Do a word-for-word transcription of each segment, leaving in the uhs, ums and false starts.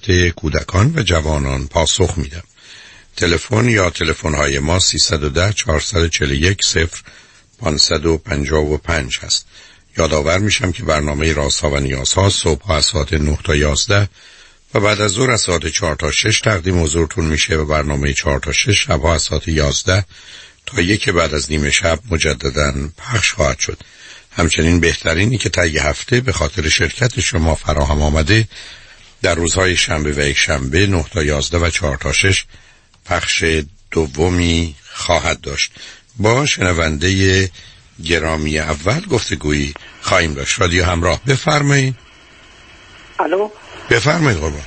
خدمت کودکان و جوانان پاسخ میدم. تلفن یا تلفن‌های ما سیصد و ده چهارصد و چهل و یک صفر پانصد و پنجاه و پنج هست. یادآور میشم که برنامه رازها و نیازها صبح از ساعت نه تا یازده و بعد از ظهر از ساعت چهار تا شش تقدیم حضورتون میشه و برنامه چهار تا شش شبها از ساعت یازده تا یک بعد از نیمه شب مجدداً پخش خواهد شد. همچنین بهترینی که تا یه هفته به خاطر شرکت شما فراهم آمده در روزهای شنبه و یک شنبه نه تا یازده و چهار تا شش پخش دومی خواهد داشت. با شنونده گرامی اول گفتگویی خواهیم داشت. رادیو همراه، بفرمایید. الو، بفرمایید قربان.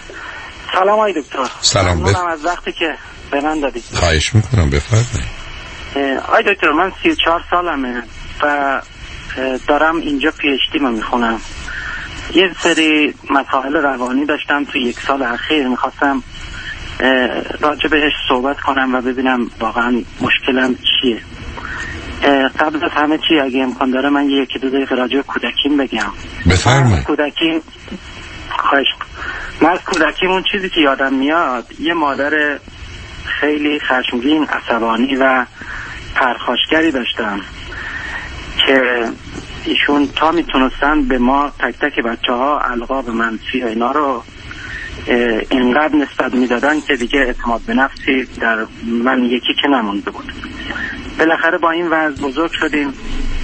سلام آقای دکتر. سلام. بف... از وقتی که به من دادید. خواهش میکنم بفرمایید. آقای دکتر من سی و چهار سالمه و دارم اینجا پی اچ دی من میخونم. یه سری مسائل روانی داشتم تو یک سال اخیر، میخواستم راجع بهش صحبت کنم و ببینم واقعا مشکلم چیه. قبل از همه چی اگه امکان داره من یکی دو دقیقه راجع به کودکیم بگم. بفرمایید. کودکیم خواهش من از کودکیم اون چیزی که یادم میاد یه مادر خیلی خشمگین، عصبانی و پرخاشگری داشتم که ایشون تا میتونستن به ما تک تک بچه ها القاب منفی و اینا رو اینقدر نسبت میدادن که دیگه اعتماد به نفسی در من یکی که نمونده بود. بالاخره با این وضع بزرگ شدیم.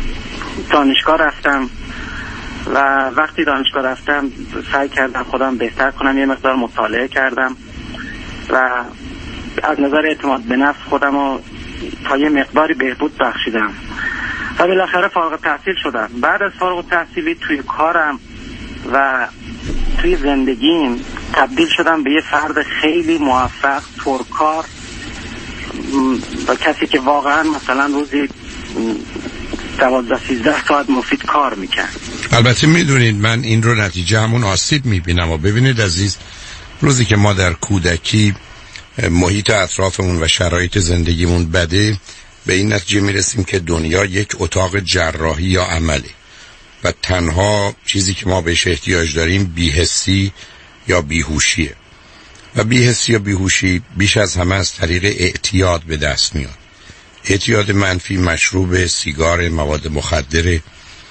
دانشگاه رفتم و وقتی دانشگاه رفتم سعی کردم خودم بهتر کنم، یه مقدار مطالعه کردم و از نظر اعتماد به نفس خودم رو تا یه مقداری بهبود بخشیدم و بالاخره فارغ التحصیل شدم. بعد از فارغ التحصیلی توی کارم و توی زندگیم تبدیل شدم به یه فرد خیلی موفق، پرکار و کسی که واقعا مثلا روزی دوازده سیزده ساعت مفید کار میکرد. البته میدونید من این رو نتیجه همون آسیب میبینم و ببینید عزیز، روزی که ما در کودکی محیط اطرافمون و شرایط زندگیمون بده به این نتیجه میرسیم که دنیا یک اتاق جراحی یا عمله و تنها چیزی که ما بهش احتیاج داریم بی‌حسی یا بیهوشیه و بی‌حسی یا بیهوشی بیش از همه از طریق اعتیاد به دست میاد. اعتیاد منفی، مشروب، سیگار، مواد مخدر.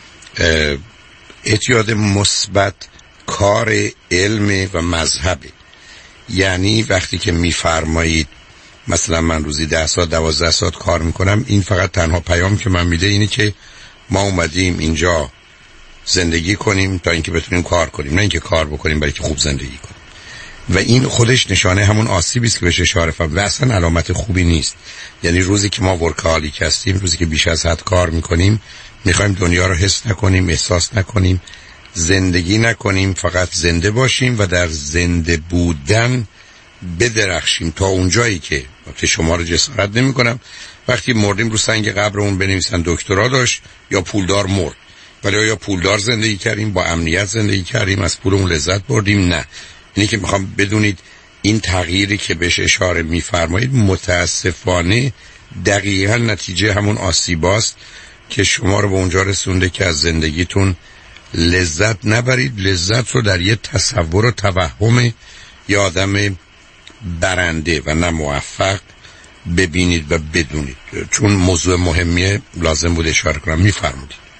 اعتیاد مثبت کار علم و مذهبه. یعنی وقتی که میفرمایید مثلا من روزی ده ساعت دوازده ساعت کار میکنم، این فقط تنها پیام که من میده اینه که ما اومدیم اینجا زندگی کنیم تا اینکه بتونیم کار کنیم، نه اینکه کار بکنیم برای که خوب زندگی کنیم. و این خودش نشانه همون آسیبی است که بهش اشاره فرمودید و اصلا علامت خوبی نیست. یعنی روزی که ما ورکالیک هستیم، روزی که بیش از حد کار میکنیم، میخوایم دنیا رو حس نکنیم، احساس نکنیم، زندگی نکنیم، فقط زنده باشیم و در زنده بودن بدرخشیم تا اونجایی که وقتی شما رو جسارت نمی کنم وقتی مردیم رو سنگ قبرمون بنویسن دکترا داشت یا پولدار مرد. ولی یا پولدار زندگی کردیم، با امنیت زندگی کردیم، از پولمون لذت بردیم؟ نه. اینی که میخوام بدونید این تغییری که بهش اشاره میفرمایید متاسفانه دقیقاً نتیجه همون آسیباست که شما رو به اونجا رسونده که از زندگیتون لذت نبرید، لذت رو در یه تصور و توهم یه آدم برنده و نه موفق ببینید و بدونید. چون موضوع مهمیه لازم بود اشاره کنم. میفرمودید.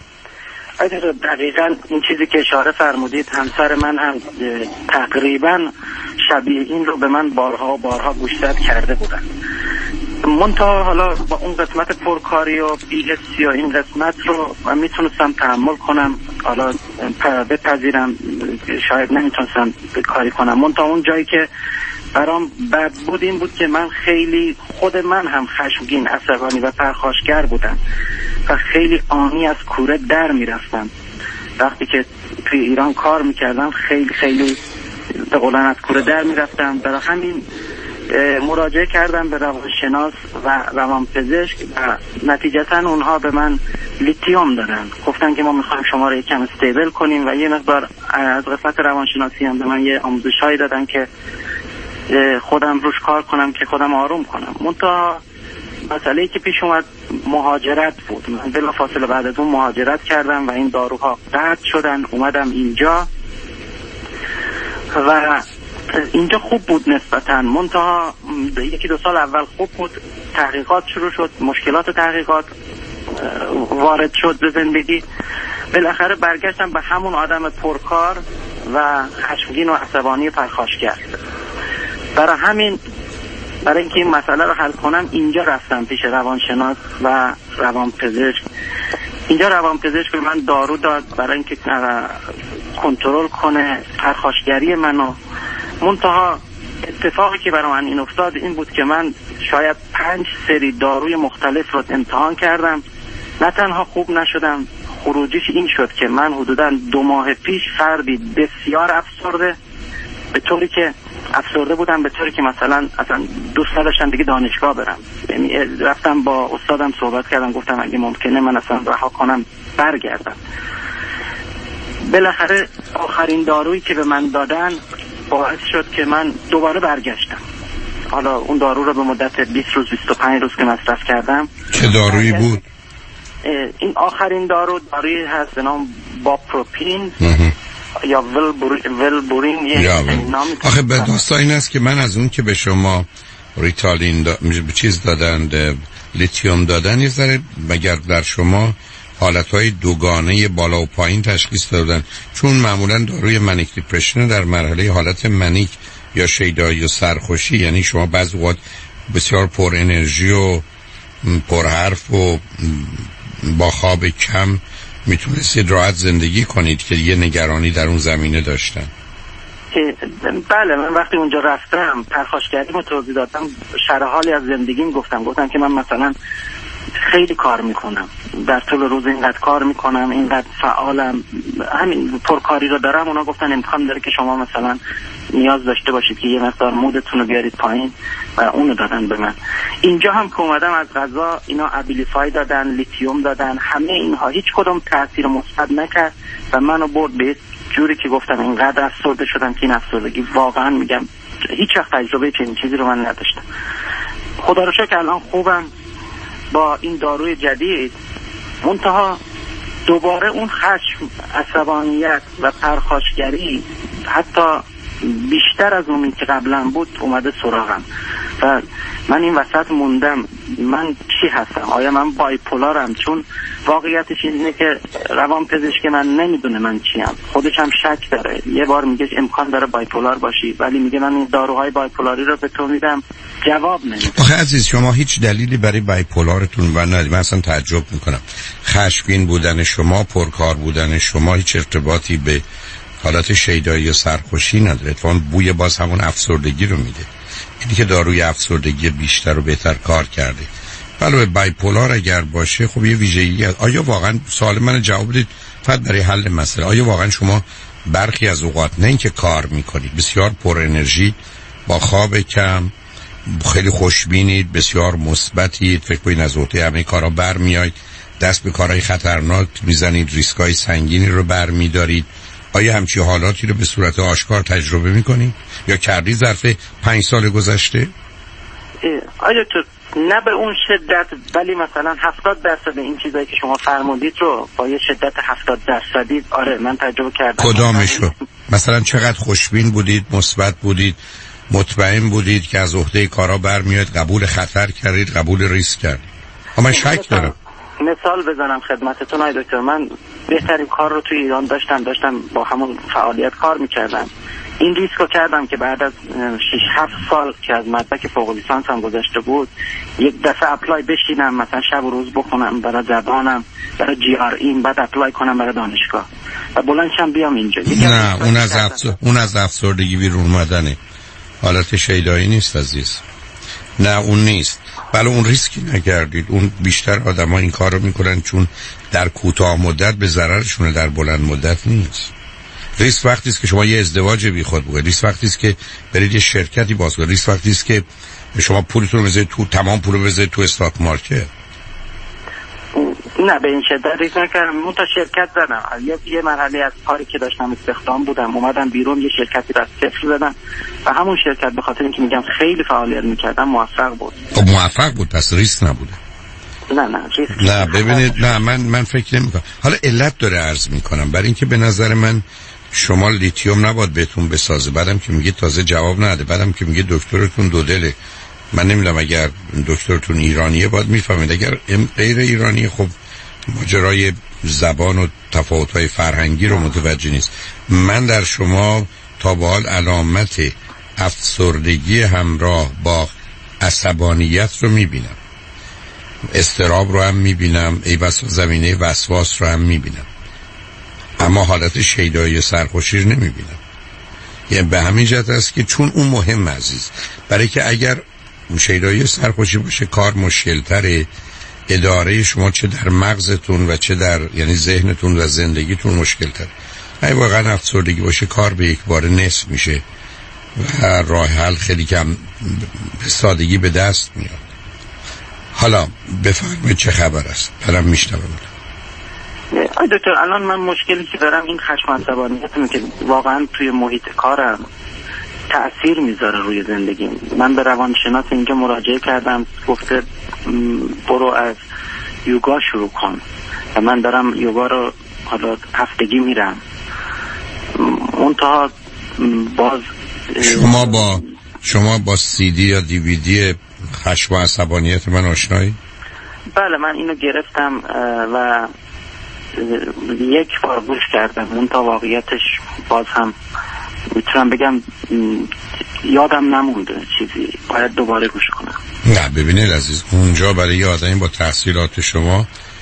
دقیقاً این چیزی که اشاره فرمودید همسر من هم تقریباً شبیه این رو به من بارها و بارها گوشزد کرده بودن. منتها حالا با اون قسمت پرکاری و بی‌حسی و این قسمت رو من میتونستم تحمل کنم، حالا بپذیرم شاید نمیتونستم کاری کنم. منتها اون جایی که برام بد بود این بود که من خیلی خود من هم خشمگین، عصبانی و پرخاشگر بودم و خیلی آنی از کوره در میرفتم. وقتی که توی ایران کار میکردم خیلی خیلی به قولن از کوره در میرفتم. برای همین مراجعه کردم به روانشناس و روانپزشک و نتیجتا اونها به من لیتیوم دادن. گفتن که ما میخوایم شما رو یکم استیبل کنیم و یه مقدار از قسمت روانشناسی هم به من یه آموزش‌هایی دادن که خودم روش کار کنم که خودم آروم کنم. منتها مسئله‌ای که پیش اومد مهاجرت بود. من بلافاصله بعد از اون مهاجرت کردم و این داروها قطع شدن. اومدم اینجا و اینجا خوب بود نسبتاً، منتها یکی دو سال اول خوب بود، تحقیقات شروع شد، مشکلات تحقیقات وارد شد به زندگی، بالاخره برگشتم به همون آدم پرکار و خشمگین و عصبانی پرخاشگر. برای همین برای اینکه این مسئله رو حل کنم اینجا رفتم پیش روانشناس و روانپزشک. اینجا روانپزشک به من دارو داد برای اینکه کنترل کنه پرخاشگری منو. منتها اتفاقی که برای من این افتاد این بود که من شاید پنج سری داروی مختلف رو امتحان کردم، نه تنها خوب نشدم، خروجیش این شد که من حدوداً دو ماه پیش فردی بسیار افسرده، به طوری که افسرده بودم به طوری که مثلا اصلا دوست نداشتم دیگه دانشگاه برم. یعنی رفتم با استادم صحبت کردم، گفتم اگه ممکنه من اصلا رها کنم برگردم. بالاخره آخرین دارویی که به من دادن باعث شد که من دوباره برگشتم. حالا اون دارو رو به مدت بیست روز بیست و پنج روز که مصرف کردم. چه دارویی بود؟ این آخرین دارو دارویی هست به نام باپروپین یا ولبورین. یا آخه به داستان این است که من از اون که به شما ریتالین دا... چیز دادن، لیتیوم دادن، یه ذره مگر در شما حالتهای دوگانه بالا و پایین تشخیص دادن؟ چون معمولا داروی منیک دیپرشن در مرحله حالت منیک یا شیدایی و سرخوشی، یعنی شما بعضی وقت بسیار پر انرژی و پر حرف و با خواب کم میتونستید راحت زندگی کنید که یه نگرانی در اون زمینه داشتن. بله، من وقتی اونجا رفتم پرخاشگری رو توضیح دادم، شرح حالی از زندگیم گفتم گفتم که من مثلا خیلی کار میکنم، در طول روز اینقدر کار میکنم، اینقدر فعالم، همین پرکاری رو دارم. اونا گفتن امکان داره که شما مثلا نیاز داشته باشید که یه مقدار مودتون رو بیارید پایین و اونو دادن به من. اینجا هم که اومدم از غذا اینا ابیلیفای دادن، لیتیوم دادن، همه اینها هیچ کدوم تاثیر مثبت نکرد و منو برد به جوری که گفتم اینقدر افسرده شدم که این افسردگی واقعا میگم هیچ وقت تجربه چنین چیزی رو من نداشتم. خدا رو شکر الان خوبم با این داروی جدید. منتها دوباره اون خشم، عصبانیت و پرخاشگری حتی بیشتر از اون که قبلا بود اومده سراغم و من این وسط موندم من چی هستم؟ آیا من بایپولارم؟ چون واقعیتش اینه که روانپزشک من نمیدونه من چیم، خودش هم شک داره. یه بار میگه امکان داره بایپولار باشی، ولی میگه من این داروهای بایپولاری رو به تو میدم، جواب نمیده. آخه عزیز شما هیچ دلیلی برای بایپولارتون و ندید. من اصلا تعجب میکنم خشمگین بودن شما، پرکار بودن شما هیچ ارتباطی به حالت شیدایی یا سرخوشی نداره. اتفاقاً بوی باز همون افسردگی رو میده. اینی که داروی افسردگی بیشتر و بهتر کار کرده. علاوه بایپولار اگر باشه خب یه ویژگی هست. آیا واقعا سوال من جواب بدید فقط برای حل مسئله، آیا واقعا شما برخی از اوقات نه اینکه کار میکنید بسیار پر انرژی، با خواب کم، خیلی خوشبینید، بسیار مثبتید، فکر کنید از عهده همه کارا برمیایید، دست به کارهای خطرناک میزنید، ریسکای سنگینی رو برمیدارید؟ آیا همچین حالاتی رو به صورت آشکار تجربه میکنید یا کردی ظرف پنج سال گذشته؟ آیا تو نه به اون شدت، ولی مثلا هفتاد درصد این چیزایی که شما فرمودید رو با یه شدت هفتاد درصدی آره من تجربه کردم. کدامشو؟ مثلا چقدر خوشبین بودید، مثبت بودید، مطمئن بودید که از عهده کارا برمیاد، قبول خطر کردید، قبول ریسک کردید؟ من شک دارم. مثال بزنم خدمتتون آقای دکتر، من بهترین کار رو توی ایران داشتم داشتم با همون فعالیت کار میکردم. این ریسک رو کردم که بعد از شش هفت سال که از مدرک فوق لیسانس هم گذشته بود یک دفعه اپلای بشینم، مثلا شب و روز بخونم برای زبانم، برای جی آر این، بعد اپلای کنم برای دانشگاه و بلندشم بیام اینجا. نه اون از افسر... اون از افسردگی بیرون اومدنه، حالت شیدایی نیست عزیز. نه اون نیست. بله اون ریسکی نکردید. اون بیشتر آدم‌ها این کار رو میکنن چون در کوتاه مدت به ضررشونه، در بلند مدت نیست. ریسک وقتی است که شما یه ازدواج بیخود بکنید، ریسک وقتی است که برید یه شرکتی باز کنید، ریسک وقتی است که شما پولتون رو بذارید تو، تمام پول رو بذارید تو استاک مارکت. نه به این شدت ریسک نکردم. من تا شرکت زدم، یه یه مرحله از کاری که داشتم استخدام بودم، اومدم بیرون یه شرکتی رو از صفر زدم و همون شرکت به خاطر اینکه میگم خیلی فعالیت میکردم موفق بود. خب موفق بود پس ریسک نبوده. نه نه ریسک نه ببینید، نه من من فکر نمی‌کنم. حالا علت داره عرض میکنم برای اینکه به نظر من شما لیتیوم نباید بهتون بسازه، بعدم که میگه تازه جواب نده، بعدم که میگه دکترتون دو دله. من نمیدونم اگر دکترتون ایرانیه باید میفهمید، اگر غیر ایرانی خب ماجرای زبان و تفاوت‌های فرهنگی رو متوجه نیست. من در شما تا به حال علامت افسردگی همراه با عصبانیت رو میبینم، اضطراب رو هم میبینم، ای بسا زمینه وسواس رو هم میبینم، اما حالت شیدایی سرخوشی رو نمیبینم. یعنی به همین جهت است که چون اون مهم عزیز، برای که اگر شیدایی سرخوشی باشه کار مشکل‌تره، اداره شما چه در مغزتون و چه در یعنی ذهنتون و زندگیتون مشکل‌تره. اگه واقعا افسردگی باشه کار به یک بار نصف میشه و راه حل خیلی کم به سادگی به دست میاد. حالا بفرمایید چه خبر است؟ برام میشنوم. آی دکتر الان من مشکلی که دارم این خشم عصبانیتم که واقعا توی محیط کارم تأثیر میذاره روی زندگیم. من به روانشناس اینجا مراجعه کردم، گفته برو از یوگا شروع کن و من دارم یوگا رو حالا هفتگی میرم. منتها باز شما با شما با سی دی یا دی وی دی خشم و عصبانیت من آشنایی؟ بله من اینو گرفتم و یک بار گوش کردم، منتها واقعیتش باز هم میتونم بگم یادم نمونده چیزی، باید دوباره گوش کنم. نه ببینید عزیز، اونجا برای یه آدمی با تحصیلات شما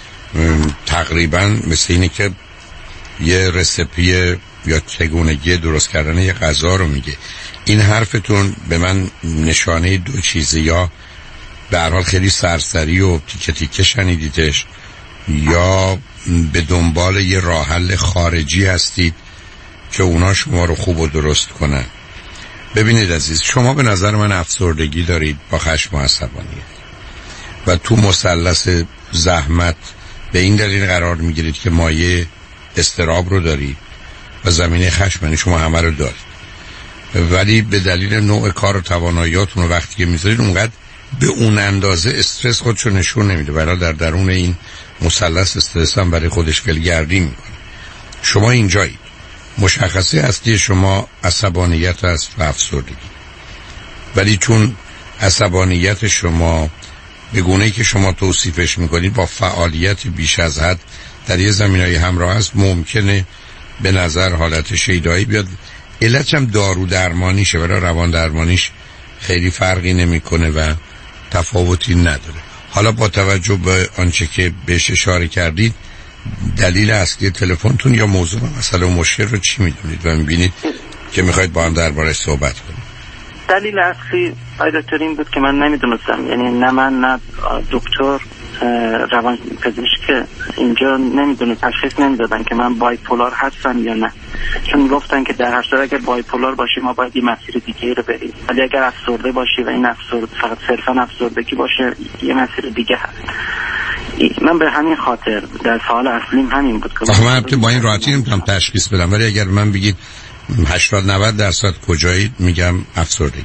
تقریبا مثل اینه که یه رسپی یا چگونگی درست کردن یه غذا رو میگه. این حرفتون به من نشانه دو چیزه، یا به هر حال خیلی سرسری و تیکه تیکه شنیدیدش، یا به دنبال یه راه حل خارجی هستید که اونا شما رو خوب و درست کنن. ببینید عزیز، شما به نظر من افسردگی دارید با خشم و عصبانیت و تو مثلث زحمت به این دلیل قرار میگیرید که مایه اضطراب رو دارید و زمینه خشم، یعنی شما همه رو دارید، ولی به دلیل نوع کار و تواناییاتون و وقتی که میذارید اونقدر به اون اندازه استرس خودشو نشون نمیده، برای در درون این مثلث استرس هم برای خودش گلگردی میکنه. شما اینجایید، مشخصه اصلی شما عصبانیت است و افسردگی، ولی چون عصبانیت شما به گونه‌ای که شما توصیفش میکنید با فعالیت بیش از حد در یه زمینه‌ای همراه است، ممکنه به نظر حالت شیدایی بیاد. علتش هم دارو درمانیشه، برای روان درمانیش خیلی فرقی نمیکنه و تفاوتی نداره. حالا با توجه به آنچه که بهش اشاره کردید، دلیل اصلی تلفنتون یا موضوع مسئله و مشکل رو چی میدونید و میبینید که میخواید با هم درباره‌اش صحبت کنید؟ دلیل اصلی آی دکتر این بود که من نمیدونستم، یعنی نه من نه دکتر روان پزشک اینجا نمیدونه، تشخیص نمیدادن که من بایپولار هستم یا نه، چون گفتن که در هر صورت اگر بایپولار باشی ما باید یه مسیر دیگه رو بریم، ولی اگر افسرده باشی و این افسرد فقط صرفا افسردگی باشه یه مسیر دیگه هست. من به همین خاطر در سوال اصلیم همین بود که من البته با این راحتی نمیتونم تشخیص بدم، ولی اگر من بگید هشتاد نود درصد کجایید، میگم افسردگی.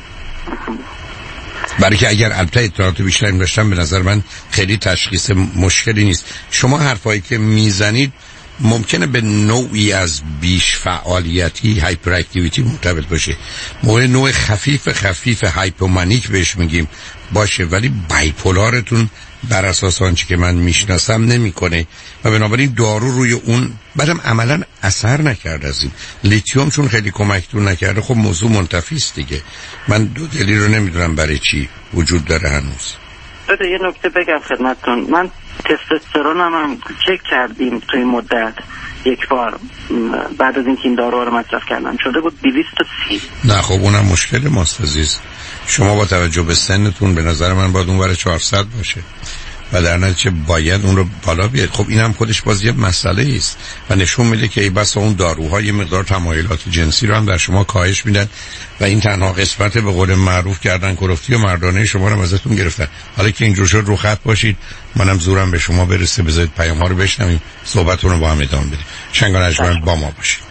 برای که اگر البته اطلاعات بیشتری داشتم به نظر من خیلی تشخیص مشکلی نیست. شما حرفایی که میزنید ممکنه به نوعی از بیش فعالیتی هایپر اکتیویتی مرتبط باشه، موقع نوع خفیف خفیف هایپومانیک بهش میگیم باشه، ولی بایپولارتون بر اساس آنچه که من میشناسم نمیکنه و بنابراین دارو روی اون بعدم عملا اثر نکرد. از این لیتیوم چون خیلی کمکتون نکرده، خب موضوع منتفی است دیگه. من دو دلیل رو نمیدونم برای چی وجود داره هنوز. بده یه نکته بگم خدمتتون، من تستوسترونم هم چک کردیم توی مدت یک بار بعد از اینکه این دارو رو مصرف کردم شده بود دویست و سی. نه خب اونم مشکل ماست عزیز. شما با توجه به سنتون به نظر من باید اونور چهارصد باشه و در نتیجه باید اون رو بالا بیاد. خب اینم خودش باز یه مسئله است و نشون میده که ای بس اون داروها یه مقدار تمایلات جنسی رو هم در شما کاهش میدن و این تنها قسمت به قول معروف کردن کرفتی و مردانه شما رو ازتون گرفتن. حالا که اینجور شد رو خط باشید، منم زورم به شما برسه، بذارید پیام ها رو بشنویم، صحبتون رو با هم ادامه بدیم. شنگان اجمن با ما باشید.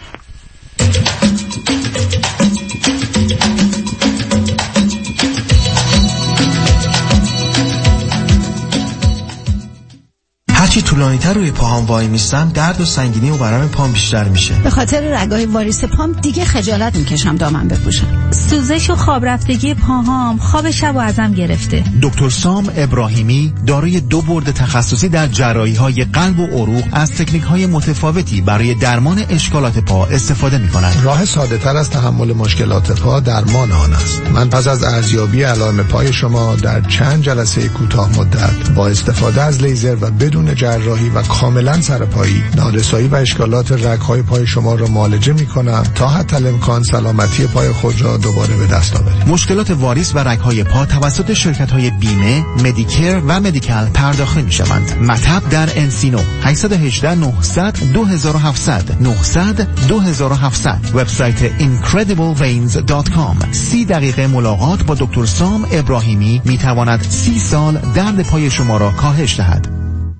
هرچی تو طولانی‌تر روی پاهام وای میستم درد و سنگینی و ورم پام بیشتر میشه. به خاطر رگای واریس پام دیگه خجالت میکشم دامن بپوشم. سوزش و خواب رفتگی پاهام خواب شب و ازم گرفته. دکتر سام ابراهیمی دارای دو برد تخصصی در جراحی‌های قلب و عروق از تکنیک‌های متفاوتی برای درمان اشکالات پا استفاده می‌کنند. راه ساده‌تر از تحمل مشکلات پا درمان آن است. من پس از ارزیابی علائم پای شما در چند جلسه کوتاه مدت با استفاده از لیزر و بدون جراحی و کاملا سرپایی نارسایی و اشکالات رگ‌های پای شما را معالجه می‌کنم تا حتی الامکان سلامتی پای خود را دوباره به دست آورید. مشکلات واریس و رگ‌های پا توسط شرکت‌های بیمه، مدیکر و مدیکال پرداخت می‌شوند. مطب در انسینو هشت یک هشت نه صفر صفر دو هفت صفر صفر نه صفر صفر دو هفت صفر صفر وبسایت اینکردیبل وینز دات کام. سی دقیقه ملاقات با دکتر سام ابراهیمی می‌تواند سی سال درد پای شما را کاهش دهد.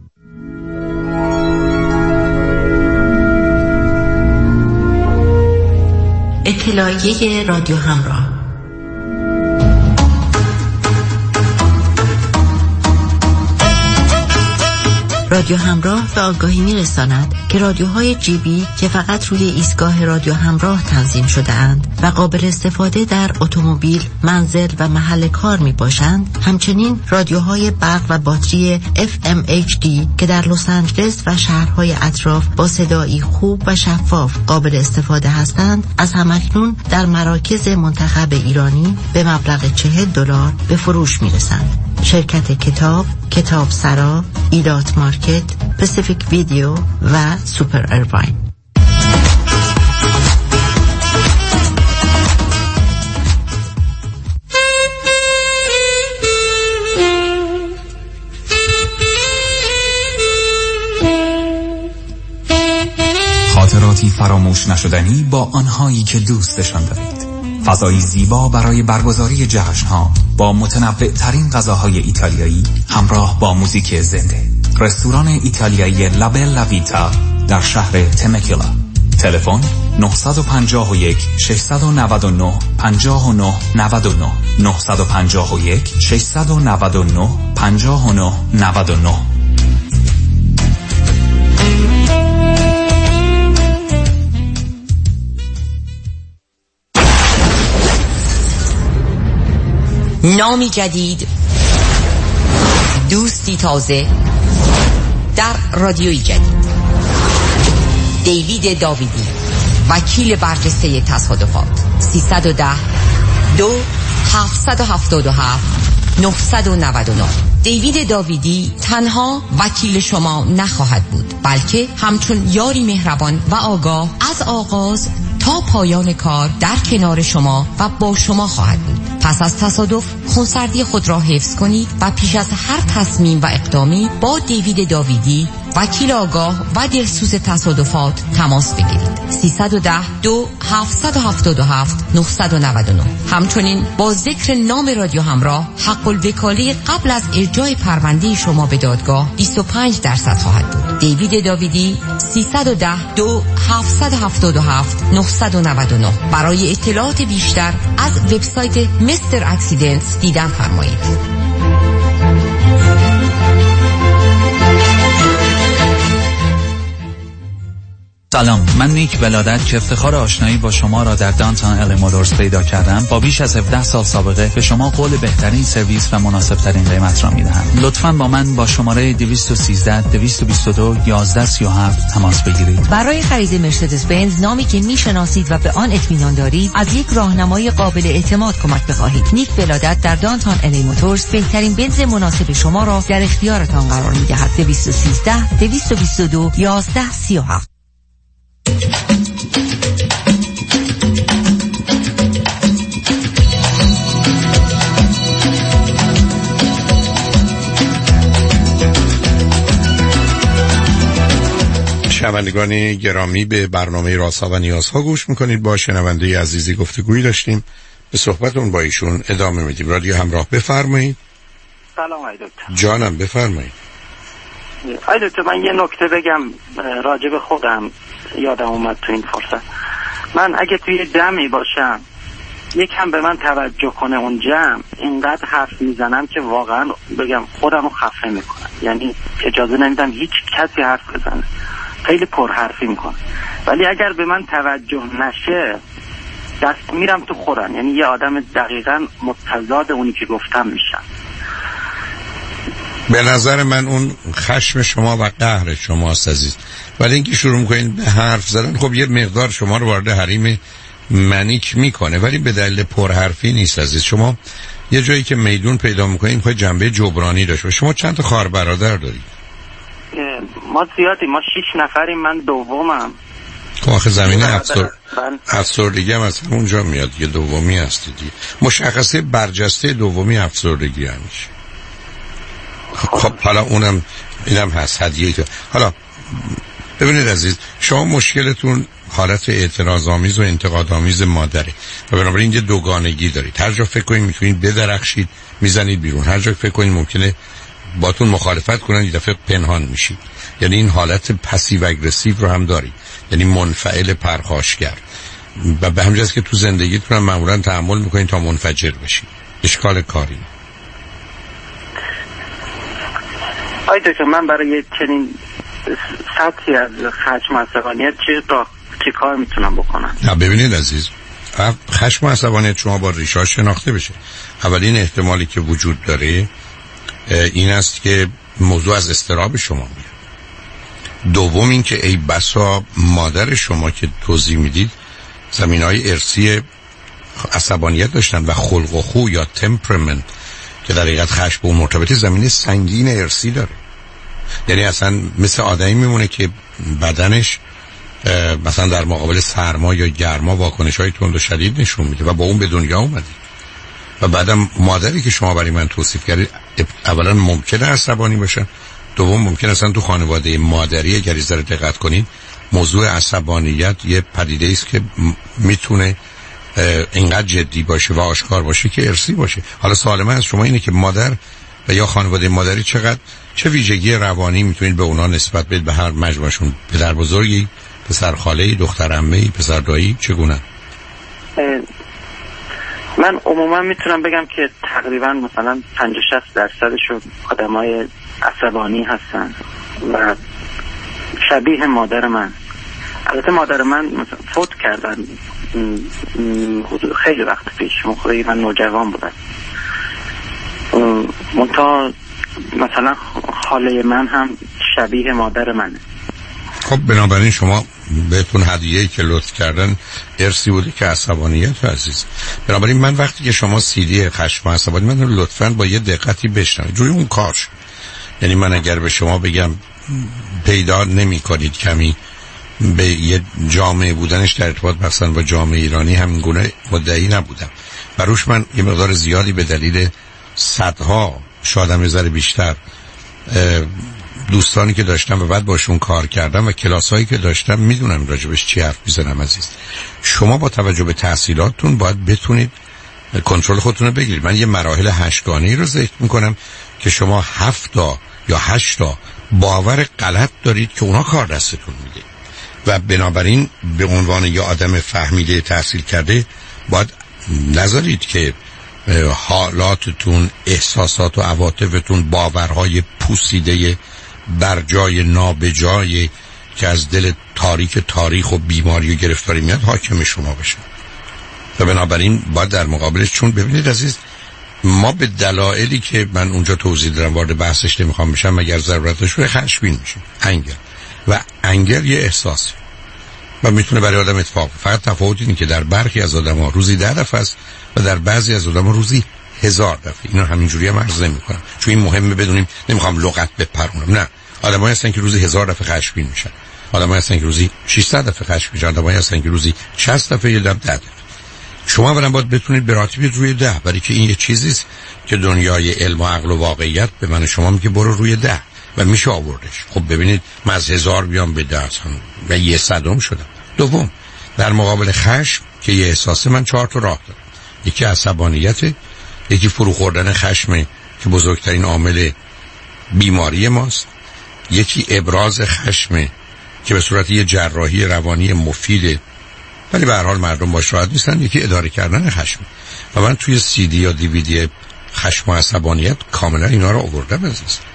اطلاعیه رادیو همراه. رادیو همراه به آگاهی می‌رساند که رادیوهای جیبی که فقط روی ایستگاه رادیو همراه تنظیم شده اند و قابل استفاده در اتومبیل، منزل و محل کار میباشند، همچنین رادیوهای برق و باتری اف ام اچ دی که در لس آنجلس و شهرهای اطراف با صدایی خوب و شفاف قابل استفاده هستند، از همکنون در مراکز منتخب ایرانی به مبلغ چهل دلار به فروش میرسند. شرکت کتاب، کتاب سرا، ایلات مارکت، پسیفیک ویدیو و سوپر ارواین. خاطراتی فراموش نشدنی با آنهایی که دوستشان دارید. فضایی زیبا برای برگزاری جشن‌ها با متنوع ترین غذاهای ایتالیایی همراه با موزیک زنده. رستوران ایتالیایی لابل لاویتا در شهر تمکیلا. تلفن نه پنج یک شش نه نه پنج نه نه نه نه پنج یک شش نه نه پنج نه نه نه. نامی جدید، دوستی تازه در رادیوی جدید. دیوید داویدی، وکیل برجسته تصادفات. سیصد و ده دو هفتصد و هفتاد و هفت نهصد و نود و نه. دیوید داویدی تنها وکیل شما نخواهد بود، بلکه همچون یاری مهربان و آگاه از آغاز تا پایان کار در کنار شما و با شما خواهد بود. پس از تصادف خونسردی خود را حفظ کنید و پیش از هر تصمیم و اقدامی با دیوید داویدی، وکیل آگاه و دلسوز تصادفات تماس بگیرید. سیصد و ده دو هفتصد و هفتاد و هفت نهصد و نود و نه. همچنین با ذکر نام رادیو همراه حق الوکاله قبل از ارجاع پرونده شما به دادگاه بیست و پنج درصد خواهد بود. دیوید داویدی، سیصد و ده دو هفتصد و هفتاد و هفت نهصد و نود و نه. برای اطلاعات بیشتر از وبسایت مستر اکسیدنتس دیدن فرمایید. سلام، من نیک ولادت که افتخار آشنایی با شما را در دانتان ال موتورز پیدا کردم، با بیش از هفده سال سابقه به شما قول بهترین سرویس و مناسب ترین قیمت را میدهم. لطفاً با من با شماره دویست و سیزده دویست و بیست و دو یازده سی و هفت تماس بگیرید. برای خرید مرسدس بنز، نامی که میشناسید و به آن اطمینان دارید، از یک راهنمای قابل اعتماد کمک بخواهید. نیک ولادت در دانتان ال موتورز بهترین بنز مناسب شما را در اختیارتان قرار میدهد. دویست و سیزده دویست و بیست و دو یازده سی و هفت. شنوندگان گرامی، به برنامه رازها و نیازها گوش میکنید. با شنونده عزیزی گفتگویی داشتیم، به صحبتون با ایشون ادامه میدیم. رادیو همراه، بفرمایید. سلام آقای دکتر. جانم بفرمایید. آقای دکتر، من یه نکته بگم راجع به خودم، یادم اومد تو این فرصت. من اگه توی جمعی باشم یکم به من توجه کنه اون جمع، اینقدر حرف میزنم که واقعا بگم خودم رو خفه میکنم. یعنی اجازه نمیدم هیچ کسی حرف بزنه، خیلی پرحرفی میکنه. ولی اگر به من توجه نشه دست میرم تو خورم، یعنی یه آدم دقیقاً متضاد اونی که گفتم میشم. به نظر من اون خشم شما و قهر شماست عزیز، ولی اینکه شروع میکنین به حرف زدن خب یه مقدار شما رو وارد حریم منیک میکنه، ولی به دلیل پرحرفی نیست عزیز. شما یه جایی که میدون پیدا میکنین میخواید جنبه جبرانی داشته. شما چند تا خواهر برادر دارید؟ ما زیادی، ما شش نفریم، من دومم. خب آخه زمینه افسر افسردگی هم از اونجا میاد، یه دومی هستید. مشخصه برجسته دومی افسردگی همیشه. خب حالا اونم اینم هست هدیه که حالا ببینید عزیز، شما مشکلتون حالت اعتراض آمیز و انتقاد آمیز مادره و بنابراین یه دوگانگی دارید. هر جا فکر کنید میتونید بدرخشید میزنید بیرون، هر جا فکر کنید ممکنه باتون مخالفت کنن یه دفعه پنهان میشید. یعنی این حالت پسیو اگریسیو رو هم دارید، یعنی منفعل پرخاشگر، و به همین جاست که تو زندگیتون هم معمولا تحمل میکنید تا منفجر بشید. اشکال کاری. آی دکتر، من برای چنین سطحی از خشم و عصبانیت چه را چه کار میتونم بکنم؟ نه ببینید عزیز، خشم و عصبانیت شما با ریشه‌اش شناخته بشه. اولین احتمالی که وجود داره این است که موضوع از اضطراب شما میاد. دوم این که ای بسا مادر شما که توضیح میدید زمینهای ارثی عصبانیت داشتن و خلق و خو یا تمپرمنت که در حقیقت خشم با مرتبط زمینه سنگین ارثی داره. یعنی اصلا مثل آدمی میمونه که بدنش مثلا در مقابل سرما یا گرما واکنش‌های تند و شدید نشون میده و با اون به دنیا اومدی. و بعدم مادری که شما برای من توصیف کردید اولا ممکنه عصبانی باشه، دوم ممکنه اصلا تو خانواده مادری اگر از ذره دقت کنین موضوع عصبانیت یه پدیده است که میتونه اینقدر جدی باشه و آشکار باشه که ارثی باشه. حالا سوال من از شما اینه که مادر و یا خانواده مادری چقدر چه ویژگی روانی میتونید به اونا نسبت بدید، به هر مجموعشون؟ پدر بزرگی، پسر خاله‌ای، دختر عمه‌ای، پسر دایی، چگونه؟ من عموما میتونم بگم که تقریبا مثلا پنجاه شصت درصدشون آدمای عصبانی هستن و شبیه مادر من. البته مادر من مثلا فوت کردن خیلی وقت پیش، موقعی من نوجوان بودم. منتها مثلا خاله من هم شبیه مادر منه. خب بنابراین شما بهتون هدیه‌ای که لطف کردن ارثی بوده که عصبانیت عزیز. بنابراین من وقتی که شما سیدی خشم و عصبانیت من لطفاً با یه دقتی بشنوید جوی اون کارش. یعنی من اگر به شما بگم پیدا نمی کنید کمی به یه جامعه بودنش در ارتباط مثلا با جامعه ایرانی همین گونه مدعی نبودم و روش من یه مقدار زیادی به دلیل صدها شاید هم یه ذره بیشتر دوستانی که داشتم و بعد باشون کار کردم و کلاسایی که داشتم میدونم راجبش چی حرف میزنم عزیز. شما با توجه به تحصیلاتتون باید بتونید کنترل خودتون رو بگیرید. من یه مراحل هشتگانه‌ای رو ذکر میکنم که شما هفت تا یا هشت تا باور غلط دارید که اونا کار دستتون میده و بنابراین به عنوان یه آدم فهمیده تحصیل کرده باید نذارید که حالاتتون، احساسات و عواطفتون باورهای پوسیده بر جای نابجای که از دل تاریک تاریخ و بیماری و گرفتاری میاد حاکم شما بشن. و بنابراین باید در مقابلش، چون ببینید عزیز ما به دلایلی که من اونجا توضیح دارم وارد بحثش نمیخوام بشم مگر ضرورتش رو خشمگین میشیم. انگر و انگر یه احساس و میتونه برای آدم اتفاق. فقط تفاوت اینه که در برخی از آدم‌ها روزی ده دفعه است و در بعضی از آدم‌ها روزی هزار دفعه. اینو همینجوری هم عرض نمی‌کنم چون این مهمه بدونیم، نمیخوام لغت بپرونم. نه، آدمایی هستن که روزی هزار دفعه خشمگین میشن، آدمایی هستن که روزی ششصد دفعه خشمگین میشن، آدمایی هستن که روزی شصت دفعه یا ده دفعه. شما برام باید بتونید براتبید روی ده، برای که این یه چیزی است که دنیای علم و عقل و واقعیت به من شما میگه برو روی ده و میشه آوردش. خب ببینید من از هزار بیام به ده و یه صدم شدم. دوم، در مقابل خشم که یه احساسه من چهار تا راه دارم. یکی عصبانیته، یکی فرو خوردن خشمه که بزرگترین عامل بیماری ماست، یکی ابراز خشمه که به صورت یه جراحی روانی مفیده ولی به هر حال مردم باش راحت نیستن، یکی اداره کردن خشم. و من توی سی دی یا دی وی دی خشم و عصبانیت کاملا اینا رو آوردم عزیز.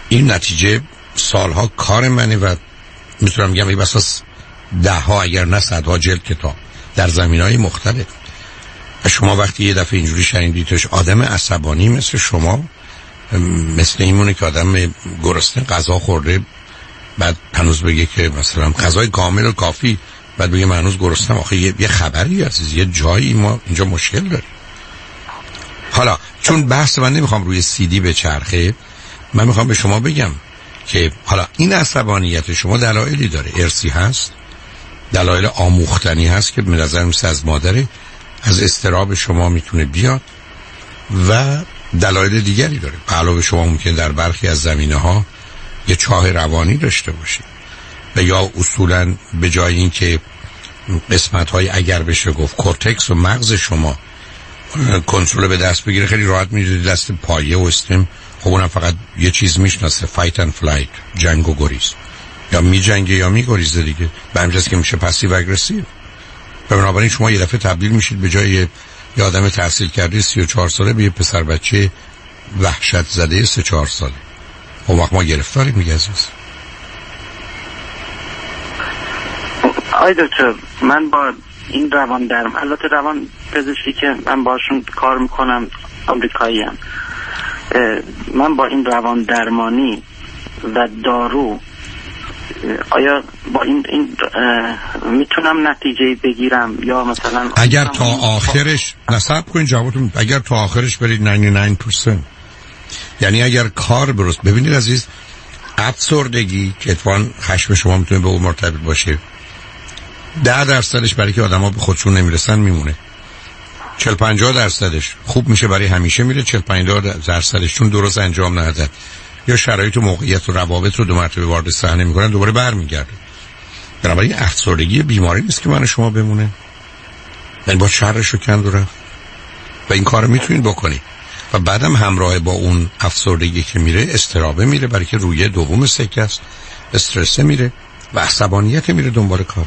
این نتیجه سالها کار منه و میتونم بگم این بساس ده ها اگر نه صدها جلد کتاب در زمینهای مختلف. شما وقتی یه دفعه اینجوری شنیدیدش آدم عصبانی مثل شما مثل اینمونه که آدم گرسنه غذا خورده بعد هنوز بگه که مثلا غذای کامل و کافی بعد بگه من هنوز گرسنم. آخه یه, یه خبری هست، یه جایی ما اینجا مشکل داریم. حالا چون بحث من نمیخوام روی سیدی بچرخه، من میخوام به شما بگم که حالا این عصبانیت شما دلایلی داره، ارثی هست، دلایل آموختنی هست که به نظر میسه از مادره، از اضطراب شما میتونه بیاد و دلایل دیگری داره. علاوه شما ممکن در برخی از زمینه ها یه چاه روانی داشته باشید و یا اصولا به جای این که قسمت های اگر بشه گفت کورتکس و مغز شما کنترل به دست بگیره، خیلی راحت میدید دست پایه و استم. خب اونم فقط یه چیز میشناسه، فایت اند فلایت، جنگ و گریز، یا می جنگه یا می گریزه دیگه. به همجاست که میشه پسیو اگریسیو. بنابراین شما یه دفعه تبدیل میشید به جای یه آدم تحصیل کرده سی و چهار ساله به یه پسر بچه وحشت زده سه چهار ساله. خب وقت ما گرفتاریم میگه عزیز. آی دکتر، من با این روان درم البته روان پزشکی که من باشون کار میکنم آمریکایی هم. من با این روان درمانی و دارو آیا با این, این میتونم نتیجه بگیرم یا مثلا اگر تا آخرش نصب کنین جوابتون، اگر تا آخرش برید نود و نه درصد، یعنی اگر کار درست. ببینید عزیز، افسردگی که اتفاقاً خشم شما میتونه به اون مرتبط باشه، ده درصدش برای که آدم ها به خودشون نمیرسن میمونه، چهل پنجاه درصدش خوب میشه برای همیشه میره، چهل پنجاه درصدش چون درست انجام ندادن یا شرایط و موقعیت و روابط رو دو مرتبه وارد صحنه میکنن دوباره برمیگرده. بنابراین افسردگی بیماری نیست که من شما بمونه، یعنی با شرش رو کند و رفت و این کار میتونید بکنید و بعدم همراه با اون افسردگی که میره استرابه میره، برای که رویه دوم سکه است، استرسه میره و عصبانیت میره دنبال کارش.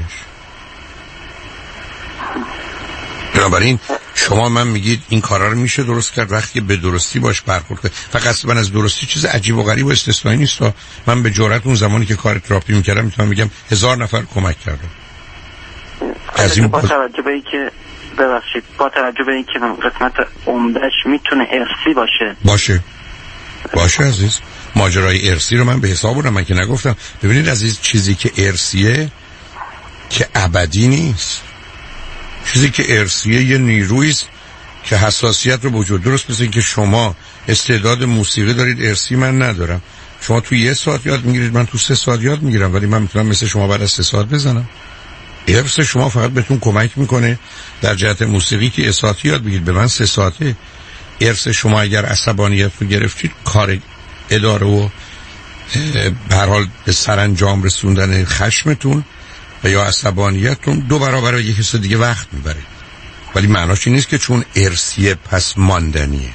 بنابراین شما من میگید این کارا رو میشه درست کرد وقتی به درستی باش برخورد کنید. فقط من از درستی چیز عجیب و غریب و استثنایی نیست. من به جرئت اون زمانی که کار تراپی میکردم میتونم بگم هزار نفر کمک کردم. از این با توجه به اینکه ببخشید با توجه به اینکه قسمت عمدهش میتونه ارثی باشه باشه باشه عزیز، ماجرای ارثی رو من به حساب بردم، من که نگفتم. ببینید عزیز، چیزی که ارثیه که ابدی نیست، چیزی که ارثیه یه نیرویست که حساسیت رو وجود. درست مثل که شما استعداد موسیقی دارید، ارثی من ندارم. شما تو یه ساعت یاد میگیرید، من تو سه ساعت یاد میگیرم، ولی من میتونم مثل شما بعد از سه ساعت بزنم. ارث شما فقط بهتون کمک میکنه در جهت موسیقی که ساعتی یاد بگیرید، به من سه ساعته. ارث شما اگر عصبانیت رو گرفتید، کار اداره و به هر حال به سرانجام رسوندن خشمتون و یا عصبانیتتون دو برابر یک کس دیگه وقت میبره، ولی معناش این نیست که چون ارثیه پس ماندنیه.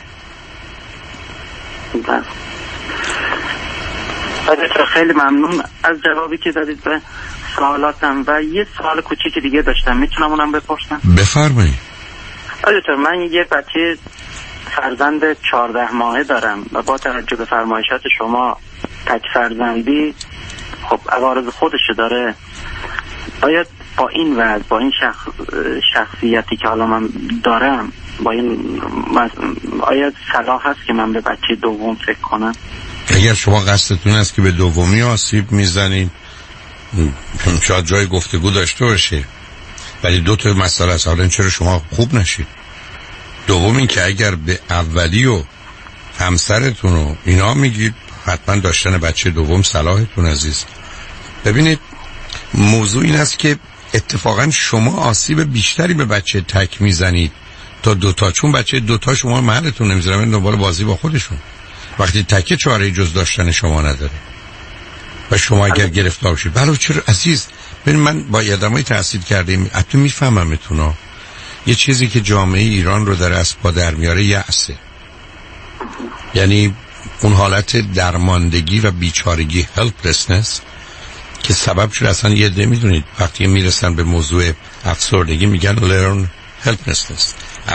خیلی ممنون از جوابی که دادید به سوالاتم و یه سوال کوچیک دیگه داشتم، میتونم اونم بپرسم؟ بفرمایید. آره، من یه بچه فرزند چهارده ماهه دارم و با توجه به فرمایشات شما تک فرزندی خب عوارض خودشو داره. آیا با این وضع، با این شخص شخصیتی که حالا من دارم، با این آیا صلاح هست که من به بچه دوم فکر کنم؟ اگر شما قصدتون است که به دومی آسیب میزنید، شاید جای گفتگو داشته باشه، ولی دو تا مسئله است. حالا چرا شما خوب نشید؟ دوم این که اگر به اولی و همسرتون و اینا میگید، حتما داشتن بچه دوم صلاحتون عزیز. ببینید، موضوع این است که اتفاقا شما آسیب بیشتری به بچه تک میزنید تا دوتا، چون بچه دوتا شما محلتون نمیذارن دنبال بازی با خودشون، وقتی تکه چاره جز داشتن شما نداره و شما اگر گرفتار شید. بله چرا عزیز؟ ببین، من با آدمای تحصیل کردیم، حتی میفهمم اتونا. یه چیزی که جامعه ایران رو در از پا در میاره یأسه، یعنی اون حالت درماندگی و بیچارگی، helplessness، که سبب شده اصلا یه عده میدونید وقتی میرسن به موضوع افسردگی میگن learn helplessness.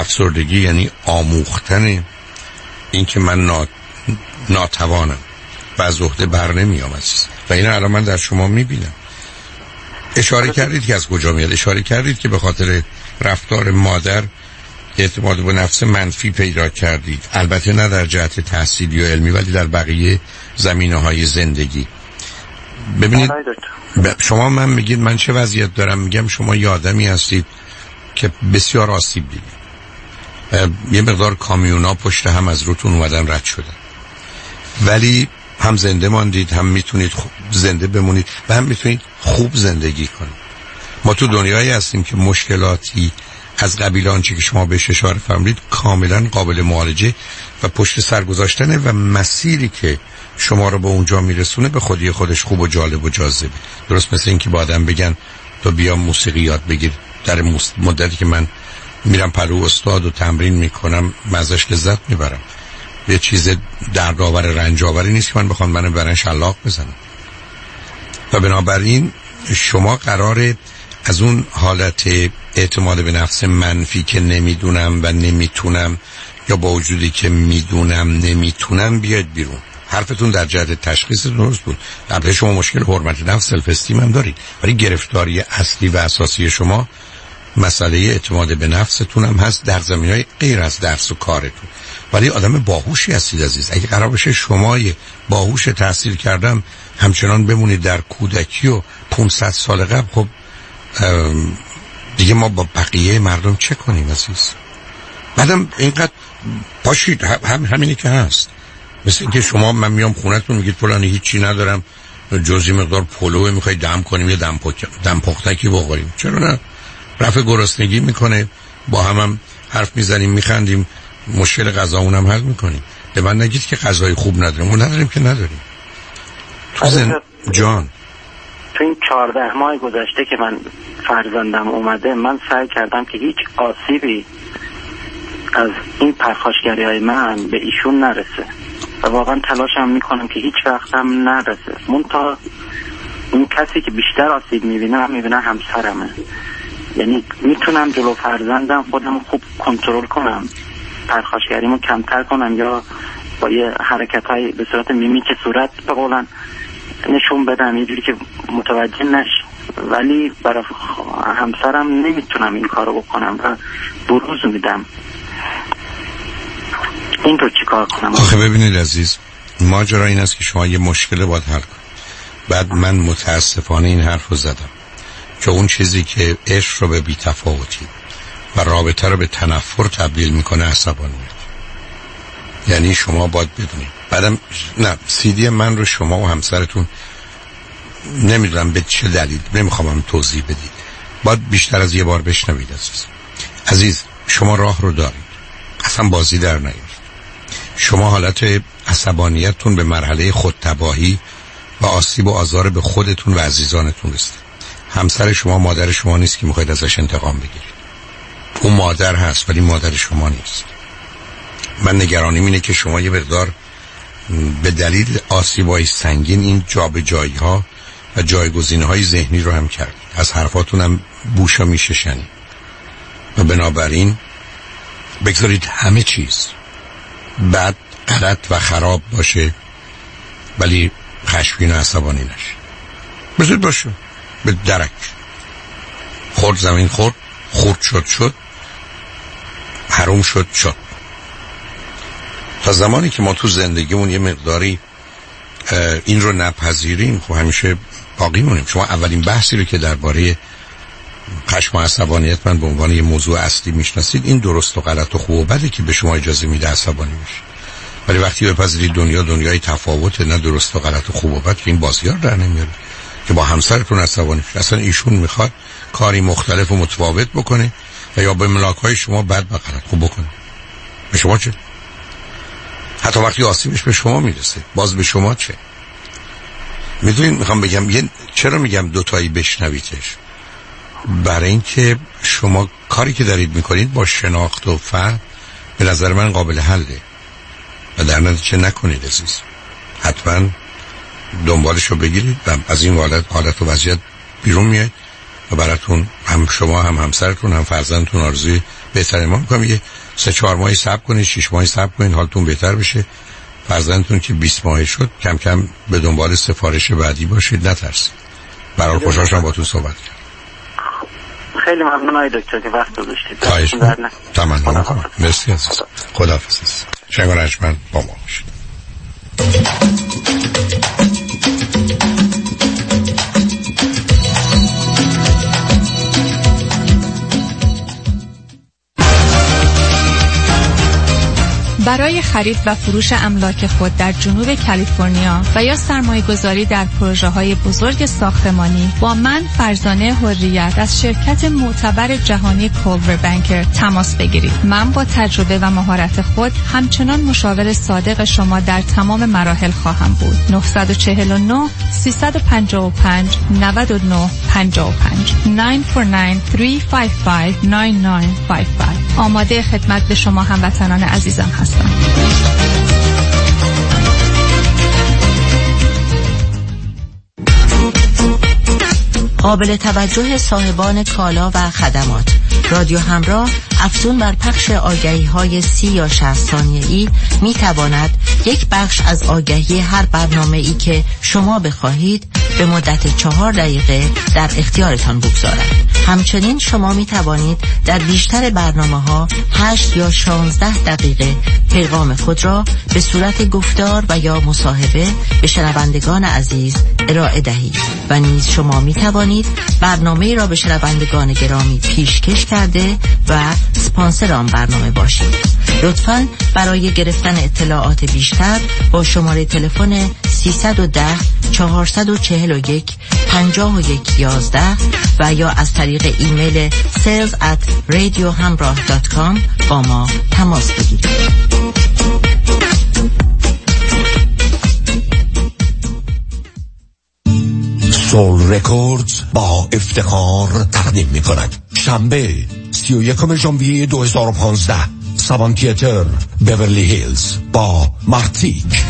افسردگی یعنی آموختن این که من نات... ناتوانم. و از عهده بر نمیام عزیز. و این الان من در شما میبینم. اشاره کردید که از کجا میاد. اشاره کردید که به خاطر رفتار مادر اعتماد به نفس منفی پیدا کردید، البته نه در جهت تحصیلی و علمی ولی در بقیه زمینه‌های زندگی. ببینید شما من میگید من چه وضعیت دارم، میگم شما یه آدمی هستید که بسیار آسیب دیدید، یه مقدار کامیونا پشت هم از روتون اومدن رد شدن، ولی هم زنده ماندید، هم میتونید زنده بمونید و هم میتونید خوب زندگی کنید. ما تو دنیایی هستیم که مشکلاتی از قبیل آنچه که شما بهش اشاره فرمودید کاملا قابل معالجه و پشت سر گذاشتنه و مسیری که شما رو به اونجا میرسونه به خودی خودش خوب و جالب و جاذبه. درست مثل این که با آدم بگن تو بیا موسیقی یاد بگیر، در مدتی که من میرم پلو استاد و تمرین میکنم مزهش لذت میبرم. یه چیز دردآور رنجاوری نیست که من بخوام منو برن شلاق بزنم. و بنابراین شما قراره از اون حالت اعتماد به نفس منفی که نمیدونم و نمیتونم یا با وجودی که میدونم نمیتونم بیاید بیرون. حرفتون در جهت تشخیص درست بود. البته شما مشکل حرمت نفس سلف استیم هم دارید، ولی گرفتاری اصلی و اساسی شما مسئله اعتماد به نفستون هم هست در زمینه‌های غیر از درس و کارتون. ولی آدم باهوشی هستید عزیز. اگه قرار باشه شما باهوش تحصیل کردم همچنان بمونید در کودکی و پانصد سال قبل، خب دیگه ما با بقیه مردم چه کنیم عزیز؟ بعدم اینقدر پاشید هم همینی که هست. مثل اینکه شما من میام خونتون میگید فلانی هیچی ندارم جزی مقدار پلو میخوای دم کنیم یا دم پک... دم پختکی بخوریم. چرا نه؟ رفع گرسنگی میکنه، با هم هم حرف میزنیم میخندیم، مشکل غذا اونم حل میکنیم. به من نگید که غذای خوب نداریم. ما نداریم که نداریم. تو زن... جان تو این چهارده ماه گذشته که من فرزندم اومده من سعی کردم که هیچ آسیبی از این پرخاشگری های من به ایشون نرسه و واقعا تلاشم میکنم که هیچ وقت هم نرسه. منتها این کسی که بیشتر آسیب میبینه میبینه همسرمه. یعنی میتونم جلو فرزندم خودم خوب کنترل کنم، پرخاشگریمو کمتر کنم یا با یه حرکت های به صورت میمیک صورت به قولن نشون بدم یه جوری که متوجه نشه، ولی برای همسرم نمیتونم این کارو بکنم و بروز میدم. این رو چی کار کنم؟ آخه ببینید عزیز، ماجرا این است که شما یه مشکل باید حل کنید. بعد من متاسفانه این حرف رو زدم که اون چیزی که عشق رو به بی‌تفاوتی و رابطه رو به تنفر تبدیل میکنه عصبانیت. یعنی شما باید بدونید. بعدم نه سیدی من رو شما و همسرتون نمیدونم به چه دلیل نمیخوام هم توضیح بدید، باید بیشتر از یه بار بشنوید عزیز. عزیز شما راه رو دارید، اصلا بازی در نیارید. شما حالت عصبانیتتون به مرحله خودتباهی و آسیب و آزار به خودتون و عزیزانتون رسید. همسر شما مادر شما نیست که میخواید ازش انتقام بگیرید. اون مادر هست ولی مادر شما نیست. من نگرانیم اینه که شما یه مقدار به دلیل آسیب‌های سنگین این جابجایی ها و جایگزین های ذهنی رو هم کردید. از حرفاتون هم بوشا میشه شنید و بنابراین بگذارید همه چیز بد غلط و خراب باشه ولی خشمگین و عصبانی نشه. بذارید باشه به درک. خورد زمین خورد، خورد شد شد، حروم شد شد. تا زمانی که ما تو زندگیمون یه مقداری این رو نپذیریم خب همیشه باقی مونیم. شما اولین بحثی رو که درباره خشم و عصبانیت من به عنوان یه موضوع اصلی میشناسید این درست و غلط و خوب و بده که به شما اجازه میده عصبانی بشید. ولی وقتی بپذیرید دنیا دنیای تفاوته، نه درست و غلط و خوب و بد، که این بازیار در نمیاره که با همسرتون عصبانی شید. اصلا ایشون میخواد کاری مختلف و متفاوت بکنه و یا به ملاک‌های شما بد و غلط خوب بکنه. به شما چه؟ حتی وقتی آسیبش به شما میرسه باز به شما چه؟ میدونید میخوام بگم یه چرا میگم دوتایی بشنویدش؟ برای اینکه شما کاری که دارید میکنید با شناخت و فهم به نظر من قابل حله و در نتیجه نکنید عزیز. حتما دنبالش رو بگیرید و از این حالت حالت و وضعیت بیرون میاد و براتون هم شما هم همسرتون هم فرزندتون آرزوی بهتره. ما میگم یه سه چهار ماهی صبر کنید، شش ماهی صبر کنید، حالتون بهتر بشه فرزندتون که بیست ماهه شد کم کم به دنبال سفارش بعدی باشید، نترسید. برای خوشحال شدم با تو صحبت کردم. خیلی ممنون آقای دکتر که وقت گذاشتید. خواهش می‌کنم. تمام می‌کنم. مرسی عزیز. خداحافظ. شنگ رجمن با ما باشید. برای خرید و فروش املاک خود در جنوب کالیفرنیا و یا سرمایه‌گذاری در پروژه‌های بزرگ ساختمانی با من فرزانه حریت از شرکت معتبر جهانی کولور بانکر تماس بگیرید. من با تجربه و مهارت خود همچنان مشاور صادق شما در تمام مراحل خواهم بود. نه چهار نه سه پنج پنج نه نه پنج پنج نه چهار نه سه پنج پنج نه نه پنج پنج. آماده خدمت به شما هموطنان عزیزم هستم. قابل توجه صاحبان کالا و خدمات، رادیو همراه افزون بر پخش آگهی های سی یا شصت ثانیه‌ای می تواند یک بخش از آگهی هر برنامه ای که شما بخواهید به مدت چهار دقیقه در اختیارتان بگذارد. همچنین شما می توانید در بیشتر برنامه ها هشت یا شانزده دقیقه پیغام خود را به صورت گفتار و یا مصاحبه به شنوندگان عزیز ارائه دهید و نیز شما می توانید برنامه را به شنوندگان گرامی پیشکش کرده و اسپانسر آن برنامه باشید. لطفاً برای گرفتن اطلاعات بیشتر با شماره تلفن سیصد و ده چهارصد و چهل و یک پنجاه و یک یازده و یا از طریق ایمیل sales at radiohamrah dot com با ما تماس بگیرید. سول رکوردز با افتخار تقدیم می کند شنبه سی و یکم ژانویه دو هزار و پانزده سابان تیاتر بیورلی هیلز با مارتیک.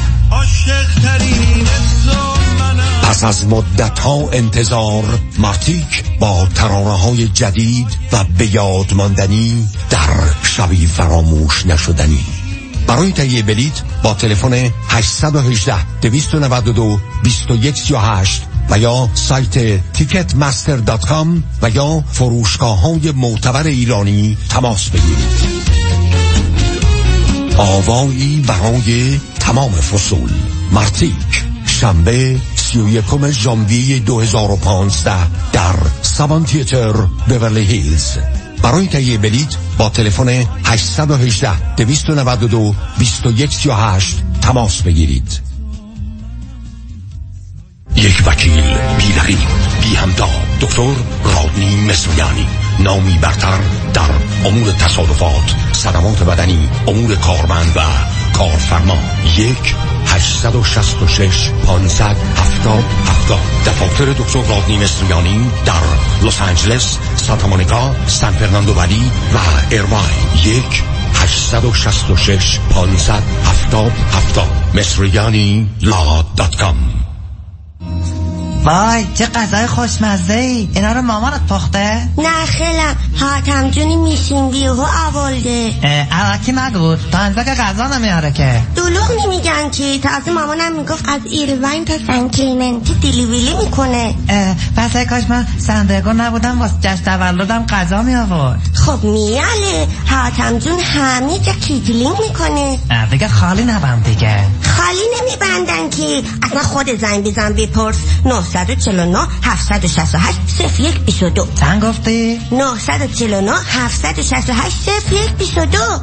پس از مدت ها انتظار مارتیک با ترانه های جدید و به یاد ماندنی در شبی فراموش نشدنی. برای تهیه بلیط با تلفن هشت یک هشت دو نه دو دو دو یک سه هشت و یا سایت تیکت مستر دات کام و یا فروشگاه‌های معتبر ایرانی تماس بگیرید. آوایی برای تمام فصول. مارتیک شنبه سی و یکم ژانویه دو هزار و پانزده در سابان تیاتر بیورلی هیلز. برای تهیه بلیط با تلفن هشت یک هشت دو نه دو دو دو یک سه هشت تماس بگیرید. یک وکیل بی رقیب بی همتا، دکتر رادنی مصریانی، نامی برتر در امور تصادفات، صدمات بدنی، امور کارمند و کارفرما. یک هشتصد و شصت و شش پانصد هفتاد هفتاد. دفاتر دکتر رادنی مصریانی در لس آنجلس، سانتا مونیکا، سان فرناندو ولی و ایرواین. یک هشتصد و شصت و شش پانصد هفتاد هفتاد. مصریانی لا دات کام. وای چه غذای خوشمزه ای، اینا رو مامانت پخته؟ نه خیلم حاتم جونی میشین بیهو آولده. اواکی نگو تا انزا که غذا نمیاره که. دلوغ نمیگن که تازه مامانم میگفت از ایروین تا سن کلیمنتی دیلیویلی میکنه. پس ای کاش من سندگو نبودم واسه جشن تولدم غذا می آورد. خب میاله حاتم جون همه جا کیتلینگ میکنه. دیگه خالی نبند دیگه. خالی نمیبندن که اصلا خود زنگ بزن بپرس. نه چهار نه هفت شش هشت صفر یک دو دو. چند گفتی؟ نه چهار نه هفت شش هشت صفر یک دو دو.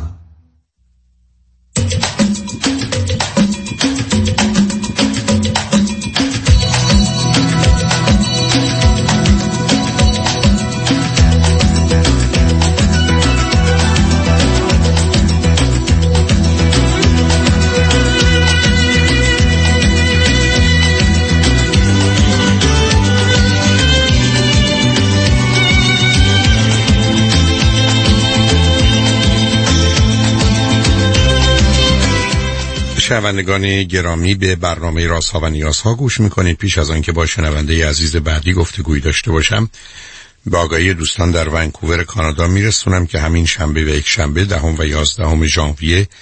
شنوندگان گرامی، به برنامه رازها و نیازها گوش میکنید. پیش از آن که با شنونده عزیز بعدی گفتگویی داشته باشم، به آگاهی دوستان در ونکوور کانادا میرسونم که همین شنبه و یک شنبه دهم و یازدهم ژانویه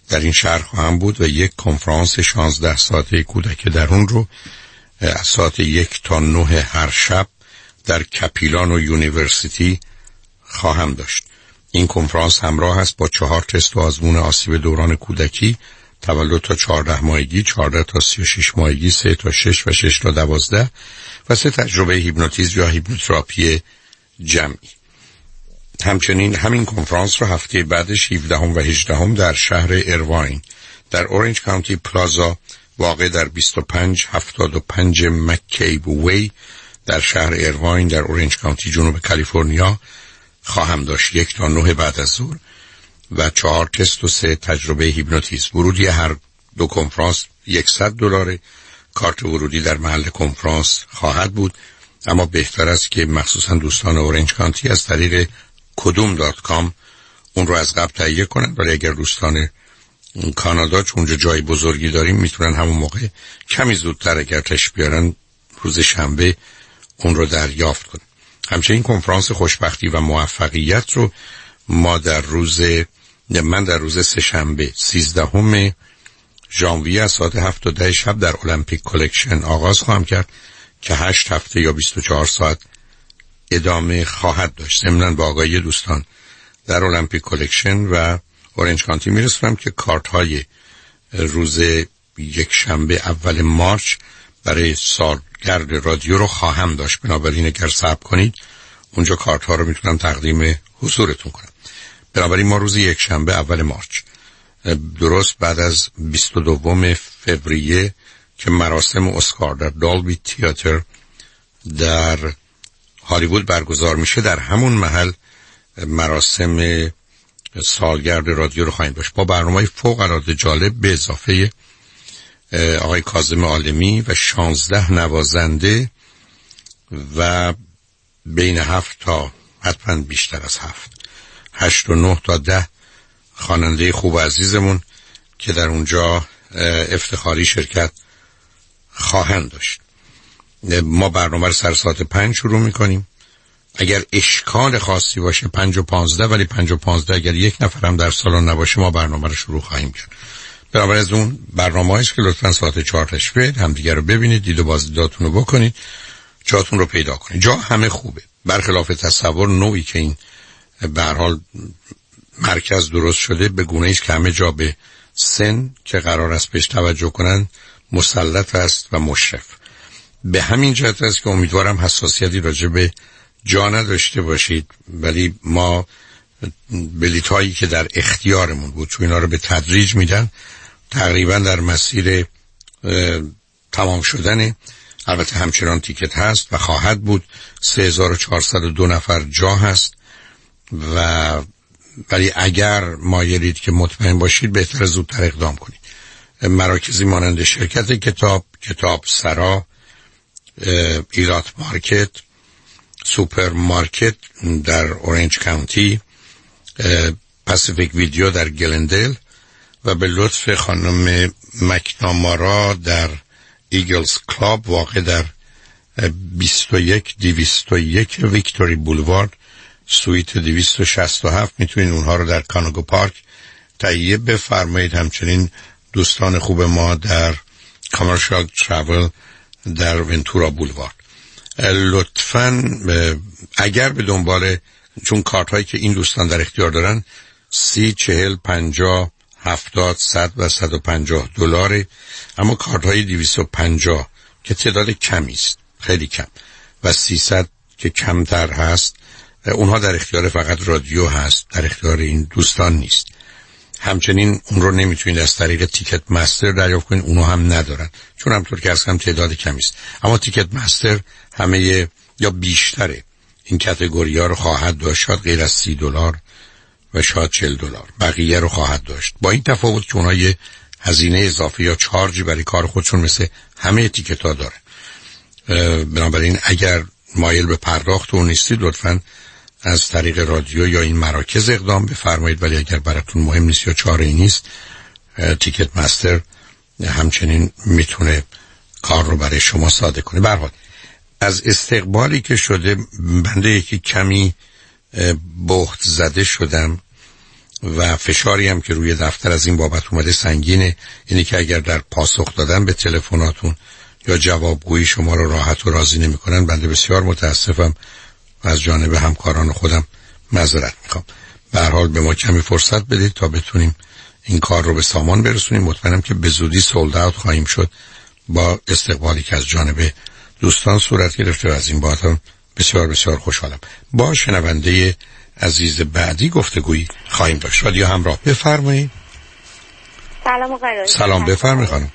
در این شهر خواهم بود و یک کنفرانس شانزده ساعته کودک درون رو از ساعت یک تا نه هر شب در کپیلانو یونیورسیتی خواهم داشت. این کنفرانس همراه است با چهار تست و آزمون آسیب دوران کودکی، تولد تا چهارده ماهگی، چهارده تا سی و شش ماهگی، سه تا شش و شش تا دوازده و سه تجربه هیپنوتیزم یا هیپنوتراپی جمعی. همچنین همین کنفرانس رو هفته بعدش هفدهم و هجدهم در شهر ایرواین در اورنج کانتی پلازا واقع در بیست و پنج هفتاد و پنج مکیب وی در شهر ایرواین در اورنج کانتی جنوب کالیفرنیا خواهم داشت. یک تا نه بعد از ظهر و چهار تست و سه تجربه هیپنوتیزم. ورودی هر دو کنفرانس صد دلار. کارت ورودی در محل کنفرانس خواهد بود، اما بهتر است که مخصوصا دوستان اورنج کانتی از طریق کدوم دات کام اون رو از قبل تهیه کنن، ولی اگر دوستان کانادا چون اونجا جای بزرگی داریم میتونن همون موقع کمی زودتر اگر تشریف بیارن روز شنبه اون رو دریافت کنن. همچنین کنفرانس خوشبختی و موفقیت رو ما در روز من در روز سه شنبه سیزدهم ژانویه از ساعت هفت تا ده شب در المپیک کلکشن آغاز خواهم کرد که هشت هفته یا بیست و چهار ساعت ادامه خواهد داشت. ضمناً با آگاهی دوستان در المپیک کلکشن و اورنج کانتی میرسونم که کارت های روز یک شنبه اول مارچ برای سالگرد رادیو رو خواهم داشت. بنابراین اگر صبر کنید اونجا کارت ها رو میتونم تقدیم حضورتون کنم. بنابراین ما روز یک شنبه اول مارچ درست بعد از بیست و دوم فوریه که مراسم اسکار در دالبی تئاتر در هالیوود برگزار میشه در همون محل مراسم سالگرد رادیو رو خواهیم داشت با برنامه‌های فوق العاده جالب به اضافه آقای کاظم عالمی و شانزده نوازنده و بین هفت تا حتما بیشتر از هفت هشت و نه تا ده خواننده خوب و عزیزمون که در اونجا افتخاری شرکت خواهند داشت. ما برنامه رو سر ساعت پنج شروع میکنیم. اگر اشکال خاصی باشه پنج و پانزده، ولی پنج و پانزده اگر یک نفرم در سالن نباشه ما برنامه رو شروع خواهیم کرد. بنابراین از اون برنامه هاییست که لطفا ساعت چهار تشریف بیارید، همدیگه رو ببینید، دید و بازدیداتون رو بکنید، جاتون رو پیدا کنید. جا همه خوبه، برخلاف تصور نوعی که این به هر حال مرکز درست شده به گونه‌ای است که همه جا به سن که قرار است بهش توجه کنن مسلط است و مشرف. به همین جهت است که امیدوارم حساسیتی راجع به جا نداشته باشید، ولی ما بلیط هایی که در اختیارمون بود چون اینا رو به تدریج میدن تقریبا در مسیر تمام شدن. البته همچنان تیکت هست و خواهد بود. سه هزار و چهارصد و دو نفر جا هست و ولی اگر مایلید که مطمئن باشید بهتر زودتر اقدام کنید. مراکزی مانند شرکت کتاب، کتاب سرا، ایلات مارکت، سوپر مارکت در اورنج کانتی، پاسیفیک ویدیو در گلندل و به لطف خانم مکنامارا در ایگلز کلاب واقع در بیست و یک دویست و یک ویکتوری بولوارد سویت دویست و شصت و هفت میتونید اونها رو در کانگو پارک تهیه بفرمایید. همچنین دوستان خوب ما در کامرشال ترافل در ونتورا بولوارد لطفاً اگر به دنبال، چون کارت هایی که این دوستان در اختیار دارن سی چهل پنجاه هفتاد صد و صد و پنجاه دلاره، اما کارت های دویست و پنجاه که تعداد کمی است، خیلی کم، و سیصد که کمتر هست اونها در اختیار فقط رادیو هست، در اختیار این دوستان نیست. همچنین اون رو نمیتونید از طریق تیکت مستر دریافت کنید، اونها هم ندارن چون همطور که اصلا تعداد کمی است. اما تیکت مستر همه یا بیشتره این کاتگوری ها رو خواهد داشت، شاید غیر از سی دلار و شاید چهل دلار بقیه رو خواهد داشت، با این تفاوت که اونها یه هزینه اضافی یا چارجی برای کار خودشون مثل همه تیکت ها داره. بنابراین اگر مایل به پرداخت اون نیستید لطفاً از طریق رادیو یا این مراکز اقدام بفرمایید، ولی اگر براتون مهم نیست یا چاره‌ای نیست تیکت مستر همچنین میتونه کار رو برای شما ساده کنه. به هر حال از استقبالی که شده بنده یکی کمی بهت زده شدم و فشاری هم که روی دفتر از این بابت اومده سنگینه. اینی که اگر در پاسخ دادن به تلفناتون یا جوابگویی شما رو راحت و راضی نمی‌کنن، بنده بسیار متاسفم و از جانب همکاران خودم معذرت میخوام. به هر حال به ما کمی فرصت بدید تا بتونیم این کار رو به سامان برسونیم. مطمئنم که به زودی سولد اوت خواهیم شد با استقبالی که از جانب دوستان صورت گرفته و از این بابت هم بسیار بسیار خوشحالم. با شنونده عزیز بعدی گفتگویی خواهیم داشت. رادیو همراه، بفرمایید. سلام آقای. سلام، بفرمایید خانم.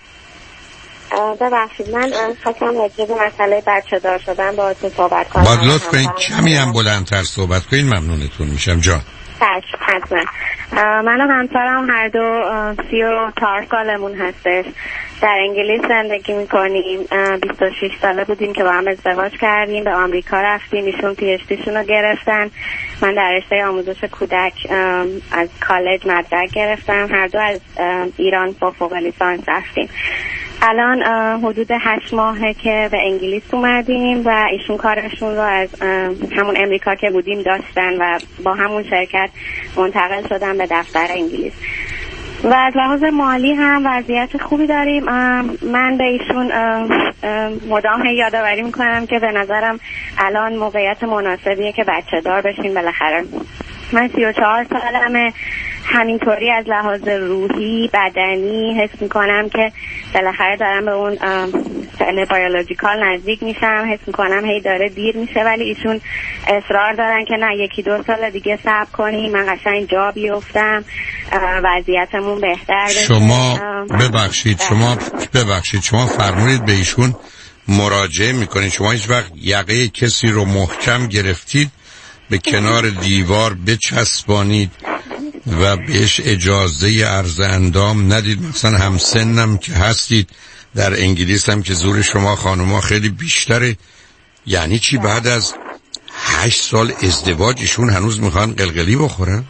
ببخشید من خواستم راجع به مسئله بچه دار شدن باهاتون صحبت کنم. باید لطف کنید کمی هم بلندتر صحبت کنید، ممنونتون میشم جان. چشم حتما. من و همسرم هر دو سی و چهار سالمون هستش. در انگلیس زندگی میکنیم. بیست و شش ساله بودیم که با هم ازدواج کردیم، به آمریکا رفتیم. ایشون پی اچ دیشون رو گرفتن، من در رشته آموزش کودک از کالج مدرک گرفتم. هر دو از ایران با فوق لیسانس رفتیم. الان حدود هشت ماهه که به انگلیس اومدیم و ایشون کارشون رو از همون امریکا که بودیم داشتن و با همون شرکت منتقل شدن به دفتر انگلیس و از لحاظ مالی هم وضعیت خوبی داریم. من به ایشون مدام یادآوری میکنم که به نظرم الان موقعیت مناسبیه که بچه دار بشین. بالاخره من سی و چهار سالمه، همینطوری از لحاظ روحی بدنی حس میکنم که بالاخره دارم به اون سن بیولوژیکال نزدیک میشم. حس میکنم هی داره دیر میشه، ولی ایشون اصرار دارن که نه یکی دو سال دیگه صبر کنیم، من قشنگ جا بیفتم، وضعیتمون بهتر بشه. شما ببخشید شما ببخشید شما فرمودید به ایشون مراجعه میکنید. شما هیچ وقت یقه کسی رو محکم گرفتید به کنار دیوار بچسبانید و بهش اجازه عرض اندام ندید؟ مثلا همسنم که هستید، در انگلیس هم که زور شما خانوما خیلی بیشتره. یعنی چی بعد از هشت سال ازدواجشون هنوز میخوان قلقلی بخورن؟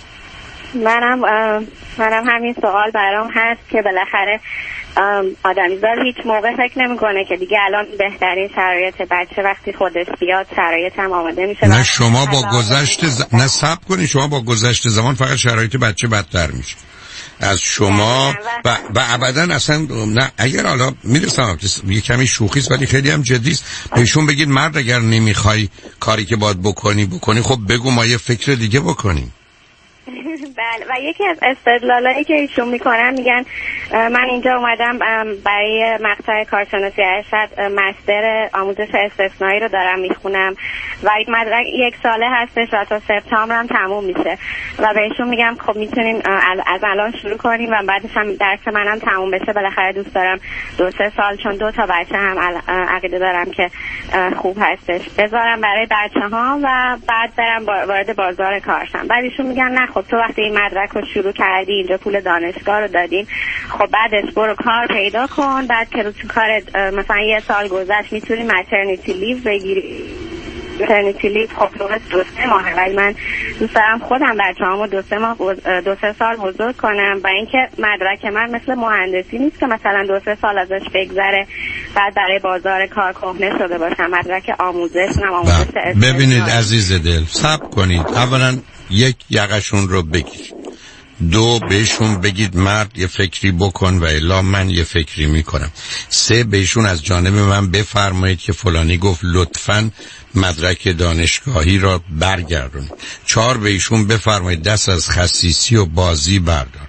منم منم همین سوال برام هست که بالاخره آدمیزاد هیچ موقع فکر نمیکنه که دیگه الان بهترین شرایط بچه وقتی خودش بیاد شرایط هم آماده میشه. نه شما با گذشت ز... نه صبر کنید، شما با گذشت زمان فقط شرایط بچه بدتر میشه از شما و و ابدا اصلا نه. اگر حالا میرسم یه کمی شوخی است ولی خیلی هم جدی است، بهشون بگید مرد اگر نمیخوای کاری که باید بکنی بکنی، خب بگو ما یه فکر دیگه بکنیم. بله، و یکی از استدلالایی که ایشون میکنن میگن من اینجا اومدم برای مقطع کارشناسی ارشد مستر آموزش استثنایی رو دارم میخونم و مدرک یک ساله هستش و تا سپتامبر هم تموم میشه و بهشون میگم خب میتونیم از الان شروع کنیم و بعدش هم درس منم تموم بشه. بالاخره دوست دارم دو سه سال، چون دو تا بچه هم عقیده دارم که خوب هستش، بذارم برای بچه ها و بعد برم وارد بازار کار شم. بعد ایشون میگن نه خب تو وقتی این مدرک رو شروع کردی، اینجا پول دانشگاه رو دادیم، خب بعدش برو کار پیدا کن، بعد که رو تو کارت مثلا یه سال گذشت میتونی مترنیتی لیو بگیری. مترنیتی لیو خب دو سه ماه، ولی من دوست دارم خودم بچه‌هامو دو سه ماه دو سه سال بزرگ کنم و اینکه مدرک من مثل مهندسی نیست که مثلا دو سه سال ازش بگذره بعد برای بازار کار کهنه شده باشم. مدرک آموزش هم آموزش استثنایی. ببینید عزیز دل، صبر کنید. اولا یک یقشون رو بگیر، دو بهشون بگید مرد یه فکری بکن و الا من یه فکری میکنم، سه بهشون از جانب من بفرمایید که فلانی گفت لطفاً مدرک دانشگاهی را برگردونید، چهار بهشون بفرمایید دست از خسیسی و بازی بردار.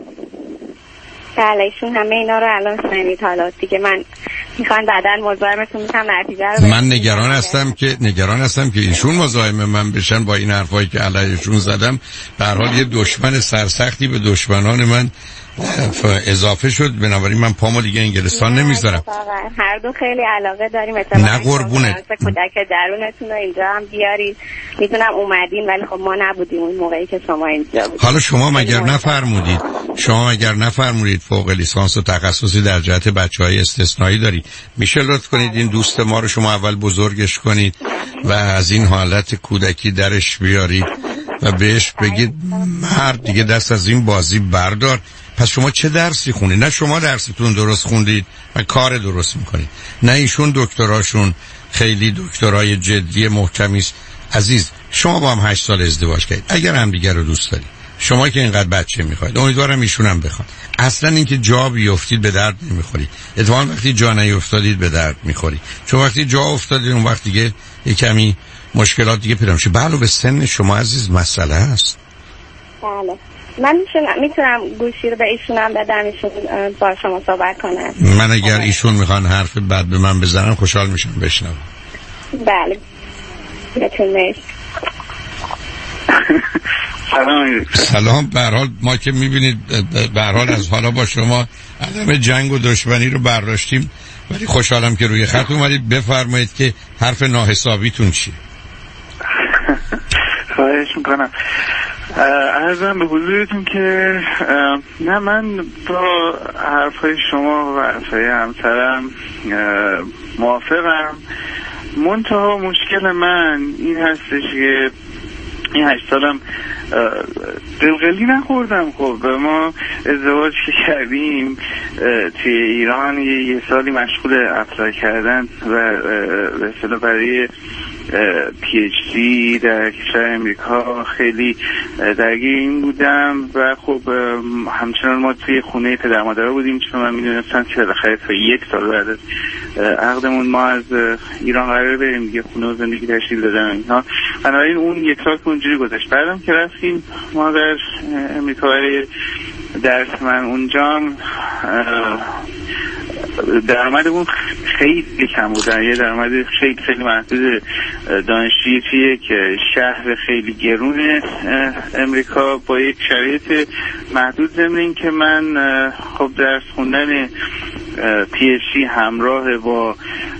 بله ایشون همه اینا رو الان شنید. حالا دیگه من میخوان بعداً مزاحمتون میشم نتیجه رو. من نگران هستم که نگران هستم که ایشون مزاحم من بشن با این حرفایی که علیشون زدم. به هر حال یه دشمن سرسختی به دشمنان من اضافه شد، بنابراین من پامو دیگه انگلستان نمیذارم. هر دو خیلی علاقه داریم. نه قربونت. کودک درونتون رو اینجا هم بیارید. میدونم اومدین ولی خب ما نبودیم اون موقعی که شما اینجا بودید. حالا شما مگر نفرمودید شما مگر نفرمودید فوق لیسانس و تخصصی در جهت بچهای استثنایی داری؟ میشه لطف کنید این دوست ما رو شما اول بزرگش کنید و از این حالت کودکی درش بیارید و بهش بگید مرد دیگه دست از این بازی بردار. پس شما چه درسی خونید؟ نه شما درستون درست خوندید و کار درست میکنید، نه ایشون دکتراشون خیلی دکترای جدی محکمی است. عزیز شما با هم هشت سال ازدواج کردید، اگر هم دیگر رو دوست دارید شما که اینقدر بچه میخواید، امیدوارم ایشون هم بخواد. اصلا اینکه جا بیفتید به درد نمیخورید. اتفاقا وقتی جا نیفتادید به درد میخورید، چون وقتی جا افتادید اون وقت دیگه یه کمی مشکلات دیگه پیدا میشه. بله به سن شما عزیز مسئله هست. بله من میتونم گوشی رو به ایشونم بدم، ایشون با شما صحبت کنن. من اگر ایشون میخوان حرف بد به من بزنن خوشحال میشم بشنوم. بله بتونید. سلام. سلام. به هر حال ما که میبینید به هر حال از حالا با شما عدم جنگ و دشمنی رو برداشتیم، ولی خوشحالم که روی خط اومدید. بفرمایید که حرف ناحسابیتون چیه؟ خواهش میکنم. عرضم به حضورتون که نه من با حرفای شما و حرفای همسرم موافقم، منتها مشکل من این هستش که این هشت سالم دلقلی نخوردم. خب ما ازدواج که کردیم توی ایران یه سالی مشغول اپلای کردن و به اصطلاح برای پی اچ دی در کشور امریکا خیلی درگیر این بودم و خب همچنان ما توی خونه پدر مادر بودیم، چون من میدونستم که بالاخره تا یک سال بعد از عقدمون ما از ایران قرار بریم دیگه، خونه و زندگی تشکیل دادن اینها. بنابراین اون یک سال که اونجوری گذشت. بعدم که رفتیم ما در امریکا برای درس، من اونجام درآمدمون خیلی کم بود، یه درآمد خیلی خیلی محدود دانشجویی توی که شهر خیلی گرون امریکا با یک شرایط محدود، ضمن این که من خب درس خوندن پی اچ دی همراه با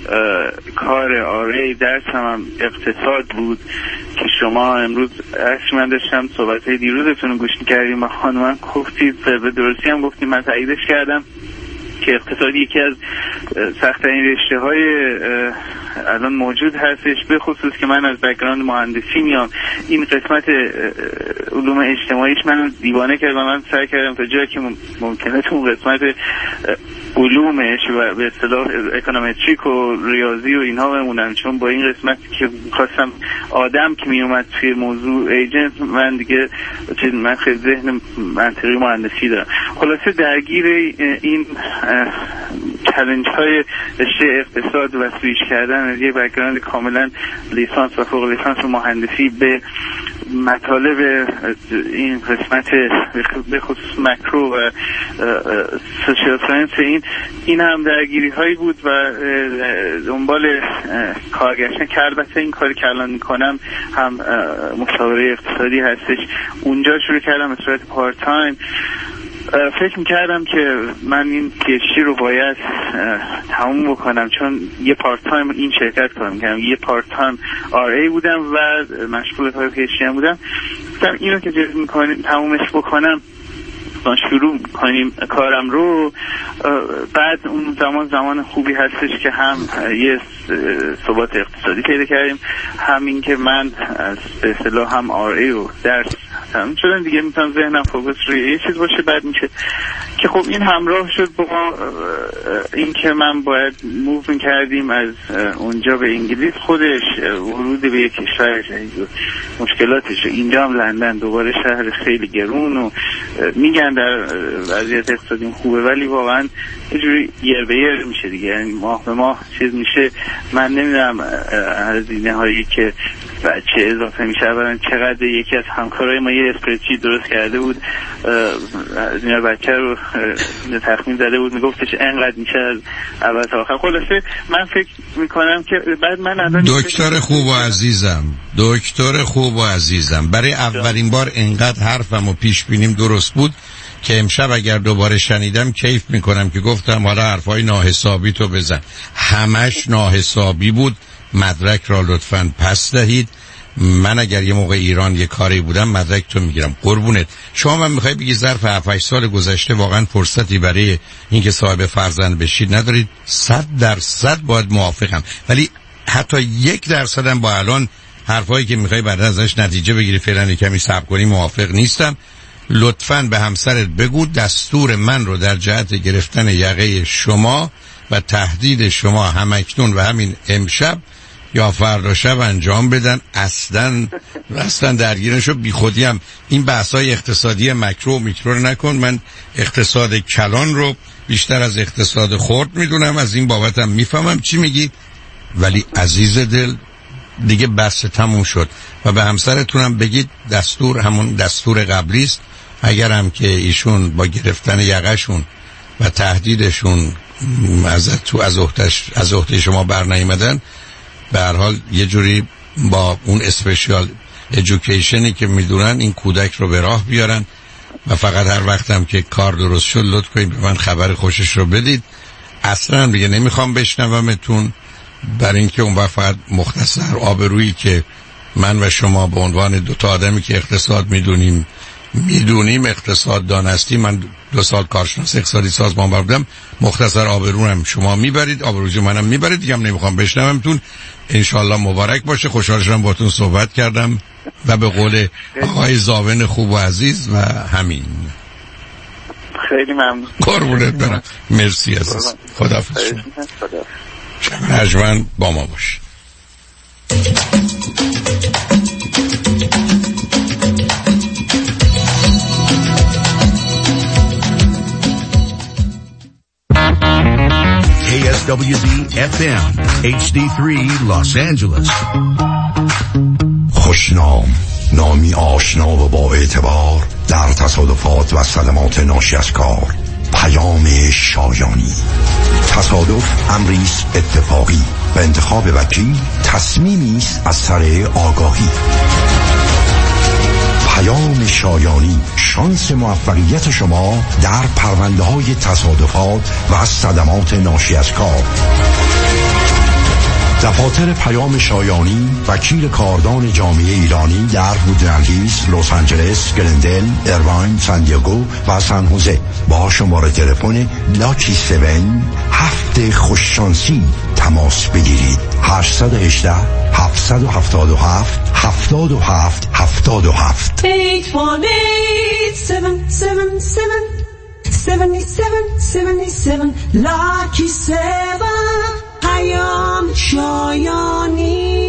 کار آره درس هم اقتصاد بود که شما امروز عکس من داشتم صحبت‌های دیروزتون رو گوش می‌کردیم و خانمم گفتید به درستی هم گفتیم، من تاییدش کردم که اقتصادی یکی از سخت‌ترین رشته‌های الان موجود هستش، به خصوص که من از بک‌گراند مهندسی میام. این قسمت علوم اجتماعیش منو دیوانه کرد و من سعی کردم تا جایی که ممکنه تو اون قسمت علومش و به اصطلاح اکونومتریک و ریاضی و اینها بمونم، چون با این قسمت که خواستم آدم که میومد توی موضوع ایجنت، من دیگه من خیلی ذهن منطقی مهندسی دارم. خلاصه درگیر این چالش های رشته اقتصاد و سویچ کردن از یه بک‌گراند کاملا لیسانس و فوق لیسانس و مهندسی به مطالب این قسمت به خصوص مکرو و سوشیال ساینس، این این هم درگیری هایی بود و دنبال کار گشتن که البته این کاری که الان میکنم هم مشاوره اقتصادی هستش. اونجا شروع کردم به صورت پارت تایم. فکر میکردم که من این پی اچ دی رو باید تموم بکنم، چون یه پارت تایم این شرکت کار میکردم، یه پارت تایم آر ای بودم و مشغول کار پی اچ دی هم بودم. گفتم اینو که جز میکنم تمومش بکنم شروع کنیم کارم رو. بعد اون زمان زمان خوبی هستش که هم یه ثبات اقتصادی پیدا کردیم، همین که من از به اصطلاح هم آر ای و درس تمام شدن دیگه، میتونم ذهنم فوکس روی یه چیز باشه. بعد میشه که خب این همراه شد با این که من باید موو میکردیم از اونجا به انگلیس، خودش ورود به یک کشور جدید مشکلاتش، اینجا هم لندن دوباره شهر خیلی گرون و میگن در وضعیت اقتصادی خوبه، ولی واقعا یه جوری یر به یر میشه دیگه، یعنی ماه به ماه چیز میشه. من نمیدونم هزینه هایی که بچه اضافه میشه، اولا چقدر. یکی از همکارای ما یه اسپرچی درست کرده بود، هزینه بچه رو تخمین زده بود، میگفتش انقدر میشه از اول تا آخر. خلاصه من فکر میکنم که بعد من الان دکتر خوب و عزیزم دکتر خوب و عزیزم برای اولین بار انقدر حرفم و پیش بینیم درست بود که امشب اگر دوباره شنیدم کیف میکنم که گفتم حالا حرفای ناحسابی تو بزن. همش ناحسابی بود. مدرک را لطفاً پس دهید. من اگر یه موقع ایران یه کاری بودم مدرک تو میگیرم قربونت. شما من میخوای بگی ظرف هفت هشت سال گذشته واقعا فرصتی برای اینکه صاحب فرزند بشید ندارید؟ صد درصد باید موافقم، ولی حتی یک درصد هم با الان حرفایی که میخوای بعد ازش نتیجه بگیری فعلا کمی صبر کنی موافق نیستم. لطفاً به همسرت بگو دستور من رو در جهت گرفتن یقه شما و تهدید شما همکنون و همین امشب یا فردا شب انجام بدن. اصلا اصلا درگیرشو بی خودی هم این بحثای اقتصادی مکرو و میکرو رو نکن. من اقتصاد کلان رو بیشتر از اقتصاد خرد میدونم، از این بابتم میفهمم چی میگی، ولی عزیز دل دیگه بحث تموم شد. و به همسرتونم بگید دستور همون دستور قبلی است. اگر هم که ایشون با گرفتن یقهشون و تهدیدشون از تو از عهدهش از عهده شما برنمی‌آمدن، به هر حال یه جوری با اون اسپشیال ادویکیشنی که میدونن این کودک رو به راه بیارن. و فقط هر وقتم که کار درست شد لطف کنید به من خبر خوشش رو بدید. اصلا دیگه نمیخوام بشنومتون، برای اینکه اون وقت فقط مختصر آبرویی که من و شما به عنوان دو تا آدمی که اقتصاد میدونیم میدونیم اقتصاد دانستی، من دو سال کارشناس اقتصادی سازمان بودم، مختصر آبرونم شما میبرید، آبروی منم میبرید، دیگه هم نمیخوام بشنومتون. انشالله مبارک باشه. خوشحال شدم باهاتون صحبت کردم و به قول آقای زاون خوب و عزیز و همین. خیلی ممنون. قربونت برم. مرسی عزیز. خداحافظ. شما رجمن با ما باش. K S W D F M H D three Los Angeles. خوشنام، نامی آشنا و با اعتبار در تصادفات و صدمات ناشی از کار. پیام شایانی. تصادف امری است اتفاقی و انتخاب وکیل تصمیمی است از سر آگاهی. پیام شایانی، شانس موفقیت شما در پرونده‌های تصادفات و صدمات ناشی از کار. دفاتر پیام شایانی، وکیل کاردان جامعه ایرانی در وودلند هیلز، لس آنجلس، گلندل، ایرواین، سان دیگو و سان خوزه با شماره تلفن لاکی هفت هفت خوششانسی تماس بگیرید. هشت یک هشت هفت هفت هفت هفت هفت هفت هفت eight one eight seven seven seven seven seven seven seven Lucky seven پیام شایانی.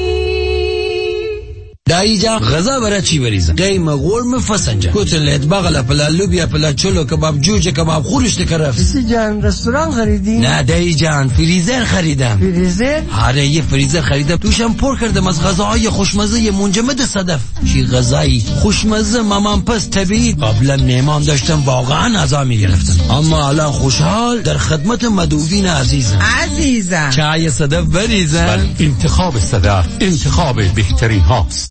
دایی جان غذا برای چی بریزم؟ قیمه غرم فسنجان کتلت بغل پلا لوبیا پلا چلو کباب جوجه کباب خورش نکرفت. سی جان رستوران خریدی؟ نه دایی جان فریزر خریدم. فریزر؟ آره یه فریزر خریدم توشم پر کردم از غذاهای خوشمزه منجمد صدف. چی غذایی خوشمزه مامان پس طبیعی. قبلا میمان داشتم واقعا عزا میگرفتم، اما الان خوشحال در خدمت مدعوین عزیزم. عزیزم چای صدف بریزم. انتخاب صدف انتخاب بهترین هاست.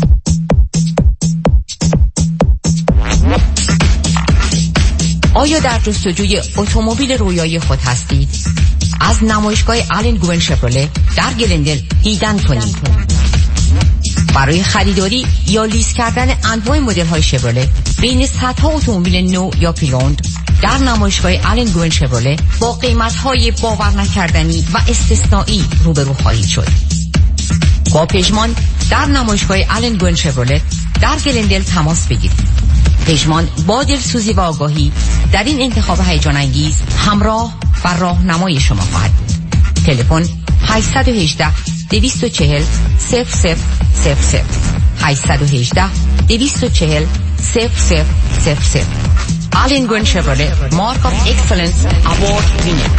آیا در جستجوی اتومبیل رویایی خود هستید؟ از نمایشگاه آلن گوین شفرله در گلندل دیدن کنید. برای خریداری یا لیز کردن انواع مدل‌های شفرله بین صدها اتومبیل نو یا پریوند در نمایشگاه آلن گوین شفرله با قیمت‌های باور نکردنی و استثنایی روبرو خواهید شد. با پژمان در نمایشگاه آلن گوین شفرله در گلندل تماس بگیرید. پژمان با دلسوزی و آگاهی در این انتخاب هیجان انگیز همراه و راهنمای شما خواهد بود. تلفن هشت یک هشت دو چهار صفر صفر صفر صفر هشت یک هشت دو چهار صفر صفر صفر صفر. آلن گوین شفرله مارک آف اکسلنس اوارد وینر.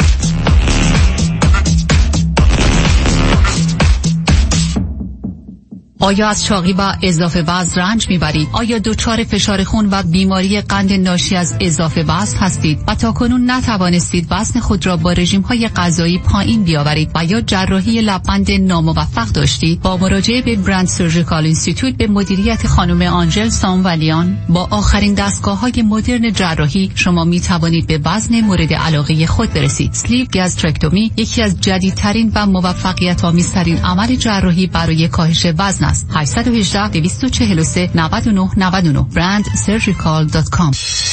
آیا از چاقی و اضافه وزن رنج میبرید؟ آیا دچار فشار خون و بیماری قند ناشی از اضافه وزن هستید و تاکنون نتوانستید وزن خود را با رژیم‌های غذایی پایین بیاورید و یا جراحی لبخند ناموفق داشتید؟ با مراجعه به برند سرجیکال اینستیتوت به مدیریت خانم آنژل سامولیان با آخرین دستگاه‌های مدرن جراحی شما می توانید به وزن مورد علاقه خود برسید. اسلیو گاسترکتومی یکی از جدیدترین و موفقیت‌آمیزترین عمل جراحی برای کاهش وزن است. هشت یک هشت دو چهار سه نه نه نه نه برند سرجیکال دات کام.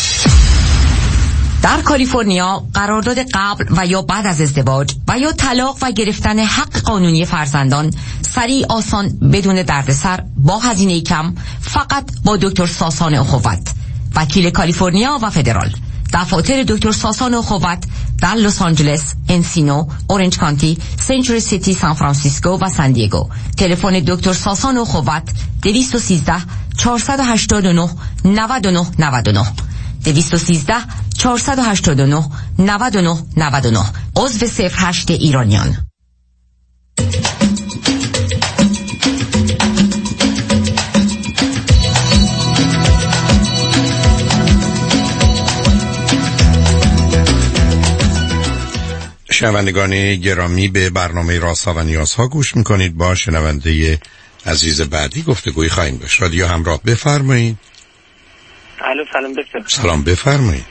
در کالیفرنیا قرارداد قبل و یا بعد از ازدواج و یا طلاق و گرفتن حق قانونی فرزندان سریع، آسان، بدون دردسر، با هزینه کم، فقط با دکتر ساسان اخوت، وکیل کالیفرنیا و فدرال. دفاتر دکتر ساسان اخوت در لس آنجلس، انسینو، اورنج کانتی، سنچوری سیتی، سان فرانسیسکو و سان دیگو. تلفن دکتر ساسان و خوبت دویست و سیزده چهارصد و هشتاد و نه نود و نه نود و نه دویست و سیزده چهارصد و هشتاد و نه نود و نه نود و نه. عضو صفر هشت ایرانیان. شنوندگان گرامی، به برنامه رازها و نیازها گوش میکنید. با شنونده عزیز بعدی گفتگوی خواهیم داشت. رادیو همراه، بفرمایید. الو، سلام دکتر. سلام، بفرمایید.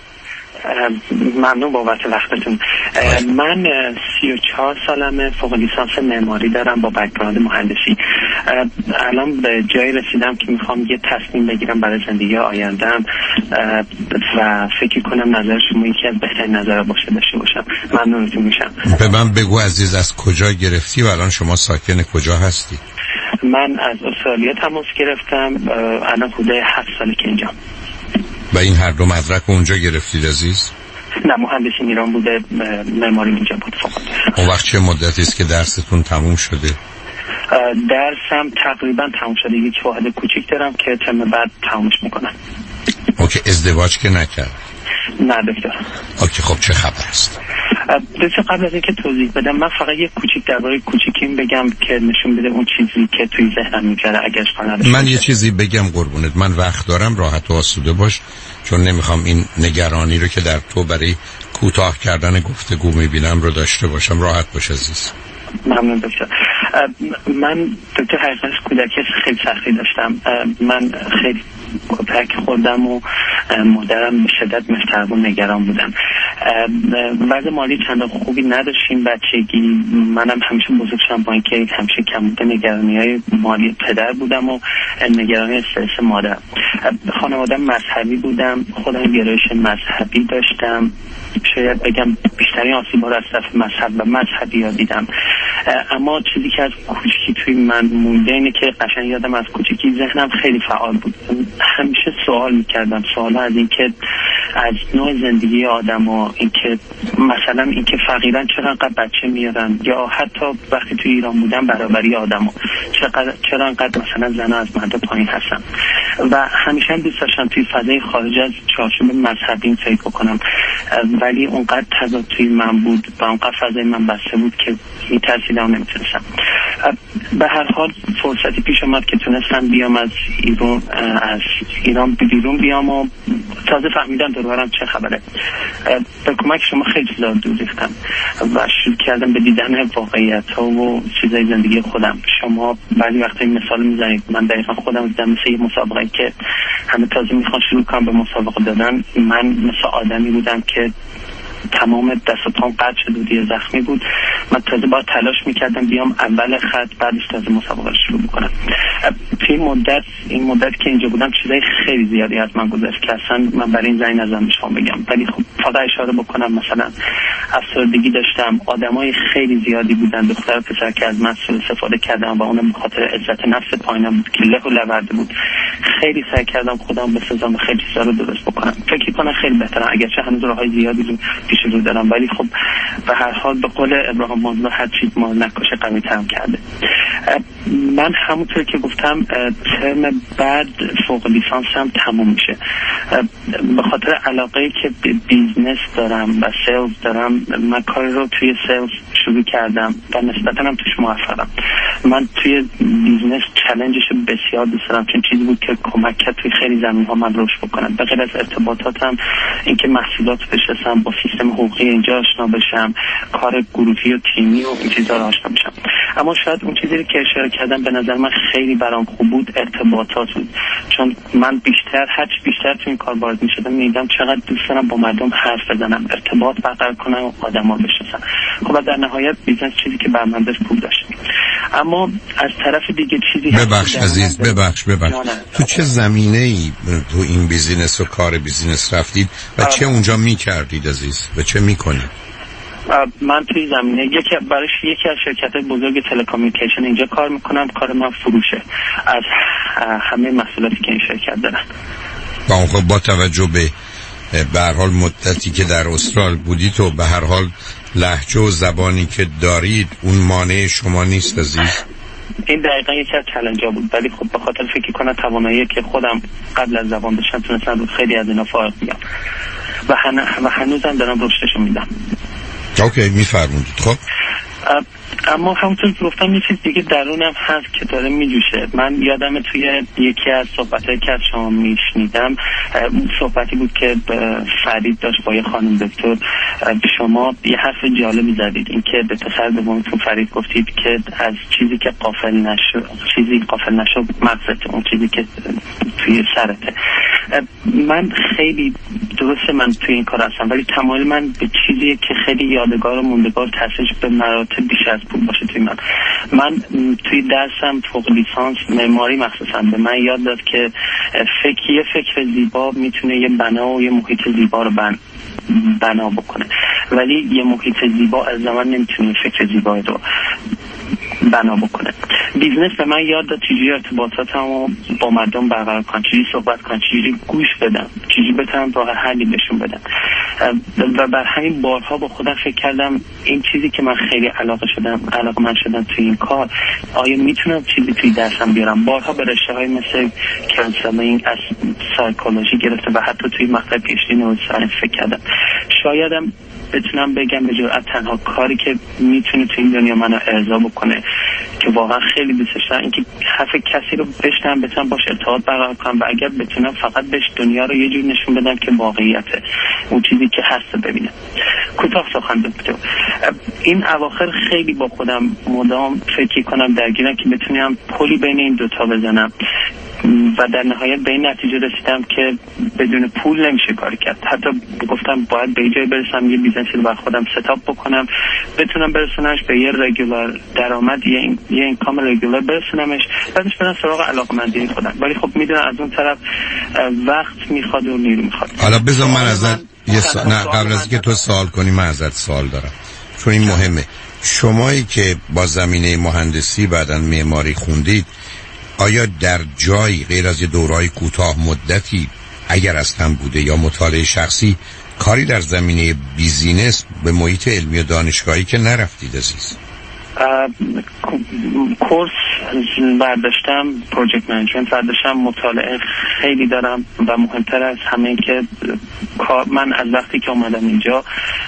ممنون بابت وقتتون. من سی و چهار سالمه، فوق لیسانس معماری دارم با بک‌گراند مهندسی. الان به جایی رسیدم که میخوام یه تصمیم بگیرم برای زندگی آینده‌ام و فکر کنم نظر شما یکی از بهترین نظرها باشه داشته باشم. ممنونتون میشم. به من بگو عزیز، از کجا گرفتی و الان شما ساکن کجا هستی؟ من از استرالیا تماس گرفتم، الان حدود هفت ساله که اینجام. و این هر دو مدرک اونجا گرفتید عزیز؟ نه، مهندسی ایران بوده، معماری اینجا بود فقط. اون وقت چه مدتی است که درستون تموم شده؟ درسم تقریبا تموم شده، یک واحد کوچیک دارم که ترم بعد تمومش میکنم. اوکی، ازدواج که نکرد؟ نه دکتر. اوکی، خب چه خبر است؟ دکتر قبل از اینکه توضیح بدم، من فقط یک کوچیک درباره کوچیکیم بگم که نشون بده اون چیزی که توی ذهنم میگذره. اگه اشکال نداره من یه چیزی بگم قربونت، من وقت دارم، راحت و آسوده باش، چون نمیخوام این نگرانی رو که در تو برای کوتاه کردن گفتگو میبینم رو داشته باشم. راحت باش عزیز. ممنون دکتر. من دکتر حقیقتش کودکی خیلی سختی داشتم. من خیلی کتک خوردم و مادرم به شدت مهربون نگران بودم. وضع مالی چند خوبی نداشتیم بچگی. منم همیشه بزرگ شدم با اینکه همیشه کمبود نگرانی‌های مالی پدر بودم و نگرانی استرس مادر. خانواده‌ام مذهبی بودم، خودم گرایش مذهبی داشتم. شاید بگم بیشترین آسیب‌ها رو از طرف مذهب و مذهبی‌ها دیدم. اما چیزی که از کوچیکی توی من مونده اینه که قشنگ یادم از کوچیکی ذهنم خیلی فعال بود. همیشه سوال می‌کردم، سوال از اینکه از نوع زندگی آدم و اینکه مثلا اینکه فقیران چقدر بچه میارن، یا حتی وقتی توی ایران بودم برابری آدم‌ها چقدر چرا انقدر مثلا زن‌ها از مرد پایین هستن. و همیشه هم دوست داشتم توی فضای خارج از چارچوب مذهبی فکر بکنم، ولی اونقدر تضاد توی من بود و اونقدر فضای من بسته بود که میترسیدم و نمیتونستم. به هر حال فرصتی پیش اومد که تونستم بیام از ایران از ایران بیرون بیام و تازه فهمیدم دوربرم چه خبره. به کمک شما خیلی چیزا دور ریختم و شروع کردم به دیدن واقعیت ها و چیزای زندگی خودم. شما بعضی وقتا این مثال میزنید، من دقیقا خودم دیدم مثل یه مسابقه که همه تازه میخوان شروع کنم به مسابقه دادن. من مثل آدمی بودم که تمام دست و پام قطع شده بود، زخمی بود. من تازه باید تلاش میکردم بیام اول خط، بعدش تازه مسابقه شروع بکنم. توی مدت این مدت که اینجا بودم چیزای خیلی زیادی از من گذشت که اصلا من برای این زنگ نزدم شما بگم، ولی خب فقط اشاره بکنم مثلا افسردگی داشتم، آدمای خیلی زیادی بودن، دختر و پسر که از من سوء استفاده کردن و اونم به خاطر عزت نفس پایینم بود که له و لورده بود. خیلی سعی کردم خودم بسازم و خیلی چیزا رو درست بکنم. فکر کنم خیلی بهتره، اگرچه هنوز راههای زیادی رو پیش رو دارم، ولی خب به هر حال به قول ابراهیم مازلو هر چیز ما نکشه قوی ترم کرده. من همونطور که گفتم ترم بعد فوق لیسانسم تموم میشه. به خاطر علاقه‌ای که به بیزنس دارم و سیلز دارم، من کاری رو توی سیلز شروع کردم و نسبتاً هم توش موفقم. من توی بیزنس چالنجش بسیار دوست دارم، چون چیزی بود که کمک کرد توی خیلی زمینه‌ها من رشد بکنم. به غیر از ارتباطاتم اینکه محصولات بشناسم، با سیستم حقوقی اینجا آشنا بشم، کار گروهی و تیمی و این چیزا رو آشنا بشم. اما شاید اون چیزی که اشاره کردم به نظر من خیلی برام خوب بود ارتباطات بود، چون من بیشتر هرچی بیشتر تو این کار وارد می‌شدم می‌دیدم چقدر دوست دارم با مردم حرف بزنم، ارتباط برقرار کنم و آدم‌ها بشناسم. خب در نهایت بیزنس چیزی که بر من داشت پول داشت. اما از طرف دیگه چیزی ببخش عزیز ببخش ببخش تو چه زمینه‌ای تو این بیزینس و کار بیزینس رفتید و چه اونجا می‌کردید عزیز و چه می‌کنید؟ من توی زمینه یکی برای یکی از شرکت‌های بزرگ تلکامیونیکیشن اینجا کار میکنم. کار من فروشه از همه محصولاتی که این شرکت دارن. با خب با توجه به به هر حال مدتی که در استرال بودید و به هر حال لهجه و زبانی که دارید اون مانع شما نیست عزیز؟ این دقیقا یکی از چالنج‌ها بود، ولی خب به خاطر فکر کنم توانایی که خودم قبل از زبان داشتم تونستم رو خیلی از اینا فارغ بگم و, هن... و هنوزم دارم رشدشو میدم. اوکی میفرمودید. خب اما همونطور که گفتم یه چیز دیگه درونم هست که داره میجوشه. من یادم توی یکی از صحبت‌هایی که از شما میشنیدم صحبتی بود که فرید داشت با یه خانم دکتر، شما یه حرف جالبی زدید، این که به پسر دومتون فرید گفتید که از چیزی که غافل نشو چیزی غافل نشو مغزت، اون چیزی که توی سرته. من خیلی درسته من توی این کار هستم، ولی تمایل من به چیزی که خیلی یادگار و موندگار تاثیرش به مراتب بیش از پول باشه توی من. من توی درسم فوق لیسانس معماری مخصوصا به من یاد داد که فکر یه فکر زیبا میتونه یه بنا و یه محیط زیبا رو بن بنا بکنه، ولی یه محیط زیبا از زمان نمیتونه فکر زیبایی رو بنا بکنه. بیزنس به من یاد داد چجوری ارتباطاتمو با مردم برقرار کنم، چجوری صحبت کنم، چجوری گوش بدم، چجوری بتونم راه حلی بهشون بدم. و بر همین بارها با خودم فکر کردم این چیزی که من خیلی علاقه شدم علاقه من شدم توی این کار، آیا میتونم چیزی توی درسم بیارم؟ بارها به رشته های مثل کانسلینگ، از سایکولوژی گرفته و حتی توی مقطع پی اچ دی نوروساینس فکر کردم. شایدم بتونم بگم به جرئت تنها کاری که میتونه تو این دنیا منو ارضا بکنه که واقعا خیلی دوستش دارم این که حرف کسی رو بشنوم، بتونم باش ارتباط برقرار کنم و اگر بتونم فقط بهش دنیا رو یه جور نشون بدم که واقعیته، اون چیزی که هست ببینم. کوتاه سخن دکتر، این اواخر خیلی با خودم مدام فکر کنم درگیرم که بتونم پلی بین این دوتا بزنم و در نهایت به این نتیجه رسیدم که بدون پول نمیشه کاری کرد. حتی گفتم باید به جای برسم یه بیزنسی رو بر خودم ستاپ بکنم، بتونم برسونمش به یه رگولار درآمد، یه این یه اینکام رگولار برسونمش، بعدش برم سراغ علاقمندی خودم. ولی خب میدونم از اون طرف وقت میخواد و نیرو میخواد. حالا بذار من ازت یه سا... نه قبل از که تو سوال کنی من ازت سوال دارم چون این مهمه. شمایی که با زمینه مهندسی بعدن معماری خوندید، آیا در جایی غیر از یه دورهای کوتاه مدتی اگر اصلا بوده یا مطالعه شخصی کاری در زمینه بیزینس به محیط علمی و دانشگاهی که نرفتید عزیز؟ کورس برداشتم، پروژکت منیجمنت برداشتم، مطالعه خیلی دارم و مهمتر از همه این که من از وقتی که اومدم اینجا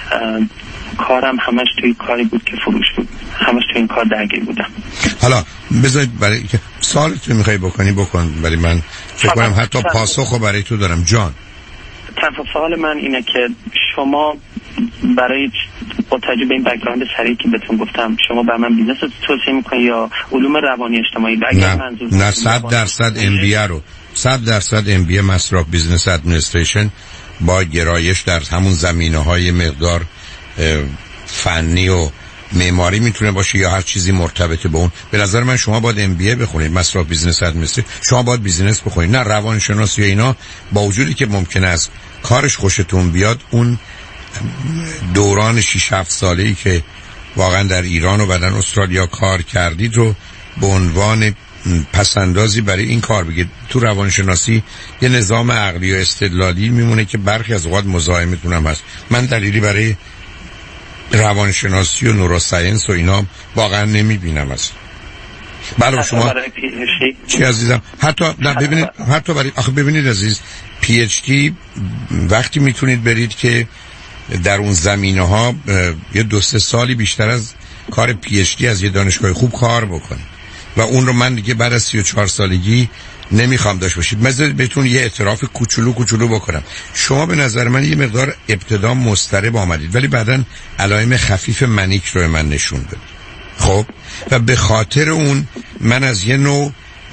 کارم همش توی کاری بود که فروش بود، همش توی این کار درگیر بودم. حالا بذارید برای که سوالت رو میخوای بکنی بکن، ولی من فکر کنم حتی پاسخو برای تو دارم. جان تنها سوال من اینه که شما برای با توجه به این بک‌گراند سریعی که بهتون گفتم، شما بر من بیزنس رو توصیه میکنی یا علوم روانی اجتماعی؟ نه نه صد درصد ام بی ای رو صد درصد ام بی ای مستر بیزنس ادمنستریشن با گرایش در همون زمینه‌های مقدار فنی و معماری میتونه باشه یا هر چیزی مرتبط به اون. به نظر من شما باید ام بی ای بخونید، مستر بیزنس ادمنستریشن، شما باید بیزنس بخونید، نه روانشناسی یا اینا. با وجودی که ممکنه است کارش خوشتون بیاد، اون دوران شش هفت ساله‌ای که واقعا در ایران و بعدن استرالیا کار کردید رو به عنوان پسندازی برای این کار بگید. تو روانشناسی یه نظام عقلی و استدلالی میمونه که برخی از اوقات مزاحمتون هم هست. من دلیلی برای روانشناسی و نوروساینس و اینا واقعا نمیبینم اصلا. بله شما چی عزیزم؟ حتی نه ببینید، حتی برای آخه ببینید عزیز، پی اچ دی وقتی میتونید برید که در اون زمینه‌ها یه دو سه سالی بیشتر از کار پی اچ دی از یه دانشگاه خوب کار بکنید و اون رو من دیگه بعد از سی و چهار سالگی نمیخوام داشت باشید. مثلا بهتون یه اعتراف کوچولو کوچولو بکنم. شما به نظر من یه مقدار ابتدا مضطرب آمدید ولی بعداً علائم خفیف منیک رو من نشون دادید. خب و به خاطر اون من از یه نوع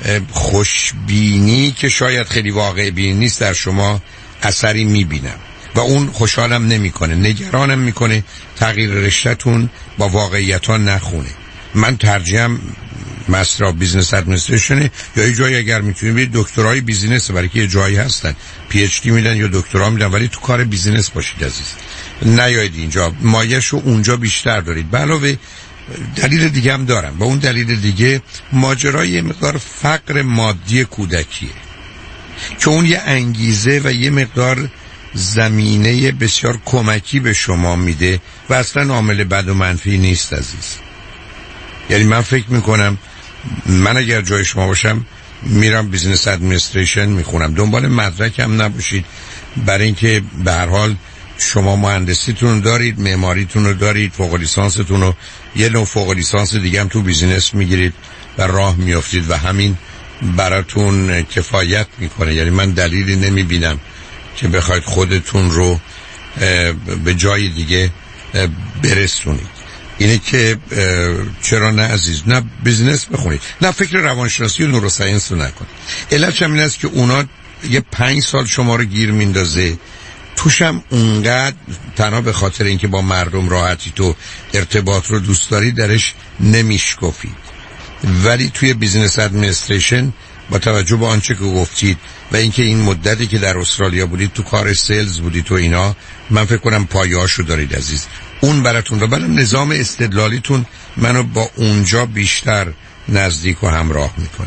خوشبینی که شاید خیلی واقع بینی نیست در شما اثری میبینم و اون خوشحالم نمیکنه، نگرانم میکنه تغییر رشته‌تون با واقعیت‌ها نخونه. من ترجیحم مستر بیزنس ادمنستریشن یا یه جایی اگر میتونید برید دکترای بیزینس، برای که یه جایی هستن پی اچ دی میدن یا دکترا میدن، ولی تو کار بیزینس باشید عزیز. نیایید اینجا، مایه‌شو اونجا بیشتر دارید. علاوه دلیل دیگه هم دارم و اون دلیل دیگه ماجرای مقدار فقر مادی کودکیه که اون یه انگیزه و یه مقدار زمینه بسیار کمکی به شما میده و اصلا عامل بد و منفی نیست عزیز. یعنی من فکر میکنم من اگر جای شما باشم میرم بیزنس ادمنستریشن میخونم. دنبال مدرکم نباشید، برای اینکه به هر حال شما مهندسیتون دارید، معماریتون رو دارید، فوق لیسانستون رو، یه نوع فوق لیسانس دیگه هم تو بیزینس میگیرید و راه میافتید و همین براتون کفایت میکنه. یعنی من دلیلی نمیبینم که بخواید خودتون رو به جای دیگه برسونید. اینه که چرا نه عزیز، نه بیزینس بخونید، نه فکر روانشناسی و نوروساینس رو نکنید. علتش هم این است که اونا یه پنج سال شما رو گیر میندازه، توشم اونقدر تنها به خاطر اینکه با مردم راحتی تو ارتباط رو دوست داری درش نمیشکفید. ولی توی بیزینس ادمنستریشن با توجه به آنچه که گفتید و اینکه این مدتی که در استرالیا بودید تو کار سیلز بودید تو اینا، من فکر کنم پایه‌اشو دارید عزیز. اون براتون و برای نظام استدلالیتون منو با اونجا بیشتر نزدیک و همراه میکنه.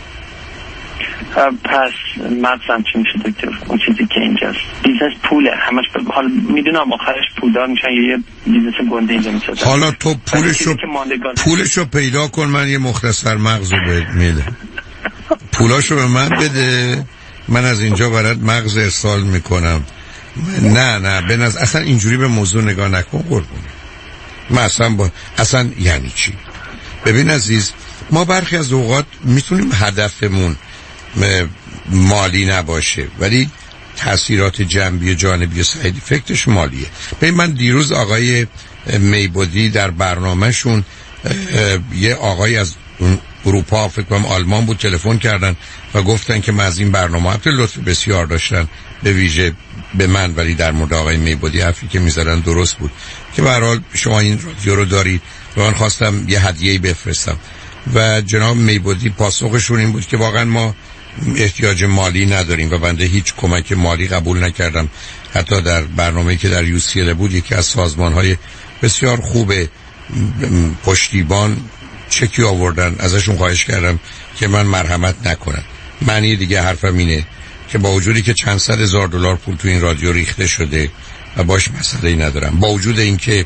پس مغزم چی میشه دکتر؟ اون چیزی که اینجاست بیزنس پوله، همش به حال میدونم آخرش پولدار میشن یا یه بیزنس گنده اینجا میسازن. حالا تو پولشو پولشو پیدا کن، من یه مختصر مغزو بهت میدم. پولاشو به من بده، من از اینجا برات مغز ارسال میکنم. نه نه به نظر اصلا اینجوری به موضوع نگاه نکن قربونه. من اصلا با اصلا یعنی چی؟ ببین عزیز، ما برخی از اوقات میتونیم هدفمون مالی نباشه ولی تأثیرات جنبی و جانبی و سعید افکتش مالیه. ببین من دیروز آقای میبودی در برنامهشون یه آقای از اروپا، فکر کنم آلمان بود، تلفن کردن و گفتن که من از این برنامه البته لطف بسیار داشتن به ویژه به من، ولی در مورد آقای میبودی حرفی که میزدن درست بود که به هر حال شما این رادیو رو دارید و من خواستم یه هدیه‌ای بفرستم و جناب میبودی پاسخشون این بود که واقعا ما احتیاج مالی نداریم و بنده هیچ کمک مالی قبول نکردم. حتی در برنامه‌ای که در یو سی ال بود یکی از سازمان‌های بسیار خوب پشتیبان چکی آوردن، ازشون خواهش کردم که من مرحمت نکنم. معنی دیگه حرفم اینه که با وجودی که چند صد هزار دلار پول تو این رادیو ریخته شده و باش مسئله‌ای ندارم، با وجود اینکه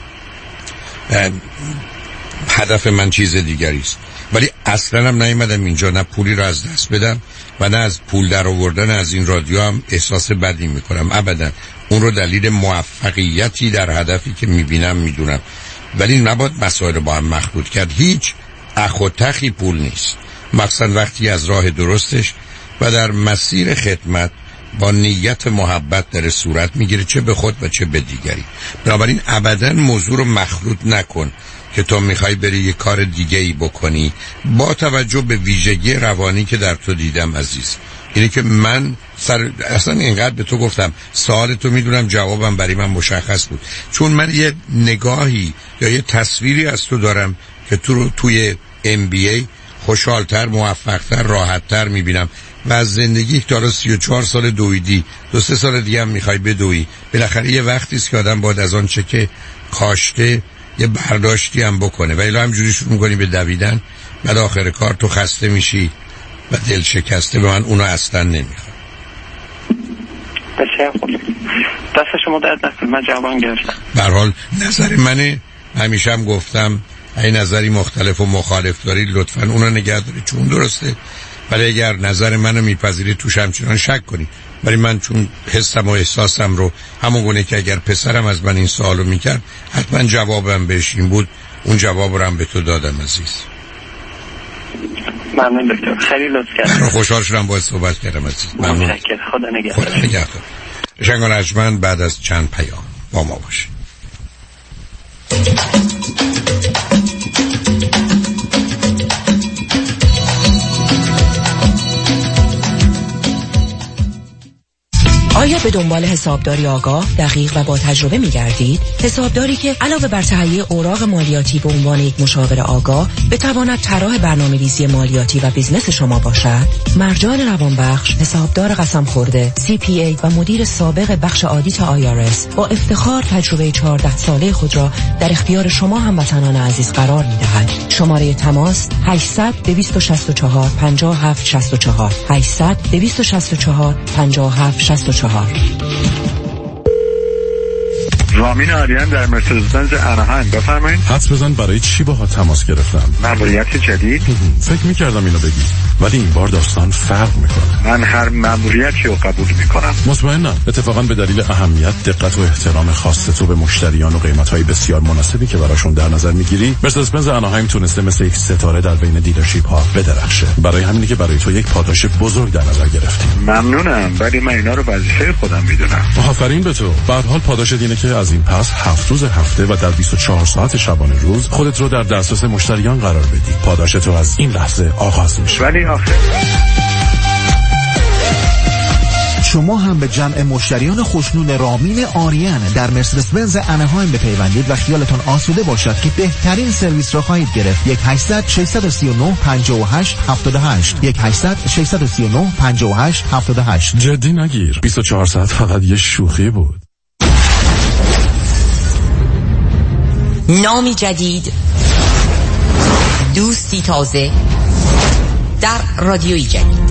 هدف من چیز دیگری است، ولی اصلا هم نیومدم اینجا نه پولی رو از دست بدم و نه از پول در آوردن از این رادیو هم احساس بدی میکنم ابدا. اون رو دلیل موفقیتی در هدفی که میبینم میدونم، ولی نباید مسائل با هم مخلوط کرد. هیچ اخ و تخی پول نیست، مخصوصا وقتی از راه درستش و در مسیر خدمت با نیت محبت در صورت میگیره، چه به خود و چه به دیگری. بنابراین ابدا موضوع رو مخلوط نکن که تو میخوای بری یه کار دیگه ای بکنی با توجه به ویژگی روانی که در تو دیدم عزیز. اینه که من سر اصلا اینقدر به تو گفتم سوال تو میدونم جوابم برای من مشخص بود، چون من یه نگاهی یا یه تصویری از تو دارم که تو رو توی ام بی ای خوشحالتر، موفقتر، راحتتر میبینم و از زندگی تا رو سی و چهار سال دویدی، دو سه سال دیگه هم میخوای بدوی. بالاخره یه وقتی است که آدم باید از آن چه که کاشته یه برداشتی هم بکنه و الا همجوری شروع میکنی به دویدن، بعد آخر کار تو خسته میشی و دل شکسته. به من اونو اصلا نمیخوام. بسیار خوب، دست شما درد نکنه، من جوابم گرفتم. به هر حال نظر منه، همیشه هم گفتم این نظری مختلف و مخالف دارید لطفاً اونو نگه دارید چون درسته، ولی اگر نظر منو میپذیرید توش همچنان شک کنید. ولی من چون حسم و احساسم رو همون گونه که اگر پسرم از من این سوالو میکرد حتما جوابم بهش این بود، اون جواب رو هم به تو دادم عزیز. ممنون دکتر، خیلی لطف کردید. خوشحال شدم باهات صحبت کردم عزیز. ممنون. متشکرم. خدا نگهدار. خدا نگهدار. شنگ و نجمن بعد از چند پیام با ما باشید. آیا به دنبال حسابداری آگاه، دقیق و با تجربه می‌گردید؟ حسابداری که علاوه بر تهیه اوراق مالیاتی به عنوان یک مشاور آگاه، بتواند طراح برنامه‌ریزی مالیاتی و بیزنس شما باشد؟ مرجان روانبخش، حسابدار قسم خورده، سی پی ای و مدیر سابق بخش آدیت آی آر اس، با افتخار تجربه چهارده ساله خود را در اختیار شما هموطنان عزیز قرار می‌دهد. شماره تماس هشتصد دویست و شصت و چهار پنجاه و هفت شصت و چهار هشتصد دویست و شصت و چهار پنجاه و هفت شصت و چهار. رامین آریان در مرسدس بنز اناهایم. بفرمایید. حدس بزن برای چی باها تماس گرفتم؟ مأموریت جدید؟ فکر می‌کردم اینو بگی، ولی این بار داستان فرق میکنه. من هر مأموریتی رو قبول میکنم. مطمئنم. اتفاقا به دلیل اهمیت، دقت و احترام خاص تو به مشتریان و قیمت‌های بسیار مناسبی که براشون در نظر میگیری، مرسدس بنز اناهایم تونسته مثل یک ستاره در بین دیلرشیپ ها بدرخشه. برای همینه که برای تو یک پاداش بزرگ در نظر گرفتیم. ممنونم، ولی من اینا رو وظیفه خودم میدونم. آفرین به تو. به هر حال پاداش اینه که از این پس هفت روز هفته و در بیست و چهار ساعت شبانه روز خودت رو در دسترس مشتریان قرار بدی. پاداش تو از این لحظه آغاز میشه. ولی آخه شما هم به جمع مشتریان خوشنود رامین آریان در مرسدس بنز اناهایم بپیوندید و خیالتان آسوده باشد که بهترین سرویس را خواهید گرفت. یک هشتصد ششصد و سی و نه پنجاه و هشت هفتاد و هشت یک هشتصد ششصد و سی و نه پنجاه و هشت هفتاد و هشت. جدی نگیر، بیست و چهار ساعت فقط یه شوخی بود. نامی جدید، دوستی تازه در رادیوی جدید.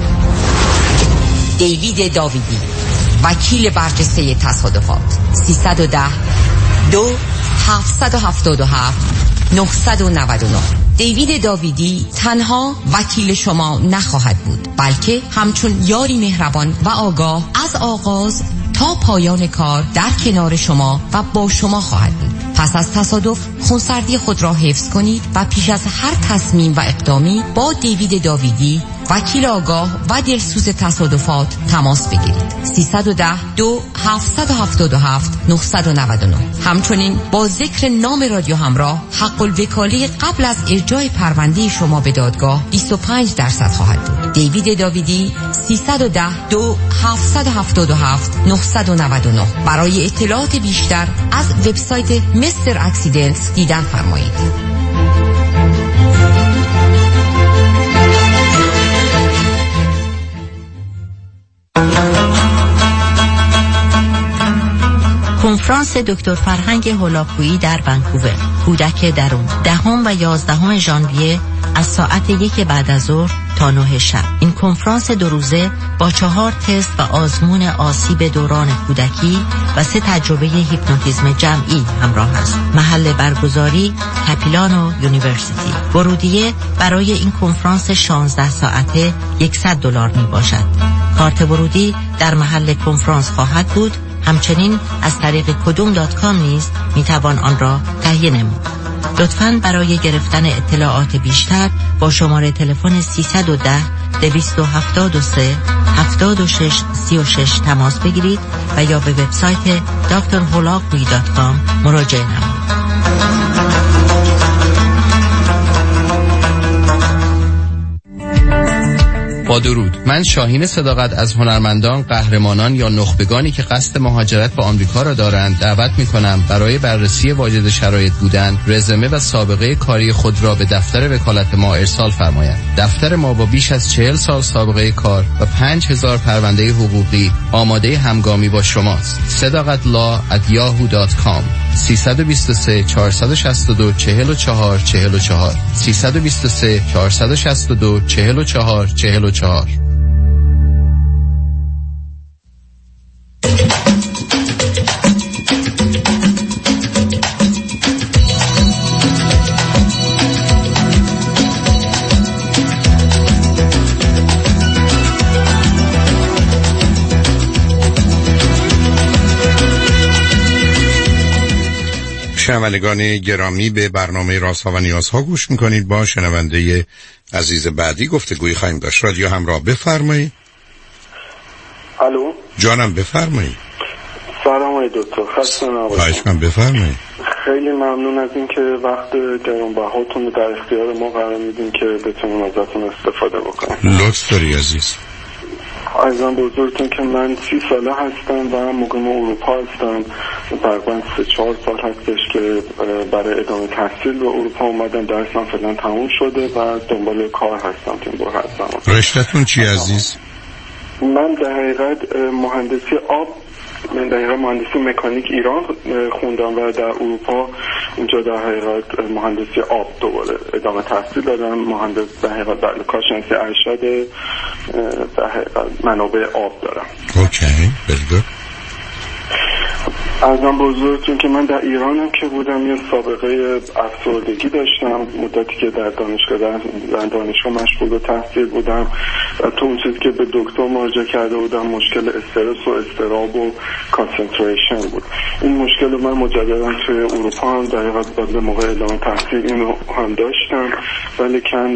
دیوید داویدی، وکیل برجسته تصادفات. سیصد و ده دو هفتصد و هفتاد و هفت نهصد و نود و نه. دیوید داویدی تنها وکیل شما نخواهد بود، بلکه همچون یاری مهربان و آگاه از آغاز تا پایان کار در کنار شما و با شما خواهد بود. پس از تصادف خونسردی خود را حفظ کنید و پیش از هر تصمیم و اقدامی با دیوید داویدی، وکیل آگاه و دلسوز تصادفات تماس بگیرید. سیصد و ده دو هفتصد و هفتاد و هفت نهصد و نود و نه. همچنین با ذکر نام رادیو همراه، حق الوکاله قبل از ارجاع پرونده شما به دادگاه بیست و پنج درصد خواهد بود. دیوید داویدی، سیصد و ده دو هفتصد و هفتاد و هفت نهصد و نود و نه. برای اطلاعات بیشتر از وبسایت مستر اکسیدنت دیدن فرمایید. کنفرانس دکتر فرهنگ هولاکویی در ونکوور، کودک درون، دهم و یازدهم ژانویه از ساعت یک بعد از ظهر تا نه شب. این کنفرانس دو روزه با چهار تست و آزمون آسیب دوران کودکی و سه تجربه هیپنوتیزم جمعی همراه است. محل برگزاری کپیلانو یونیورسیتی. ورودیه برای این کنفرانس شانزده ساعته صد دلار می باشد. کارت ورودی در محل کنفرانس خواهد بود. همچنین از طریق کدوم دات کام نیز می توان آن را تهیه نمود. لطفاً برای گرفتن اطلاعات بیشتر با شماره تلفن سیصد و ده دویست و هفتاد و سه هفتاد و شش سی و شش تماس بگیرید و یا به وبسایت دکتر هولاکویی دات کام مراجعه نمایید. با درود، من شاهین صداقت از هنرمندان، قهرمانان یا نخبگانی که قصد مهاجرت به آمریکا را دارند دعوت می‌کنم برای بررسی واجد شرایط بودن، رزومه و سابقه کاری خود را به دفتر وکالت ما ارسال فرمایند. دفتر ما با بیش از چهل سال سابقه کار و پنج هزار پرونده حقوقی آماده همگامی با شماست. صداقت لا ات یاهو دات کام. سیصد و بیست و سه چهارصد و شصت و دو چهل و چهار چهل و چهار سیصد و بیست و سه چهارصد و شصت و دو چهل و چهار چهل و چهار. شنوندگان گرامی، به برنامه رازها و نیازها گوش میکنید. با شنونده عزیز بعدی گفتگویی خواهیم داشت. رادیو همراه، بفرمایید. الو جانم، بفرمایید. سلام آقای دکتر، خسته نباشید. خواهش می‌کنم، بفرمایید. خیلی ممنون از اینکه وقت گرانبهاتون رو در اختیار ما قرار میدین که بتونیم ازتون استفاده بکنیم. لطف داری عزیز. عزیزم بزرگتون که من سی ساله هستم و مقیم اروپا هستم. تقریبا سه چهار سال هستش که برای ادامه تحصیل به اروپا اومدم. درسم فعلا تموم شده و دنبال کار هستم. تیم بر هستم. رشته‌تون چی عزیز؟ من در حقیقت مهندسی آب، من در حقیقت مهندسی مکانیک ایران خوندم و در اروپا اینجا در حقیقت مهندسی آب دوباره ادامه تحصیل دادم. مهندس در حقیقت در کارشناسی ارشد در حقیقت منابع آب دارم. اوکی، very good. ارزم بزرگتون که من در ایرانم که بودم یه سابقه افسردگی داشتم، مدتی که در دانشگاه در دانشگاه مشغول به تحصیل بودم و تو اون چیزی که به دکتر مراجعه کرده بودم مشکل استرس و اضطراب و کانسنتریشن بود. این مشکل رو من مجددا توی اروپا هم در حقیقت به موقع ادامه تحصیل اینو هم داشتم، ولی کن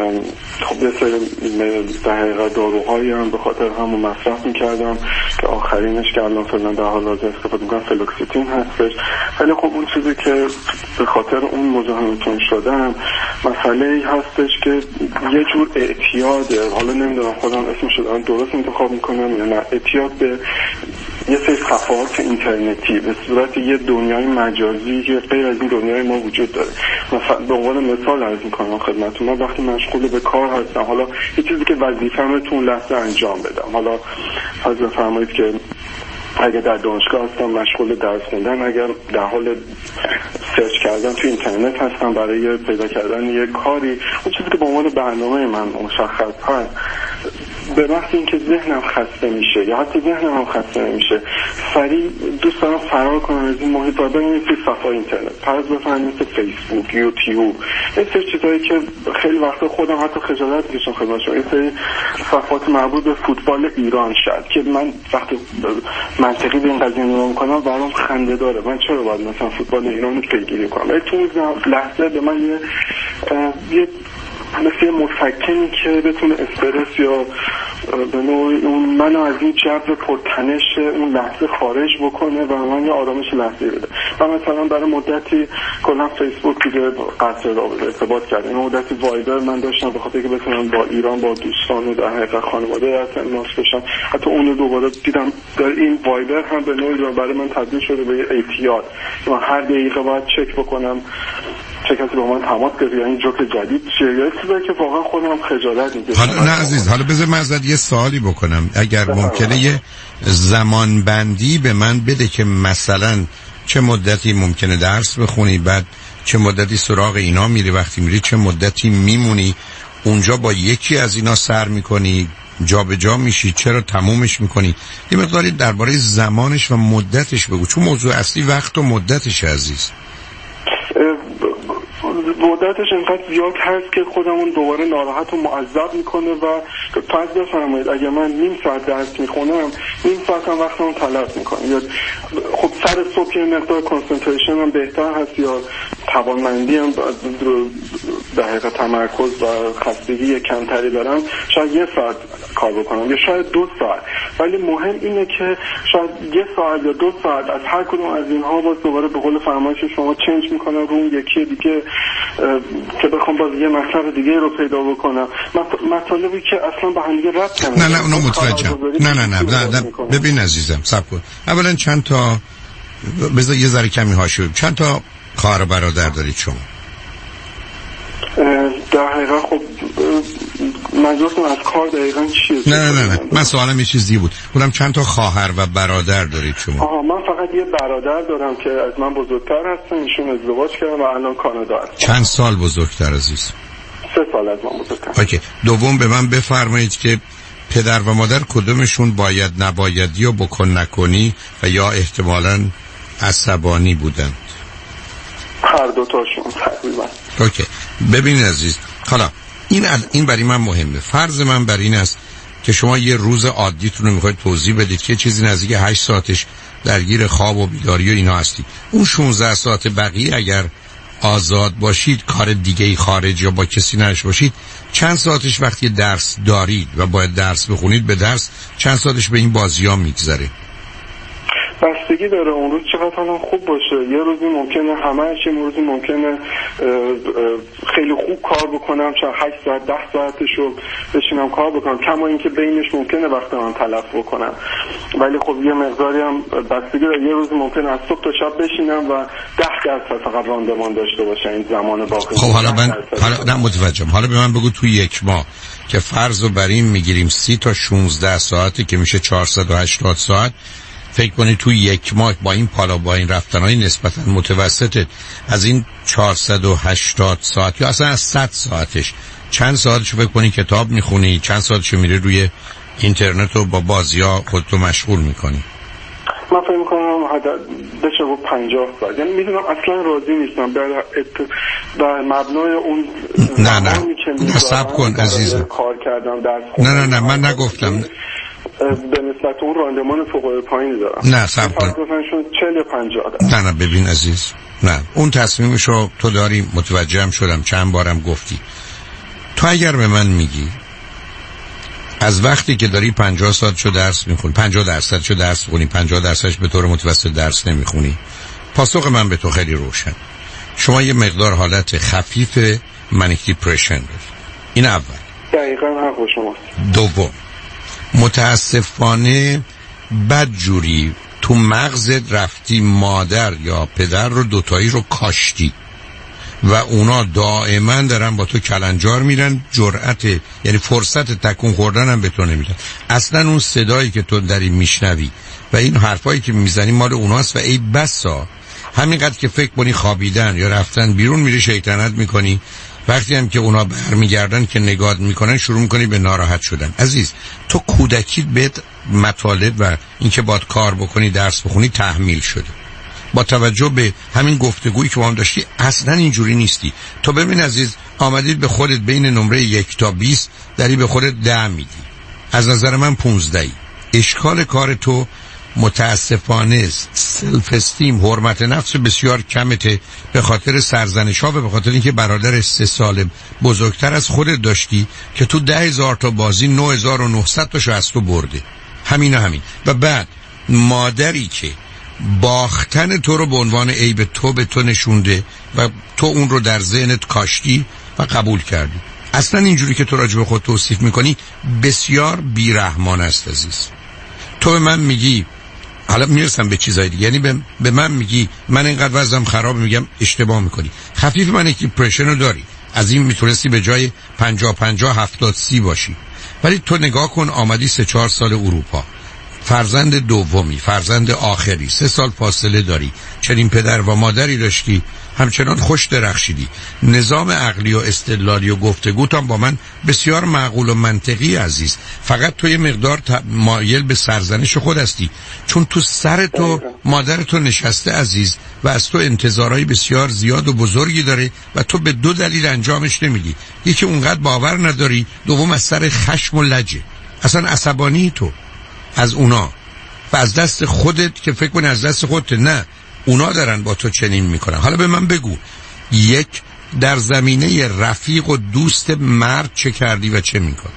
خب یه سری در حقیقت داروهایی هم به خاطر همون مصرف میکردم که آخرینش که الان فعلا در حال حاضر استفاده میکنم فلوکسیتین هستش. ولی خب اون چیزی که به خاطر اون مزاحمتون شدم مسئله ای هستش که یه جور اعتیاده، حالا نمیدونم خودم اسمش رو درست انتخاب میکنم یا نه، اعتیاد به یه سری صفحات اینترنتی به صورت یه دنیای مجازی که غیر از این دنیای ما وجود داره. مثلا به عنوان مثال عرض میکنم خدمتتون، من وقتی مشغول به کار هستم، حالا یه چیزی که وظیفه‌مه تو اون لحظه انجام بدم، حالا فرض بفرمایید که اگر در دانشگاه هستم مشغول درس خوندن، اگر در حال سرچ کردن تو اینترنت هستم برای پیدا کردن یه کاری، اون چیزی که به عنوان برنامه من مشخص هست، به محض اینکه ذهنم خسته میشه یا حتی ذهنم هم خسته نمیشه، سریع دوست دارم فرار کنم از این محیط و برم توی صفحه اینترنت، فرض بفرمایید مثل فیسبوک، یوتیوب، این سری چیزایی که خیلی وقتا خودم حتی خجالت میکشم خدمتشون، این سری صفحات مربوط به فوتبال ایران شد که من وقتی منطقی به این قضیه نگاه میکنم برام خنده داره، من چرا باید مثلا فوتبال ایران رو پیگیری کنم؟ ولی تو اون لحظه به من یه یه مثل یه مسکنی که بتونه استرس یا به نوعی اون منو از این جو پرتنش اون لحظه خارج بکنه و من یه آرامش لحظه بده. من مثلا برای مدتی کلا فیسبوک دیگه قطع رابطه ارتباط کردم، مدتی وایبر من داشتم به خاطر که بتونم با ایران با دوستان و در حقیقت خانواده در تماس باشم، حتی اون رو دوباره دیدم در این وایبر هم به نوعی برای من تبدیل شده به اعتیاد که من هر دقیقه باید چک بکنم چه کسی با من تماس گرفت یا این جوک جدید چیه، یا چیزی که واقعا خودم خجالت میکشم. حالا نه عزیز، حالا بذار من ازت یه سوالی بکنم، اگر ممکنه یه زمان بندی به من بده که مثلا چه مدتی ممکنه درس بخونی، بعد چه مدتی سراغ اینا میری، وقتی میری چه مدتی میمونی اونجا با یکی از اینا سر میکنی، جا به جا میشی، چرا تمومش میکنی؟ یه مقداری درباره زمانش و مدتش بگو، چون موضوع اصلی وقت و مدتش عزیز. مدتش انقدر زیاد هست که خودمون دوباره ناراحت و معذب میکنه و فرض بفرمایید اگه من نیم ساعت درس میخونم، نیم ساعت هم وقتمون تلف میکنه، یا خب سر صبح یه مقدار کانسنتریشن هم بهتر هست یا توانمندی هم در حقیقت تمرکز و خستگی کمتری دارم، شاید یه ساعت کار بکنم یا شاید دو ساعت، ولی مهم اینه که شاید یه ساعت یا دو ساعت از هر کدوم از اینها باز دوباره به قول فرمایش شما چنج میکنم رو اون یکی دیگه که بخوام باز یه مطلب دیگه رو پیدا بکنم، مطالبی که اصلا به هم دیگه ربط نداره. نه نه اونو متوجهم. نه نه نه نه, نه. ببین عزیزم صبر کن، اولا چند تا بذار یه ذره کمی هاشو، چند تا خواهر و برادر دارید شما؟ در حقیقت خب منظورتون از کار دقیقاً چیه؟ نه نه نه, نه. من سوالم یه چیز دیگه بود، بودم چند تا خواهر و برادر دارید شما؟ آها، من فقط یه برادر دارم که از من بزرگتر هستن، ایشون ازدواج کردن و الان کانادا هستن. چند سال بزرگتر عزیز؟ سه سال از من بزرگتر. اوکی. دوم به من بفرمایید که پدر و مادر کدومشون باید نبایدی و بکن نکنی و یا احتمالاً عصبانی بودند؟ هر دو تاشون تقریبا. اوکی. ببینید عزیز، حالا این این برای من مهمه. فرض من بر این است که شما یه روز عادیتون رو میخواید توضیح بدید که چیزی نزدیک هشت ساعتش درگیر خواب و بیداری و اینا هستید. اون شانزده ساعت بقیه اگر آزاد باشید، کار دیگه‌ای خارج یا با کسی نش باشید، چند ساعتش وقتی درس دارید و باید درس بخونید به درس، چند ساعتش به این بازی‌ها میگذره؟ بستگی داره اون روز چقدر حالم خوب باشه. یه روزی ممکنه همه‌اش، یه روزی ممکنه خیلی خوب کار بکنم، چند هشت ساعت ده ساعتشو بشینم کار بکنم، کما اینکه بینش ممکنه وقت من تلف بکنم، ولی خب یه مقداری هم بستگی داره. یه روز ممکنه از صبح تا شب بشینم و ده درصد فقط راندمان داشته باشه این زمان باقی. خب حالا من حالا نه متوجهم. حالا به من بگو تو یک ماه که فرضو بر این میگیریم سی تا شانزده ساعتی که میشه چهارصد و هشتاد ساعت، فکر کنید توی یک ماه با این پالا با این رفتنهای نسبتا متوسط از این چهارصد و هشتاد ساعت یا اصلا از صد ساعتش چند ساعتشو فکر کنید کتاب میخونی، چند ساعتشو میره روی اینترنت و با بازی‌ها خودتو مشغول میکنی؟ من فکر میکنم عدد بشه با پنجاه سال. یعنی میدونم اصلا راضی نیستم بر ات... بر مبنای اون نه نه نه صبر کن عزیزم کار کردم در نه نه نه من نگفتم به نسبت اون راندمان فوق پایینی دارم. نه صبر کن چهل یا پنجاه. نه نه ببین عزیز، نه اون تصمیمشو تو داری، متوجهم شدم، چند بارم گفتی. تو اگر به من میگی از وقتی که داری پنجاه ساعت شو درس میخونی، پنجاه درصد شو درس میخونی، پنجاه درصدش به طور متوسط درس نمیخونی، پاسخ من به تو خیلی روشن. شما یه مقدار حالت خفیف منیک دیپرشن داری. این اول. دقیقاً حق شماست. دوم، متاسفانه بدجوری تو مغزت رفتی مادر یا پدر رو دوتایی رو کاشتی و اونا دائما دارن با تو کلنجار میرن، جرأت یعنی فرصت تکون خوردن هم به تو نمیدن. اصلا اون صدایی که تو داری میشنوی و این حرفایی که میزنی مال اوناست و ای بسا همینقدر که فکر کنی خوابیدن یا رفتن بیرون میری شیطنت میکنی، وقتی هم که اونا برمیگردن که نگات میکنن شروع میکنی به ناراحت شدن. عزیز تو کودکیت بهت مطالب و اینکه باید کار بکنی درس بخونی تحمیل شده. با توجه به همین گفتگویی که با هم داشتی اصلا اینجوری نیستی. تو ببین عزیز، آمدید به خودت بین نمره یک تا بیست داری به خودت ده میدی، از نظر من پونزده ای. اشکال کار تو متاسفانه سلف استیم، حرمت نفس بسیار کمته به خاطر سرزنش ها و به خاطر اینکه برادر سه سال بزرگتر از خودت داشتی که تو ده هزار تا بازی نه هزار و نهصد تاشو از تو برده. همین و همین. و بعد مادری که باختن تو رو به عنوان عیب تو به تو نشونده و تو اون رو در ذهنت کاشتی و قبول کردی. اصلا اینجوری که تو راجع به خود توصیف میکنی بسیار بیرحمان است عزیز. تو به من میگی، حالا میرسم به چیزای دیگه، یعنی به, به من میگی من اینقدر وضعم خراب، میگم اشتباه میکنی. خفیف من که پرشن رو داری، از این میتونستی به جای پنجاه پنجاه هفتاد سی باشی. ولی تو نگاه کن، آمدی سه چهار سال اروپا، فرزند دومی، فرزند آخری، سه سال فاصله داری، چنین پدر و مادری داشتی، همچنان خوش درخشیدی، نظام عقلی و استدلالی و گفتگوت هم با من بسیار معقول و منطقی عزیز. فقط تو یه مقدار مایل به سرزنش خود هستی، چون تو سر تو مادر تو نشسته عزیز و از تو انتظارهای بسیار زیاد و بزرگی داره و تو به دو دلیل انجامش نمیدی. یکی اونقدر باور نداری، دوم از سر خشم و لجه، اصلا عصبانی تو از اونا و از دست خودت که فکر کنی از دست خودت، نه اونا دارن با تو چنین میکنن. حالا به من بگو، یک در زمینه رفیق و دوست مرد چه کردی و چه میکنی؟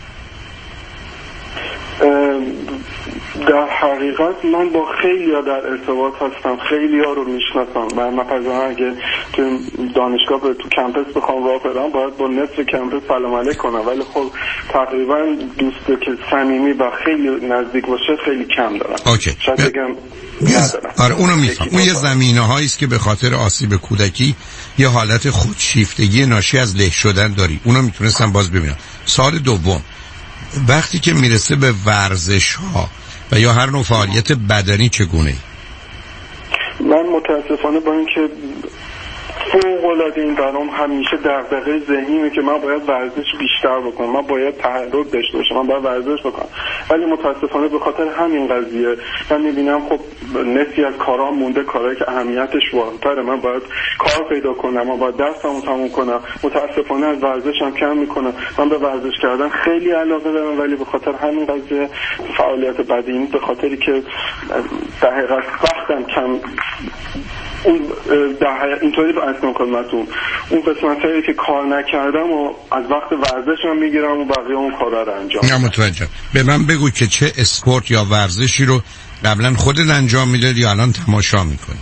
در حقیقت من با خیلی ها در ارتباط هستم، خیلی ها رو میشناسم و مثلا اگه تو دانشگاه تو کمپس بخوام راه برم باید با نصف کمپس سلام علیک کنم، ولی خب تقریبا دوست که صمیمی و خیلی نزدیک باشه خیلی کم دارم. اوکی. شاید بگم ندارم. آره اونو میفهم. اون یه زمینه هایی است که به خاطر آسیب کودکی یه حالت خودشیفتگی ناشی از له شدن داری. اونو میتونستم باز ببینم. سال دوم وقتی که میرسه به ورزش ها و یا هر نوع فعالیت بدنی چگونه؟ من متاسفانه با اینکه فوق العاده این برام همیشه دغدغه ذهنیه که من باید ورزش بیشتر بکنم، من باید تحرک داشته باشم، من باید ورزش بکنم، ولی متاسفانه به خاطر همین قضیه من میبینم خب نصفی از کارام مونده، کارهایی که اهمیتش بالاتره، من باید کار پیدا کنم، من باید درسمو تموم کنم، متاسفانه از ورزشم کم میکنم. من به ورزش کردن خیلی علاقه دارم ولی به خاطر همین قضیه فعالیت بدنی، به خاطری که در حقیقت وقتم کم، اون اینطوری به اصلا خدمتون اون قسمت هایی که کار نکردم و از وقت ورزشم میگیرم و بقیه اون کارا رو انجام میدم. متوجه. به من بگو که چه اسپورت یا ورزشی رو قبلا خودت انجام میدادی یا الان تماشا میکنی؟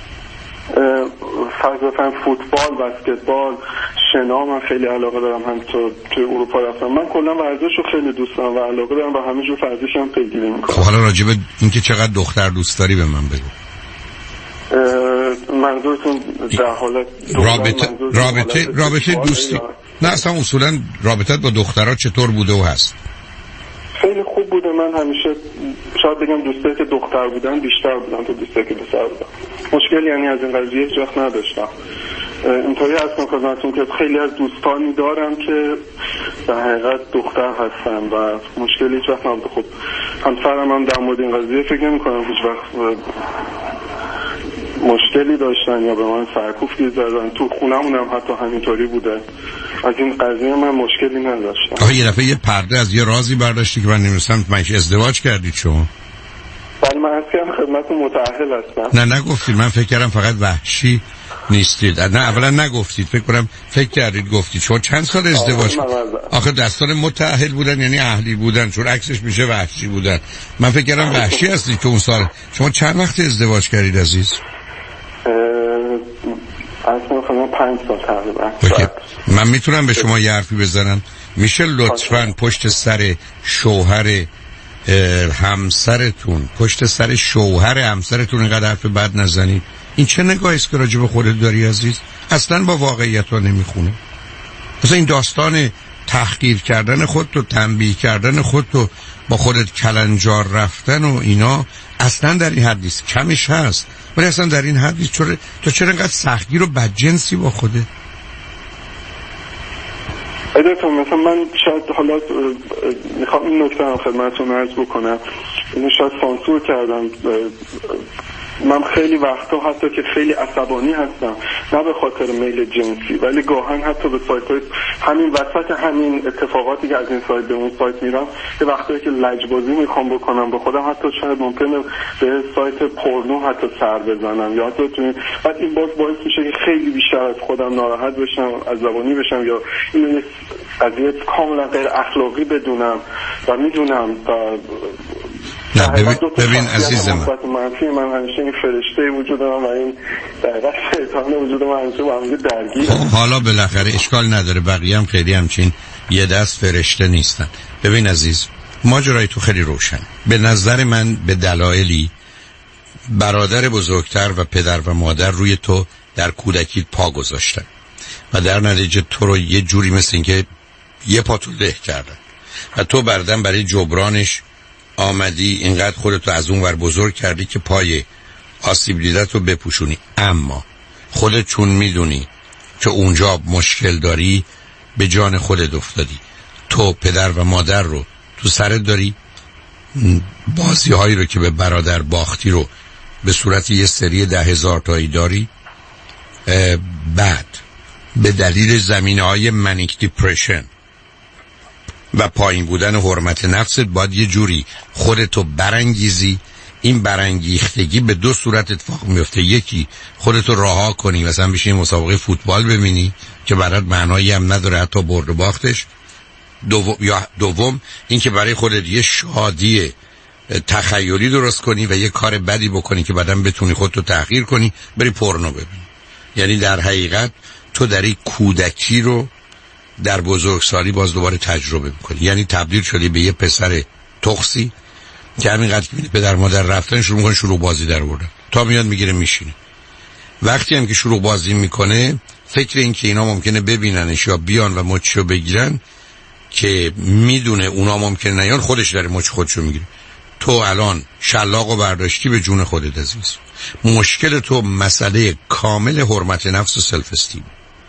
فرضاً فوتبال، بسکتبال، شنا من خیلی علاقه دارم، هم تو توی اروپا رفتم. من کلا ورزش رو خیلی دوست دارم و علاقه دارم و همه جور ورزش هم پیگیری میکنم. خب حالا راجع به اینکه چقدر دختر دوست داری به من بگو. منظورتون در حالت رابطه رابطه رابطه دوستی؟ نه اصلا اصولا رابطت با دخترها چطور بوده و هست؟ خیلی خوب بوده. من همیشه شاید بگم دوستایی که دختر بودن بیشتر بودن تا دوستایی که پسر بودن. مشکلی یعنی از این قضیه هیچ وقت نداشتم. اینطوری هستم خدمتتون که خیلی از دوستانی دارم که در حقیقت دختر هستن و مشکلی هیچ وقت نبوده. خب همسرم هم در مورد این قضیه فکر نمی‌کنم هیچ وقت مشکلی داشتن یا به من سرکوفتی زدن. تو خونمون هم حتی همینطوری بوده. از این قضیه من مشکلی نداشتم. آخه یه دفعه یه پرده از یه رازی برداشتی که من نمی‌دونستم منش ازدواج کردید شما. بله من اصلا خدمتتون متأهل هستم. نه نگفتید، من فکر کردم فقط وحشی نیستید. نه اولا نگفتید، فکر کنم فکر کردید گفتید. شما چند سال ازدواج کردید؟ آخه دستان متأهل بودن یعنی اهلی بودن، چون عکسش میشه وحشی بودن. من فکر کردم وحشی هستید که اون سال. شما چند وقت ازدواج کردید عزیز؟ اصلا خودم پنج سال تقریبا. من میتونم به شما یه حرفی بزنم؟ میشه لطفاً پشت سر شوهر همسرتون، پشت سر شوهر همسرتون اینقدر حرف بد نزنید؟ این چه نگاهی است که راجع به خودت داری عزیز؟ اصلا با واقعیت ها نمیخونه. مثلا این داستان تحقیر کردن خودت و تنبیه کردن خودت و با خودت کلنجار رفتن و اینا اصلا در این حد نیست. کمش هست ولی اصلا در این حد نیست. چرا تو چرا اینقدر سختگیر و بدجنسی با خودت؟ ادتون مثلا من شاید حالا میخوام این نکته هم خدمتتون عرض بکنم. اینو شاید سانسور کردم. من خیلی وقتا حتی که خیلی عصبانی هستم، نه به خاطر میل جنسی، ولی گاهن حتی به سایت های همین وسط همین اتفاقاتی که از این سایت به اون سایت میرم، یه وقتایی که لجبازی میخوام بکنم با خودم، حتی شاید ممکنه به سایت پورنو حتی سر بزنم یا حتی تو این، بعد این باز باعث میشه که خیلی بیشتر از خودم ناراحت بشم، عصبانی بشم یا اینو یه قضیه کاملا غیر اخلاقی بدونم و میدونم تا نه ببین, ببین عزیز من منفی من همیشه این فرشته وجود من و این دقیقا شیطان وجود من همیشه با همگه درگیر. حالا بالاخره اشکال نداره، بقیه هم خیلی همچین یه دست فرشته نیستن. ببین عزیز، ماجرای تو خیلی روشن. به نظر من به دلایلی برادر بزرگتر و پدر و مادر روی تو در کودکی پا گذاشتن و در نتیجه تو رو یه جوری مثل این که یه پا تو له کردن و تو بردن برای جبرانش آمدی اینقدر خودتو از اون ور بزرگ کردی که پای آسیب دیدتو بپوشونی. اما خودت چون میدونی که اونجا مشکل داری به جان خودت افتادی. تو پدر و مادر رو تو سرت داری، بازی هایی رو که به برادر باختی رو به صورت یه سری ده هزار تایی داری. بعد به دلیل زمینه های منیک دیپرشن و پایین بودن حرمت نفست باید یه جوری خودتو برانگیزی. این برانگیختگی به دو صورت اتفاق میفته. یکی خودتو رها کنی مثلا بشینی مسابقه فوتبال ببینی که برات معنایی هم نداره حتی برد و باختش. دوم یا دوم این که برای خودت یه شادی تخیلی درست کنی و یه کار بدی بکنی که بعداً بتونی خودتو تحقیر کنی، بری پورنو ببینی. یعنی در حقیقت تو داری کودکی رو در بزرگسالی باز دوباره تجربه میکنی. یعنی تبدیل شدی به یه پسر تخسی که همینقدر که میدی پدر مادر رفتن شروع میکنه شروع بازی در بردن. تا میاد میگیره میشینه. وقتی هم که شروع بازی میکنه فکر این که اینا ممکنه ببیننش یا بیان و مچشو بگیرن که میدونه اونا ممکنه نیان، خودش داره مچ خودشو میگیره. تو الان شلاقو برداشتی به جون خودت عزیز. مشکل تو مسئله کامل حرمت نفس و سلف استیم،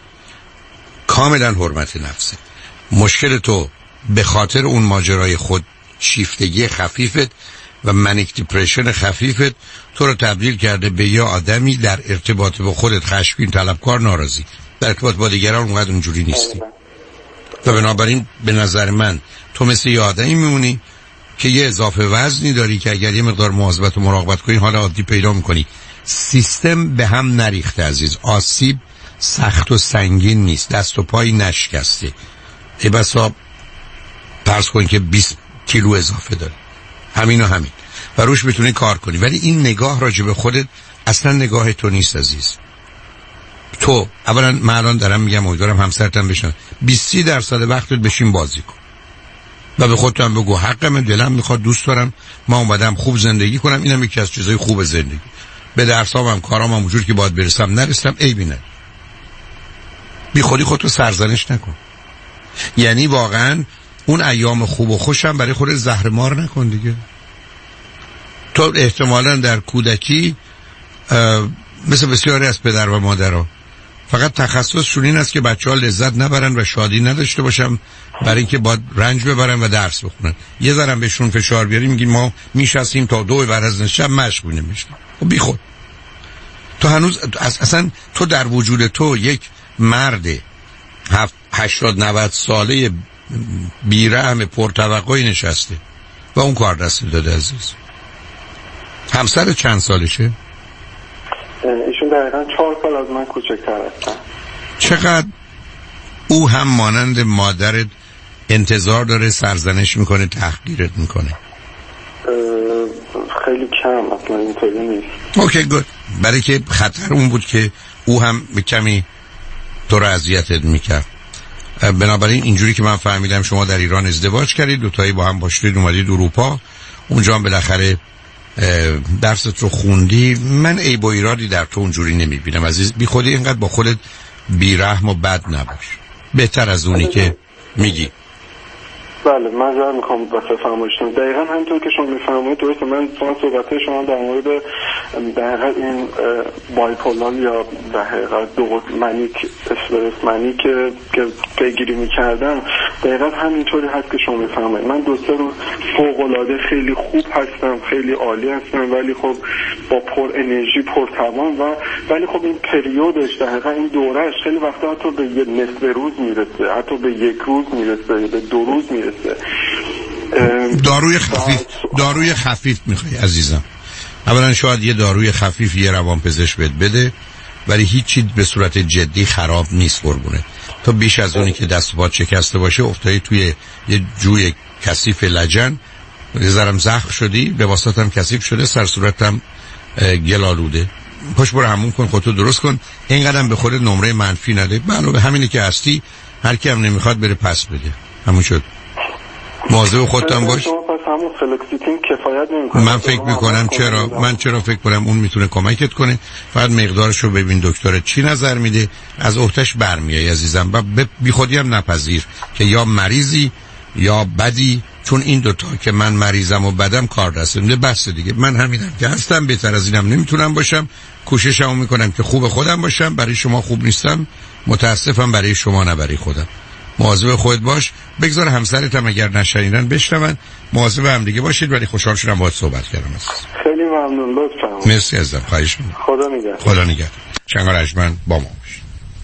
کاملا حرمت نفسه. مشکل تو به خاطر اون ماجرای خود شیفتگی خفیفت و منیک دیپرشن خفیفت تو رو تبدیل کرده به یه آدمی در ارتباط با خودت خشمگین، طلبکار، ناراضی. در ارتباط با دیگران اونقدر اونجوری نیستی و بنابراین به نظر من تو مثل یه آدمی میمونی که یه اضافه وزنی داری که اگر یه مقدار مواظبت و مراقبت کنی حال عادی پیدا میکنی. سیستم به هم نریخته عزیز. آسیب سخت و سنگین نیست، دست و پای نشکسته. ای بسا فرض کن که بیست کیلو اضافه داری، همین و همین، و روش بتونی کار کنی. ولی این نگاه راجع به خودت اصلا نگاه تو نیست عزیز. تو اولا من الان دارم میگم امیدوارم همسرتم بشن بیست درصد وقتت بشین بازی کن و به خودت هم بگو حقم، دلم میخواد، دوست دارم، ما اومدم خوب زندگی کنم، اینم یکی از چیزای خوب زندگی. به درسام هم کارام هم وجود که باید برسم نرسم عیبی نداره. بی خودی خودتو سرزنش نکن. یعنی واقعا اون ایام خوب و خوشم برای خودت زهرمار نکن دیگه. تو احتمالاً در کودکی مثل بسیاری از پدر و مادرها فقط تخصصشون این است که بچه‌ها لذت نبرن و شادی نداشته باشن برای اینکه باید رنج ببرن و درس بخونن. یه ذره بهشون فشار بیاریم میگیم ما میشستیم تا دو بعد از شب مشق می‌کنیم. خب بی خود. تو هنوز اصلا تو در وجود تو یک مرد هفت هشتاد نود ساله بیرحم پرتوقعی نشسته و اون کار دست داده. عزیز همسر چند سالشه؟ ایشون دقیقا چهار سال از من کوچکتر هستن. چقدر او هم مانند مادرت انتظار داره، سرزنش میکنه، تحقیرت میکنه؟ خیلی کم، اصلا اینطوری نیست. اوکی گود. برای که خطر اون بود که او هم کمی تو رو اذیتت میکرد. بنابراین اینجوری که من فهمیدم شما در ایران ازدواج کردید، دوتایی با هم باشید اومدید اروپا، اونجا هم بالاخره درست رو خوندی. من عیب و ایرادی در تو اونجوری نمیبینم عزیز. بی خودی اینقدر با خودت بیرحم و بد نباش، بهتر از اونی که میگی. بله من جا میخوام واسه فرمایشتون دقیقا همینطور که شما میفرمایید درسته. من شما صحبت شما در مورد دقیقا این بایپولار یا دقیقا دو منیک استرس منیک که که پیگیری میکردم دقیقا همینطوری هست که شما میفرمایید. من دو سه روز فوق‌العاده خیلی خوب هستم، خیلی عالی هستم، ولی خب با پر انرژی، پر توان و ولی خب این پریودش دقیقا این دورش خیلی وقتا حتی به یه نصف روز میرسه، حتی به یک روز میرسه، به دو روز میرسه. داروی خفیف داروی خفیف میخوای عزیزم؟ اولا شاید یه داروی خفیف یه روانپزشک بهت بده، ولی هیچی به صورت جدی خراب نیست قربونه. تو بیش از اونی که دست و پات شکسته باشه افتادی توی یه جوی کثیف لجن، یه ذرم زخم شدی، به واسطم کثیف شده، سر صورتم گل آلوده. پاش برو همون کن، خودتو درست کن، اینقدرم به خودت نمره منفی نده. معلومه همینی که هستی، هر کی هم نمیخواد بره پس بده. همون شد. مواظب خودتون باش. من فکر میکنم چرا من چرا فکر کنم اون میتونه کمکت کنه. فقط مقدارش رو ببین دکترت چی نظر میده، از عهده‌اش برمیای عزیزم. و بی خودی هم نپذیر که یا مریضی یا بدی، چون این دوتا که من مریضم و بدم کار دست میده. بس دیگه، من همینم که هستم، بهتر از اینم نمیتونم باشم. کوششمو میکنم که خوب خودم باشم. برای شما خوب نیستم، متاسفم برای شما نه برای خودم. مواظب خودت باش. بگذار همسرت هم اگر نشنیدن بشنون. مواظب هم دیگه باشید. ولی خوشحال شدم باهات صحبت کردم. خیلی ممنون، لطفا. مرسی عزیزم، خواهش می‌کنم. خدا نگهدار. خدا نگهدار. شنگار اجمن با ما باش.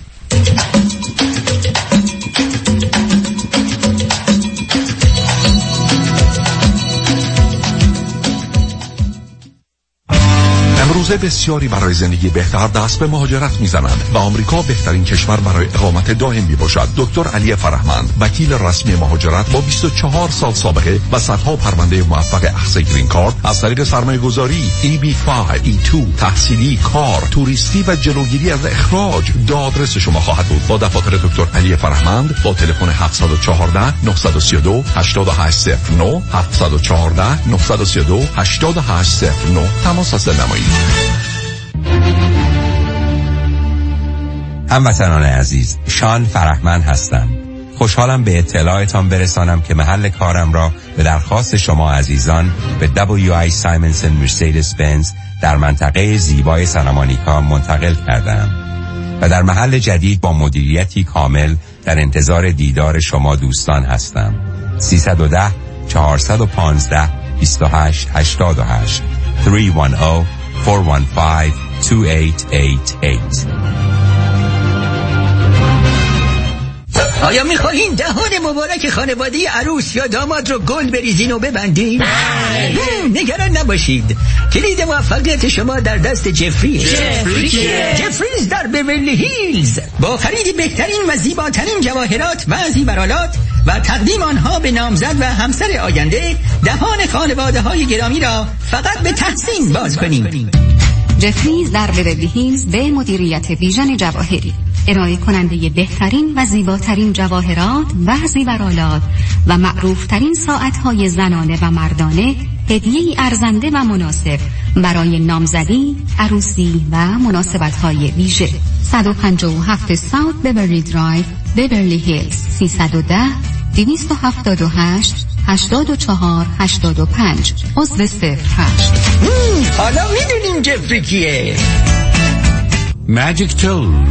امروزه بسیاری برای زندگی بهتر دست به مهاجرت میزنند و آمریکا بهترین کشور برای اقامت دائم میباشد. دکتر علی فرهمند، وکیل رسمی مهاجرت با بیست و چهار سال سابقه و صدها پرونده موفق اخذ گرین کارت از طریق سرمایه‌گذاری، ای بی پنج، ای دو، تحصیلی، کار، توریستی و جلوگیری از اخراج دادرس شما خواهد بود. با دفاتر دکتر علی فرهمند با تلفن هفت یک چهار نه سه دو هشت هشت صفر نه هفت یک چهار نه سه دو هشت هشت صفر نه تماس هست نمایید. هموطنان عزیز، شان فرهمند هستم. خوشحالم به اطلاعتان برسانم که محل کارم را به درخواست شما عزیزان به دبلیو آی سایمنسن مرسدس بنز در منطقه زیبای سانتامونیکا منتقل کردم و در محل جدید با مدیریتی کامل در انتظار دیدار شما دوستان هستم. سیصد و ده چهارصد و پانزده بیست و هشت هشتاد و هشت سه یک صفر چهار یک پنج دو هشت هشت هشت. آیا میخواهین دهان مبارک خانواده عروس یا داماد رو گل بریزین و ببندین؟ نگران نباشید، کلید موفقیت شما در دست جفریه. جفری کیه؟ جفریز در بیورلی هیلز با خرید بهترین و زیباترین جواهرات و زیورآلات و تقدیم آنها به نامزد و همسر آینده، دهان خانواده های گرامی را فقط به تحسین باز کنیم. جفریز در بیورلی هیلز به مدیریت ویژن جواهری، ارائه کننده بهترین و زیباترین جواهرات و زیورآلات و معروفترین ساعتهای زنانه و مردانه، هدیه‌ای ارزنده و مناسب برای نامزدی، عروسی و مناسبت‌های ویژه. صد و پنجاه و هفت ساوت بیورلی درایو، بیورلی هیلز. سیصد و ده دویست و هفتاد و هشت هشتاد و چهار هشتاد و پنج. عضو صفر هشت. حالا میدونیم جفری کیه؟ ماجیک تول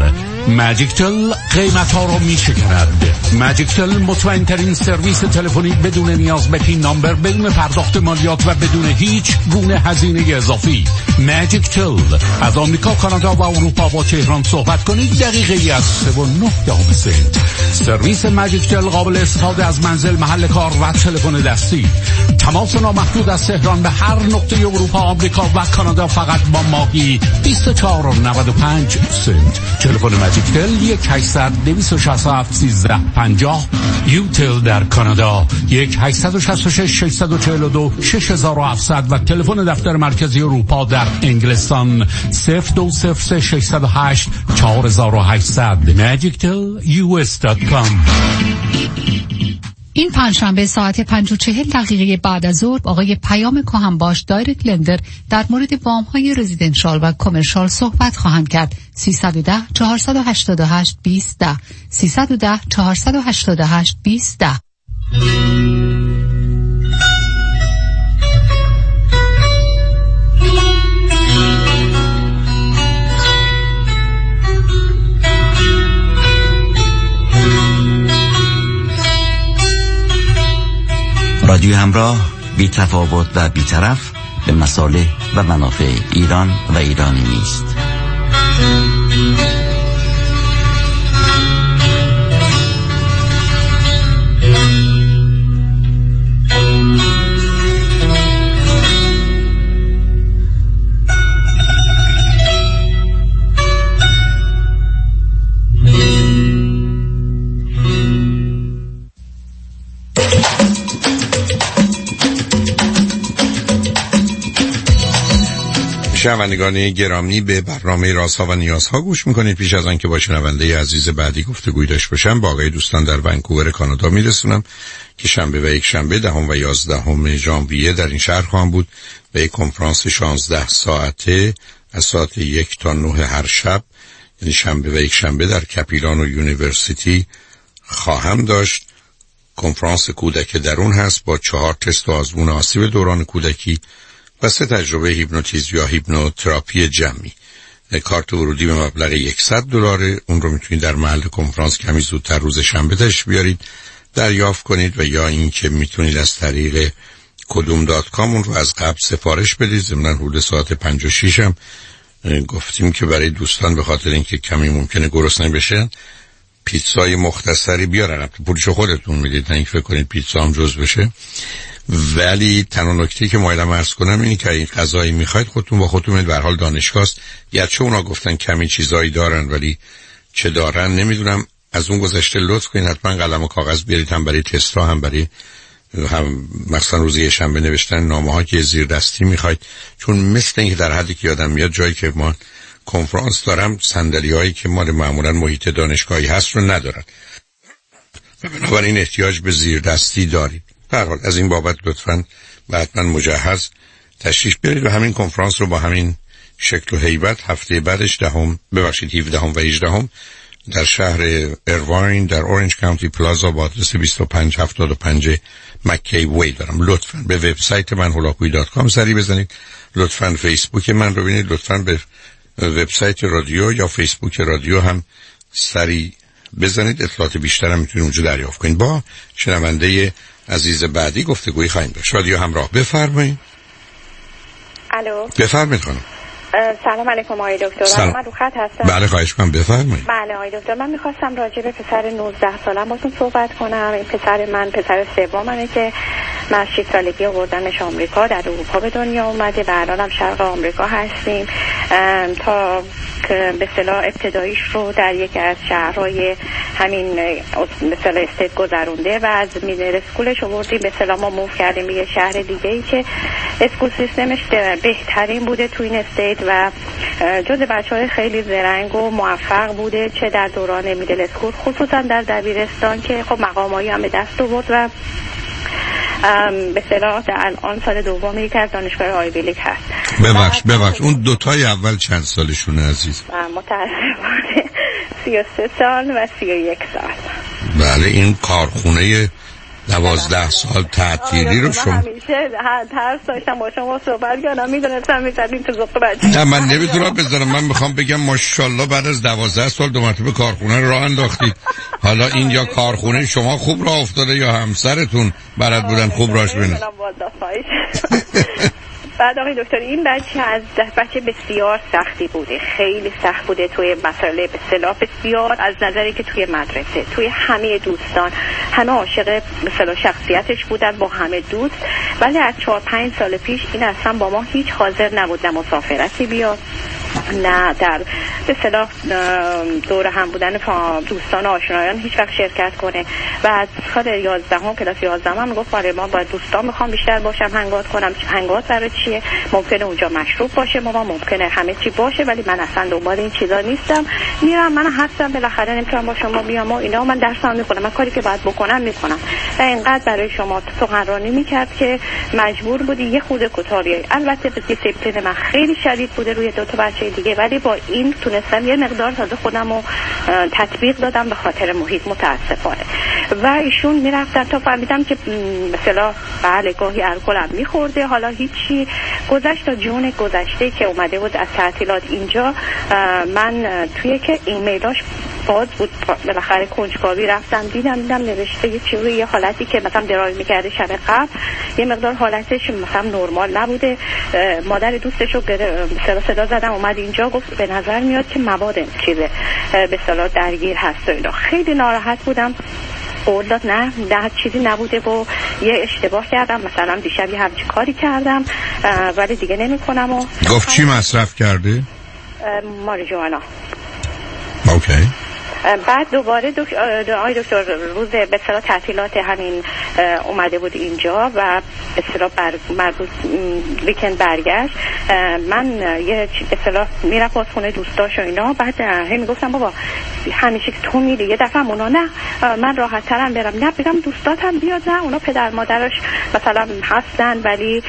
ماجیکتل قیمت ها رو می شکند. ماجیکتل مطمئن ترین سرویس تلفنی بدون نیاز به پین نامبر، بدون پرداخت مالیات و بدون هیچ گونه هزینه اضافی. ماجیکتل از آمریکا، کانادا و اروپا با تهران صحبت کنید دقیقه از سه و نه دهم سنت. سرویس ماجیکتل قابل استفاده از منزل، محل کار و تلفن دستی. تماس نامحدود از تهران به هر نقطه اروپا، آمریکا و کانادا فقط با ماهی بیست و چهار و نود و پنج سنت. تلفن ماجیکتل یک هشتصد دویست و شصت و هفت سیزده پنجاه. یوتل در کانادا یک هشتصد و شصت و شش ششصد و چهل و دو شش هزار و هفتصد و تلفن دفتر مرکزی اروپا در انگلستان صفر دو صفر سه ششصد و هشت چهار هزار و هشتصد. ماجیکتل یو اس دات کام. این پنجشنبه ساعت پنج و چهل دقیقه بعد از ظهر آقای پیام کهنباش دایرکت لندر در مورد وام‌های رزیدنشال و کامرشال صحبت خواهند کرد. سیصد و ده چهارصد و هشتاد و هشت بیست ده سیصد و ده چهارصد و هشتاد و هشت بیست ده. رادیو همراه، بی تفاوت و بی طرف به مصالح و منافع ایران و ایرانی نیست. شنوندگان گرامی، به برنامه رازها و نیازها گوش میکنید. پیش از آن که با شنونده عزیز بعدی گفتگوی داشته باشم، با آقای دوستان در ونکوور کانادا میرسونم که شنبه و یک شنبه دهم و یازدهم ژانویه در این شهر خواهم بود و یک کنفرانس شانزده ساعته از ساعت یک تا نه هر شب، یعنی شنبه و یک شنبه در کپیلان و یونیورسیتی خواهم داشت. کنفرانس کودک درون هست با چهار تست و آزمون آسیب دوران کودکی و سه تجربه هیپنوتیزم یا هیپنوتراپی جمعی. کارت ورودی به مبلغ صد دلار. اون رو میتونید در محل کنفرانس کمی زودتر روز شنبه تشریف بیارید دریافت کنید و یا اینکه میتونید از طریق کدوم دات کام اون رو از قبل سفارش بدید. ضمن حدود ساعت پنج و شش هم گفتیم که برای دوستان به خاطر اینکه کمی ممکنه گرسنه بشن پیتزای مختصری بیارن. پولشو خودتون میدید، نه اینکه فکر کنید پیتزا هم جز بشه. ولی تنها نکته که مایلم عرض کنم اینه که این غذایی میخواید خودتون با خودتون به هر حال دانشگاه است. گرچه اونا گفتن کمی چیزایی دارن ولی چه دارن نمیدونم. از اون گذشته لطف کنید حتما قلم و کاغذ بیارید، هم برای تست‌ها هم برای هم مثلا روز یه شنبه نوشتن نامه‌ها که زیر دستی میخواید، چون مثل اینکه در حدی که یادم میاد جایی که ما کنفرانس دارم صندلی‌هایی که ما معمولا محیط دانشگاهی هست رو ندارن و بنابراین احتیاج به زیر دستی دارید. در حال از این بابت لطفاً حتما مجهز تشریف بیارید و همین کنفرانس رو با همین شکل و هیبت هفته بعدش دهم ببخشید هفدهم و هجدهم در شهر ایرواین در اورنج کانتی پلازا با آدرس بیست و پنج هفتاد و پنج مکی وی دارم. لطفاً به وبسایت من هولاکویی دات کام سری بزنید. لطفاً فیسبوک من رو ببینید. لطفاً به وبسایت رادیو یا فیسبوک رادیو هم سری بزنید. اطلاعات بیشتر هم میتونید اونجا دریافت کنید. با شنونده عزیز بعدی گفتگویی خواهیم داشت. رادیو همراه، بفرمایید. الو، بفرمایید خانم. سلام علیکم آقای دکتر. سلام. من رو خط هستم. بله خواهش کنم بفرمایید. بله آقای دکتر، من میخواستم راجع به پسر نوزده سالم باتون صحبت کنم. این پسر من پسر سوممه که من از شش سالگی آوردمش آمریکا، در اروپا به دنیا اومده و الانم شرق آمریکا هستیم. تا به اصطلاح ابتداییش رو در یکی از شهرهای همین به اصطلاح استیت گذرونده و از میدل اسکولش آوردیم به اصطلاح ما موو کردیم به یه شهر دیگه ای که اسکول سیستمش بهترین بوده تو این استیت و جز بچه‌های خیلی زرنگ و موفق بوده، چه در دوران میدل اسکول خصوصا در دبیرستان که خب مقامایی هم به دست آورد و به اصطلاح در الان سال دوم یکی از دانشگاه آیوی لیگ هست. ببخش ببخش اون دوتای اول چند سالشونه عزیز؟ متاسفانه سی و سه سال و سی و یک سال. بله این کارخونه دوازده سال تعطیلی رو شما همیشه ترس داشتم با شما صحبت کردم، میدونستم میزدیم تو ذوق بچه. نه من نمیتونم بذارم، من میخوام بگم ماشاءالله بعد از دوازده سال دو مرتبه کارخونه رو راه انداختید. حالا این یا کارخونه شما خوب راه افتاده یا همسرتون بلد بودن خوب راهش بینه. بعد آقای دکتر این بچه از بچه بسیار سختی بوده، خیلی سخت بوده توی مسئله به اصطلاح بسیار، از نظری که توی مدرسه توی همه دوستان همه عاشق به اصطلاح شخصیتش بودن، با همه دوست، ولی از چهار پنج سال پیش این اصلا با ما هیچ حاضر نبود، نه مسافرتی بیاد نه در به اصطلاح دور هم بودن دوستان و آشنایان هیچ وقت شرکت کنه. و از سال یازدهم کلاس یازدهم هم گفت برای ما با دوستان میخوام بیشتر باشم، هنگات کنم. هنگات برای چیه؟ ممکنه اونجا مشروب باشه، ما ممکنه همه چی باشه، ولی من اصلا دنبال این چیزا نیستم، میرم من هستم بالاخره نمیتونم با شما بیام و اینا، من درسام میخونم، من کاری که باید بکنم میکنم. و اینقدر برای شما سخنرانی میکرد که مجبور بودی یه خورده کوتاهی. البته دیسیپلین من خیلی شدید بوده روی دو تا بچه دیگه، ولی با این تونستم یه مقدار تازه خودم رو تطبیق دادم به خاطر محیط متاسفانه. و ایشون میرفتن تا فهمیدم که مثلا بله گاهی الکل هم میخورده. حالا هیچی گذشت تا جون گذشته که اومده بود از تعطیلات اینجا، من توی که ایمیلاش باز بود، بالاخره کنجکاوی رفتم دیدم دیدم نوشته یه چیزی، یه حالتی که مثلا درایو میکرده شب قبل، یه مقدار حالتش مثلا نرمال نبوده. مادر دوستش رو صدا صدا زدم اومد اینجا، گفت به نظر میاد که مواد چیزه به اصطلاح درگیر هست و اینا. خیلی ناراحت بودم، قول داد نه نه چیزی نبوده و یه اشتباه کردم، مثلا دیشب یه همچین کاری کردم ولی دیگه نمی کنم. و گفت چی مصرف کرده؟ ماریجوانا. اوکی. بعد دوباره دکتر آقای دکتر روز به اصطلاح تعطیلات همین اومده بود اینجا و به اصطلاح بر مربوط ویکند برگشت. من یه به اصطلاح میرفت باز خونه دوستاش و اینا، بعد هم میگفتم بابا همیشه که تو میری یه دفعه اونا نه من راحت ترم برم، نه بگم دوستاتم بیاد، نه اونا پدر مادرش مثلا هستن ولی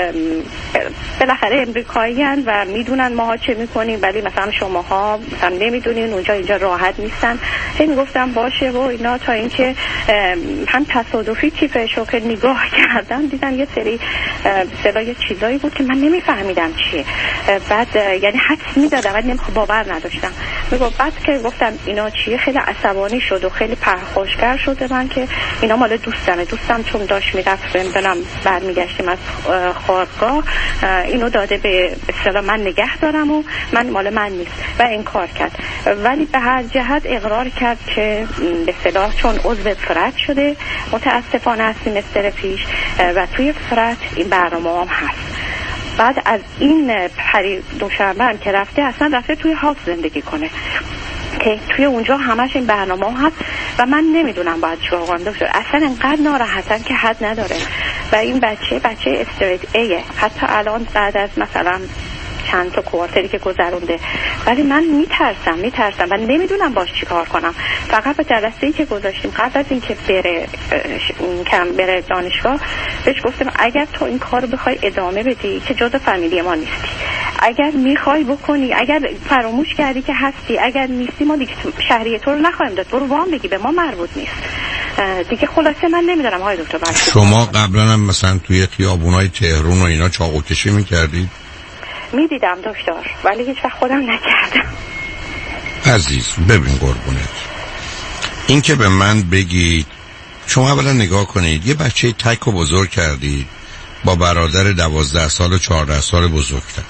بالاخره امریکایی هستن و میدونن ماها چه میکنیم، ولی مثلا شماها مثلا نمیدونین، اونجا اینجا راحت نیستن. هی گفتم باشه و اینا، تا اینکه هم تصادفی کیفشو که نگاه کردم دیدم یه سری اصطلاح یه چیزایی بود که من نمیفهمیدم چیه. بعد یعنی حدس میدادم ولی نمیخوام باور نداشتم. میگم بعد که گفتم اینا چیه خیلی عصبانی شد و خیلی پرخاشگر شده من که اینا مال دوستمه. دوستم چون داشت میرفت نمیدونم برمیگشتیم از خوابگاه اینو داده به اصطلاح من نگه دارم و من مال من نیست و انکار کرد. ولی به هر جهت اقرار کرد که به اصطلاح چون عضو فرد شده متاسفانه از سیمستر پیش و توی فرد این برنامه هم هست. بعد از این پری دوشنبه هم که رفته اصلا رفته توی هاوس زندگی کنه که توی اونجا همش این برنامه هم هست و من نمیدونم باید چیکار کنم دکتر. اصلا انقدر ناراحتن که حد نداره و این بچه بچه استریت ایه، حتی الان بعد از مثلا چند تا کوارتری که گذرونده، ولی من میترسم میترسم و نمیدونم باش چی کار کنم. فقط به جلسه‌ای که گذاشتیم قبل از اینکه بره کم بره دانشگاه بهش گفتم اگر تو این کارو بخوای ادامه بدی که جزء فامیلی ما نیستی، اگر میخوای بکنی، اگر فراموش کردی که هستی، اگر نیستی ما دیگه شهریه تو رو نخواهیم داد، برو وام بگی، به ما مربوط نیست دیگه. خلاصه من نمیدونم های دکتر بچه شما قبلا هم مثلا توی خیابونای تهران و اینا چاقو کشی میکردید؟ میدیدم دکتر ولی هیچ وقت خودم نکردم. عزیز ببین قربونت، این که به من بگید شما اولا نگاه کنید یه بچه تک و بزرگ کردید با برادر دوازده سال و چهارده سال بزرگتر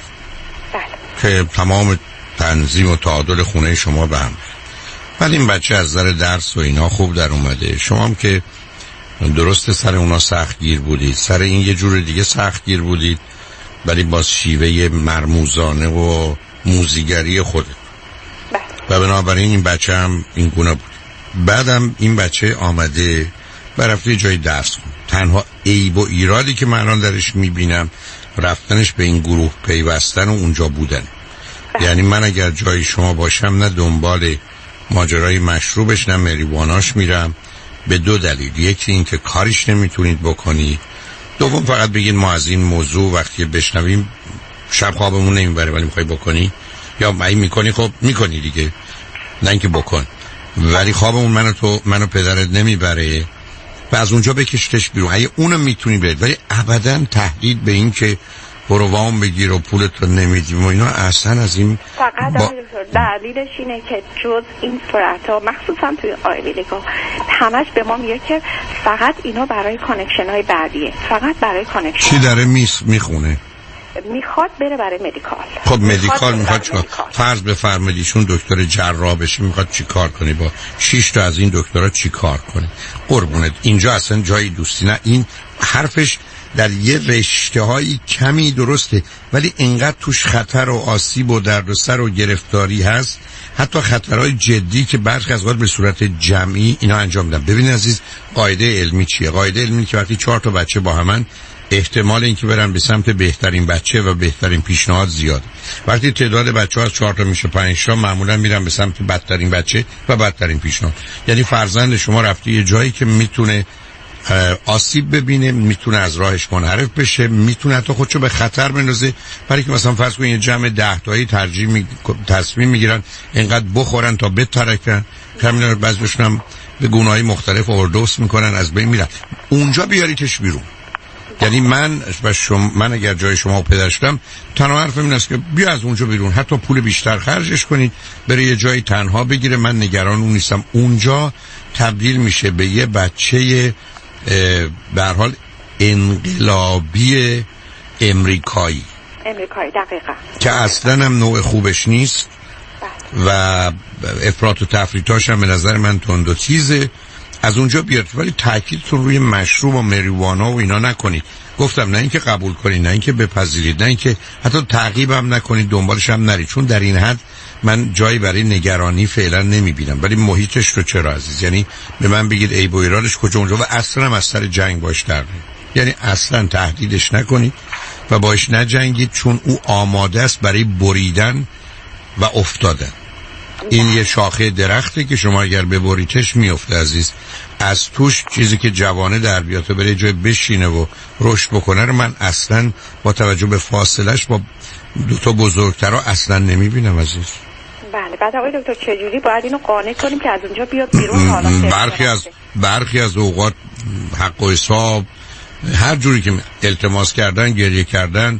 که تمام تنظیم و تعادل خونه شما به هم، ولی این بچه از نظر درس و اینا خوب در اومده. شما هم که درست سر اونا سخت گیر بودید، سر این یه جور دیگه سخت گیر بودید ولی با شیوه مرموزانه و موزیگری خود و بنابراین این بچه هم این گونه بود. بعدم این بچه آمده و رفته جای درس خون. تنها عیب و ایرادی که من الان درش میبینم رفتنش به این گروه پیوستن و اونجا بودن. یعنی من اگر جای شما باشم نه دنبال ماجرای مشروبش نه مریواناش میرم، به دو دلیل. یکی این که کاریش نمیتونید بکنید، دوم فقط بگید ما از این موضوع وقتی بشنویم شب خوابمون نمیبره ولی میخوای بکنی یا مایی میکنی خب میکنی دیگه، نه اینکه بکن ولی خوابمون منو تو منو پدرت نمیبره و از اونجا بکشتش بیرون. اگه اونم میتونی برید، ولی ابدا تهدید به این که برو وام بگیر و پولتو نمیدیم و اینا اصلا از این فقط با... دلیلش اینه که جز این صورت ها مخصوصا توی آیویدیکا همش به ما میگه که فقط اینا برای کانکشن های بعدیه، فقط برای کانکشن. چی داره میس میخونه؟ میخواد بره برای مدیکال. خب مدیکال میخواد چیکار؟ فرض بفرمایید ایشون دکتر جراح بشه، میخواد چیکار کنه؟ با شش تا از این دکترها چیکار کنه؟ قربونت اینجا اصلا جای دوستی نه. این حرفش در یه رشته‌های کمی درسته، ولی انقدر توش خطر و آسیب و دردسر و گرفتاری هست، حتی خطرهای جدی که برخی از اوقات به صورت جمعی اینا انجام میدن. ببین عزیز، قاعده علمی چیه؟ قاعده علمی که وقتی چهار تا بچه با همن، احتمال اینکه برن به سمت بهترین بچه و بهترین پیشنهاد زیاد. وقتی تعداد بچه‌ها از چهار تا میشه پنج تا، معمولا میرن به سمت بدترین بچه و بدترین پیشنهاد. یعنی فرزند شما رفته یه جایی که میتونه آسیب ببینه، میتونه از راهش منحرف بشه، میتونه حتی خودشو به خطر بندازه. برای که مثلا فرض کنید یه جمع ده تایی ترجیح می... تصمیم میگیرن اینقدر بخورن تا بترکن، کمینا بعضیشون هم به گونه‌های مختلف اوردوس میکنن، از بین میرن. اونجا بیاریتش بیرون. یعنی من و شما، من اگر جای شما و پدر شدم، تنها حرفم این است که بیا از اونجا بیرون، حتی پول بیشتر خرجش کنید، بره یه جایی تنها بگیره. من نگران اون نیستم. اونجا تبدیل میشه به یه بچه به هر حال انقلابی امریکایی امریکایی دقیقا، که اصلا هم نوع خوبش نیست و افراط و تفریطاش هم به نظر من تند و تیزه. از اونجا بیاد، ولی تاکیدتون روی مشروب و مریوانا و اینا نکنید. گفتم نه اینکه قبول کنید، نه اینکه بپذیرید، نه اینکه حتی تعقیب هم نکنید، دنبالش هم نرید، چون در این حد من جایی برای نگرانی فعلا نمیبینم. ولی محیطش رو چرا عزیز؟ یعنی به من بگید عیب و ایرادش کجا اونجا، و اصلا هم از سر جنگ باش در یعنی اصلا تهدیدش نکنید و باش نجنگید، چون او آماده است برای بریدن و افتادن. این یه شاخه درخته که شما اگر ببریتش میفته عزیز. از توش چیزی که جوانه در بیاد و بره جای بشینه و رشد بکنه رو من اصلا با توجه به فاصلش با دو تا بزرگترها اصلا نمیبینم عزیز. بله. بعد آقای دکتر چجوری باید اینو قانع کنیم که از اونجا بیاد بیرون؟ حالا برخی از برخی از اوقات حق و حساب، هر جوری که التماس کردن، گریه کردن،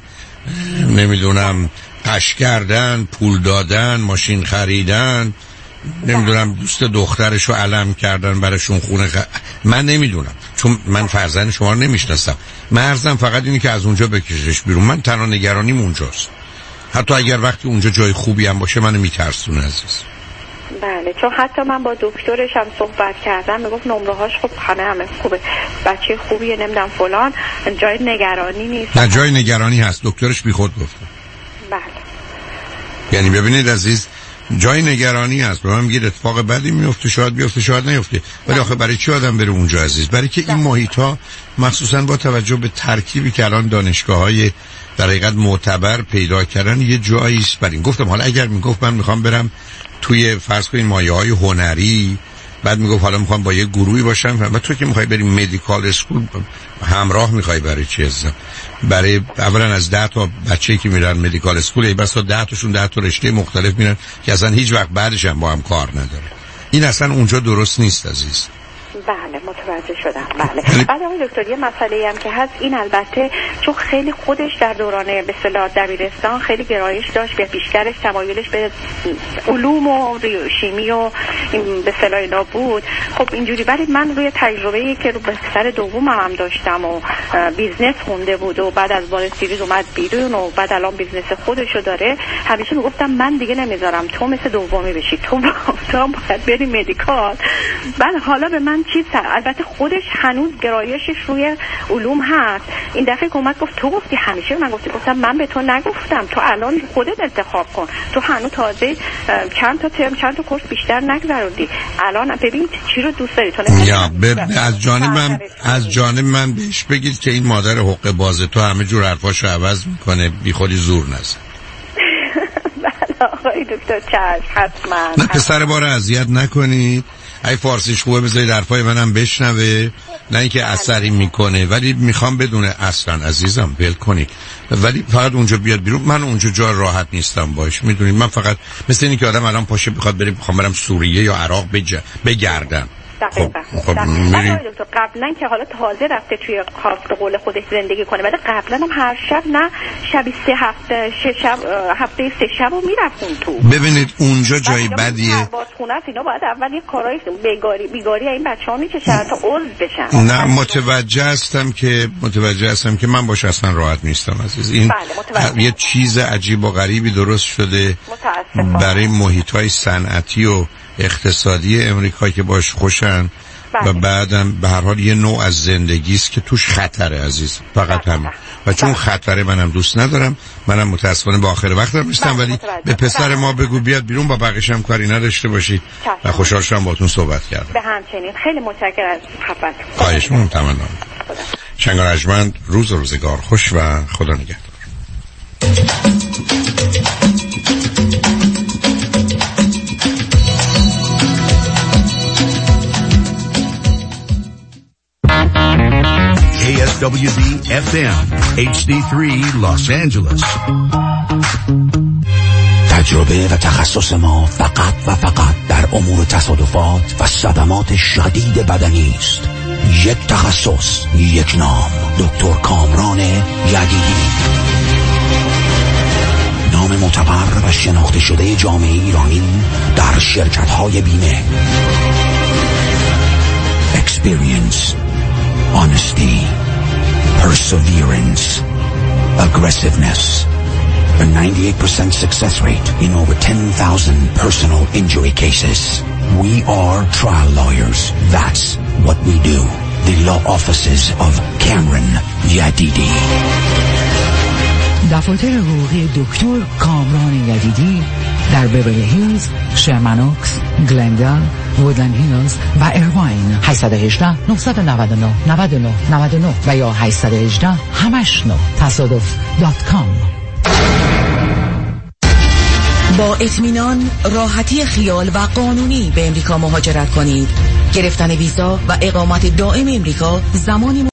نمیدونم قش کردن، پول دادن، ماشین خریدن، نمیدونم دوست دخترشو علم کردن براشون خونه خ... من نمیدونم، چون من فرزند شما رو نمیشناسم. مرزم فقط اینه که از اونجا بکشش بیرون. من تنها نگرانیم اونجاست. حتی اگر وقتی اونجا جای خوبی هم باشه منو میترسونه عزیز. بله، چون حتی من با دکترش هم صحبت کردم، میگفت نمره هاش خب همه همه خوبه، بچه خوبیه، نمیدونم فلان، جای نگرانی نیست. نه جای نگرانی هست، دکترش بی خود گفته. بله. یعنی ببینید عزیز، جای نگرانی هست. به من میگید اتفاق بدی میفته، شاید بیفته شاید نیفته، ولی آخه برای چی آدم بره اونجا عزیز؟ برای که این محیط ها مخصوصا با توجه به ترکیبی که الان دانشگاه های در حقیقت معتبر پیدا کردن یه جایی است برای این. گفتم حالا اگر میگفت من میخوام برم توی فرض کنین مایه های هنری، بعد میگفت حالا میخوام با یه گروهی باشم، و تو که میخوای بریم مدیکال اسکول همراه میخوای برای چی عزیزم؟ برای اولا از ده تا بچه‌ای که میرن مدیکال اسکول، ای بسا ده تاشون ده تا رشته مختلف میرن که اصلا هیچ وقت بعدش هم با هم کار نداره. این اصلا اونجا درست نیست عزیز. بله متوجه شدم. بله. بعد آقای دکتر یه مسئله هم که هست، این البته چون خیلی خودش در دوران به اصطلاح دبیرستان خیلی گرایش داشت، به بیشترش تمایلش به علوم و شیمی و به اصطلاح اینا بود. خب اینجوری، ولی من روی تجربه‌ای که رو به سر دوم هم داشتم و بیزنس خونده بود و بعد از بال سیریز اومد بیرون و بعد الان بیزنس خودشو داره، همیشه میگفتم من دیگه نمیذارم تو مثل دومی بشی، تو تو باید بری مدیکال. بعد حالا به من چیز، البته خودش هنوز گرایشش روی علوم هست. این دفعه اومد گفت تو گفتی همیشه، من گفتی گفتم من به تو نگفتم، تو الان خودت انتخاب کن، تو هنوز تازه چند تا ترم چند تا کورس بیشتر نگذروندی، الان ببین چی رو دوست داری. تو یا از جانب من از جانب من بهش بگید که این مادر حقه باز تو همه جور حرفاشو عوض میکنه، بی خودی زور نزن. بله آقای دکتر چشم حتما. نه پسر بار اذیت نکنید، ای فارسیش خوبه بذارید حرفای منم بشنوه، نه اینکه اثری میکنه، ولی میخوام بدونه اصلا عزیزم ول کنید، ولی فقط اونجا بیاد بیرون. من اونجا جا راحت نیستم باش، میدونید من فقط مثل اینی که آدم الان پاشه بخواد بره بخوام برم سوریه یا عراق بج... بگردم، دقیقاً. خب میریم دکتر قبلا که حالا تازه رفته توی خاص به قول خودش زندگی کنه، بعد قبلا هم هر شب نه شبی سه هفته سه شب هفته سه شب رو میرفتون تو. ببینید اونجا جای بدیه. خونه است، اینا باید اول یه کارای بیگاری بیگاری این بچه‌ها میشه شرط عضو بشن. نه متوجه هستم که متوجه هستم که من باش اصلا راحت نیستم عزیز. این بله، یه چیز عجیب و غریبی درست شده برای محیط‌های صنعتی و اقتصادی امریکا که باش خوشن بله. و بعدم به هر حال یه نوع از زندگی است که توش خطره عزیز، فقط همین. و چون خطره منم دوست ندارم، منم متاسفانه با آخر وقتم نیستم، ولی به پسر ما بگو بیاد بیرون، با بقیش هم کاری نداشته باشید و خوشحال شدم باهاتون صحبت کردم. به همچنین خیلی متشکرم از خدمت. خواهش می‌کنم. تمام. شنگ رجمند، روز و روزگار خوش و خدا نگهدار. K S W D F M H D three Los Angeles. تجربه و تخصص ما فقط و فقط در امور تصادفات و صدمات شدید بدنی است. یک تخصص، یک نام، دکتر کامران یدیدی. نام معتبر و شناخته شده جامعه ایرانی در شرکت‌های بیمه. Experience, honesty, perseverance, aggressiveness. A ninety-eight percent success rate in over ten thousand personal injury cases. We are trial lawyers. That's what we do. The law offices of Cameron Yadidi. دفاتر حقوقی دکتر کامران یدیدی در بیورلی هیلز، شرمنوکس، گلندال، وودلند هیلز و ایرواین. هشت یک هشت نه نه نه نه نه نه نه و یا هشت یک هشت همش نه تصادف دات کام. با اطمینان، راحتی خیال و قانونی به امریکا مهاجرت کنید. گرفتن ویزا و اقامت دائم امریکا زمانی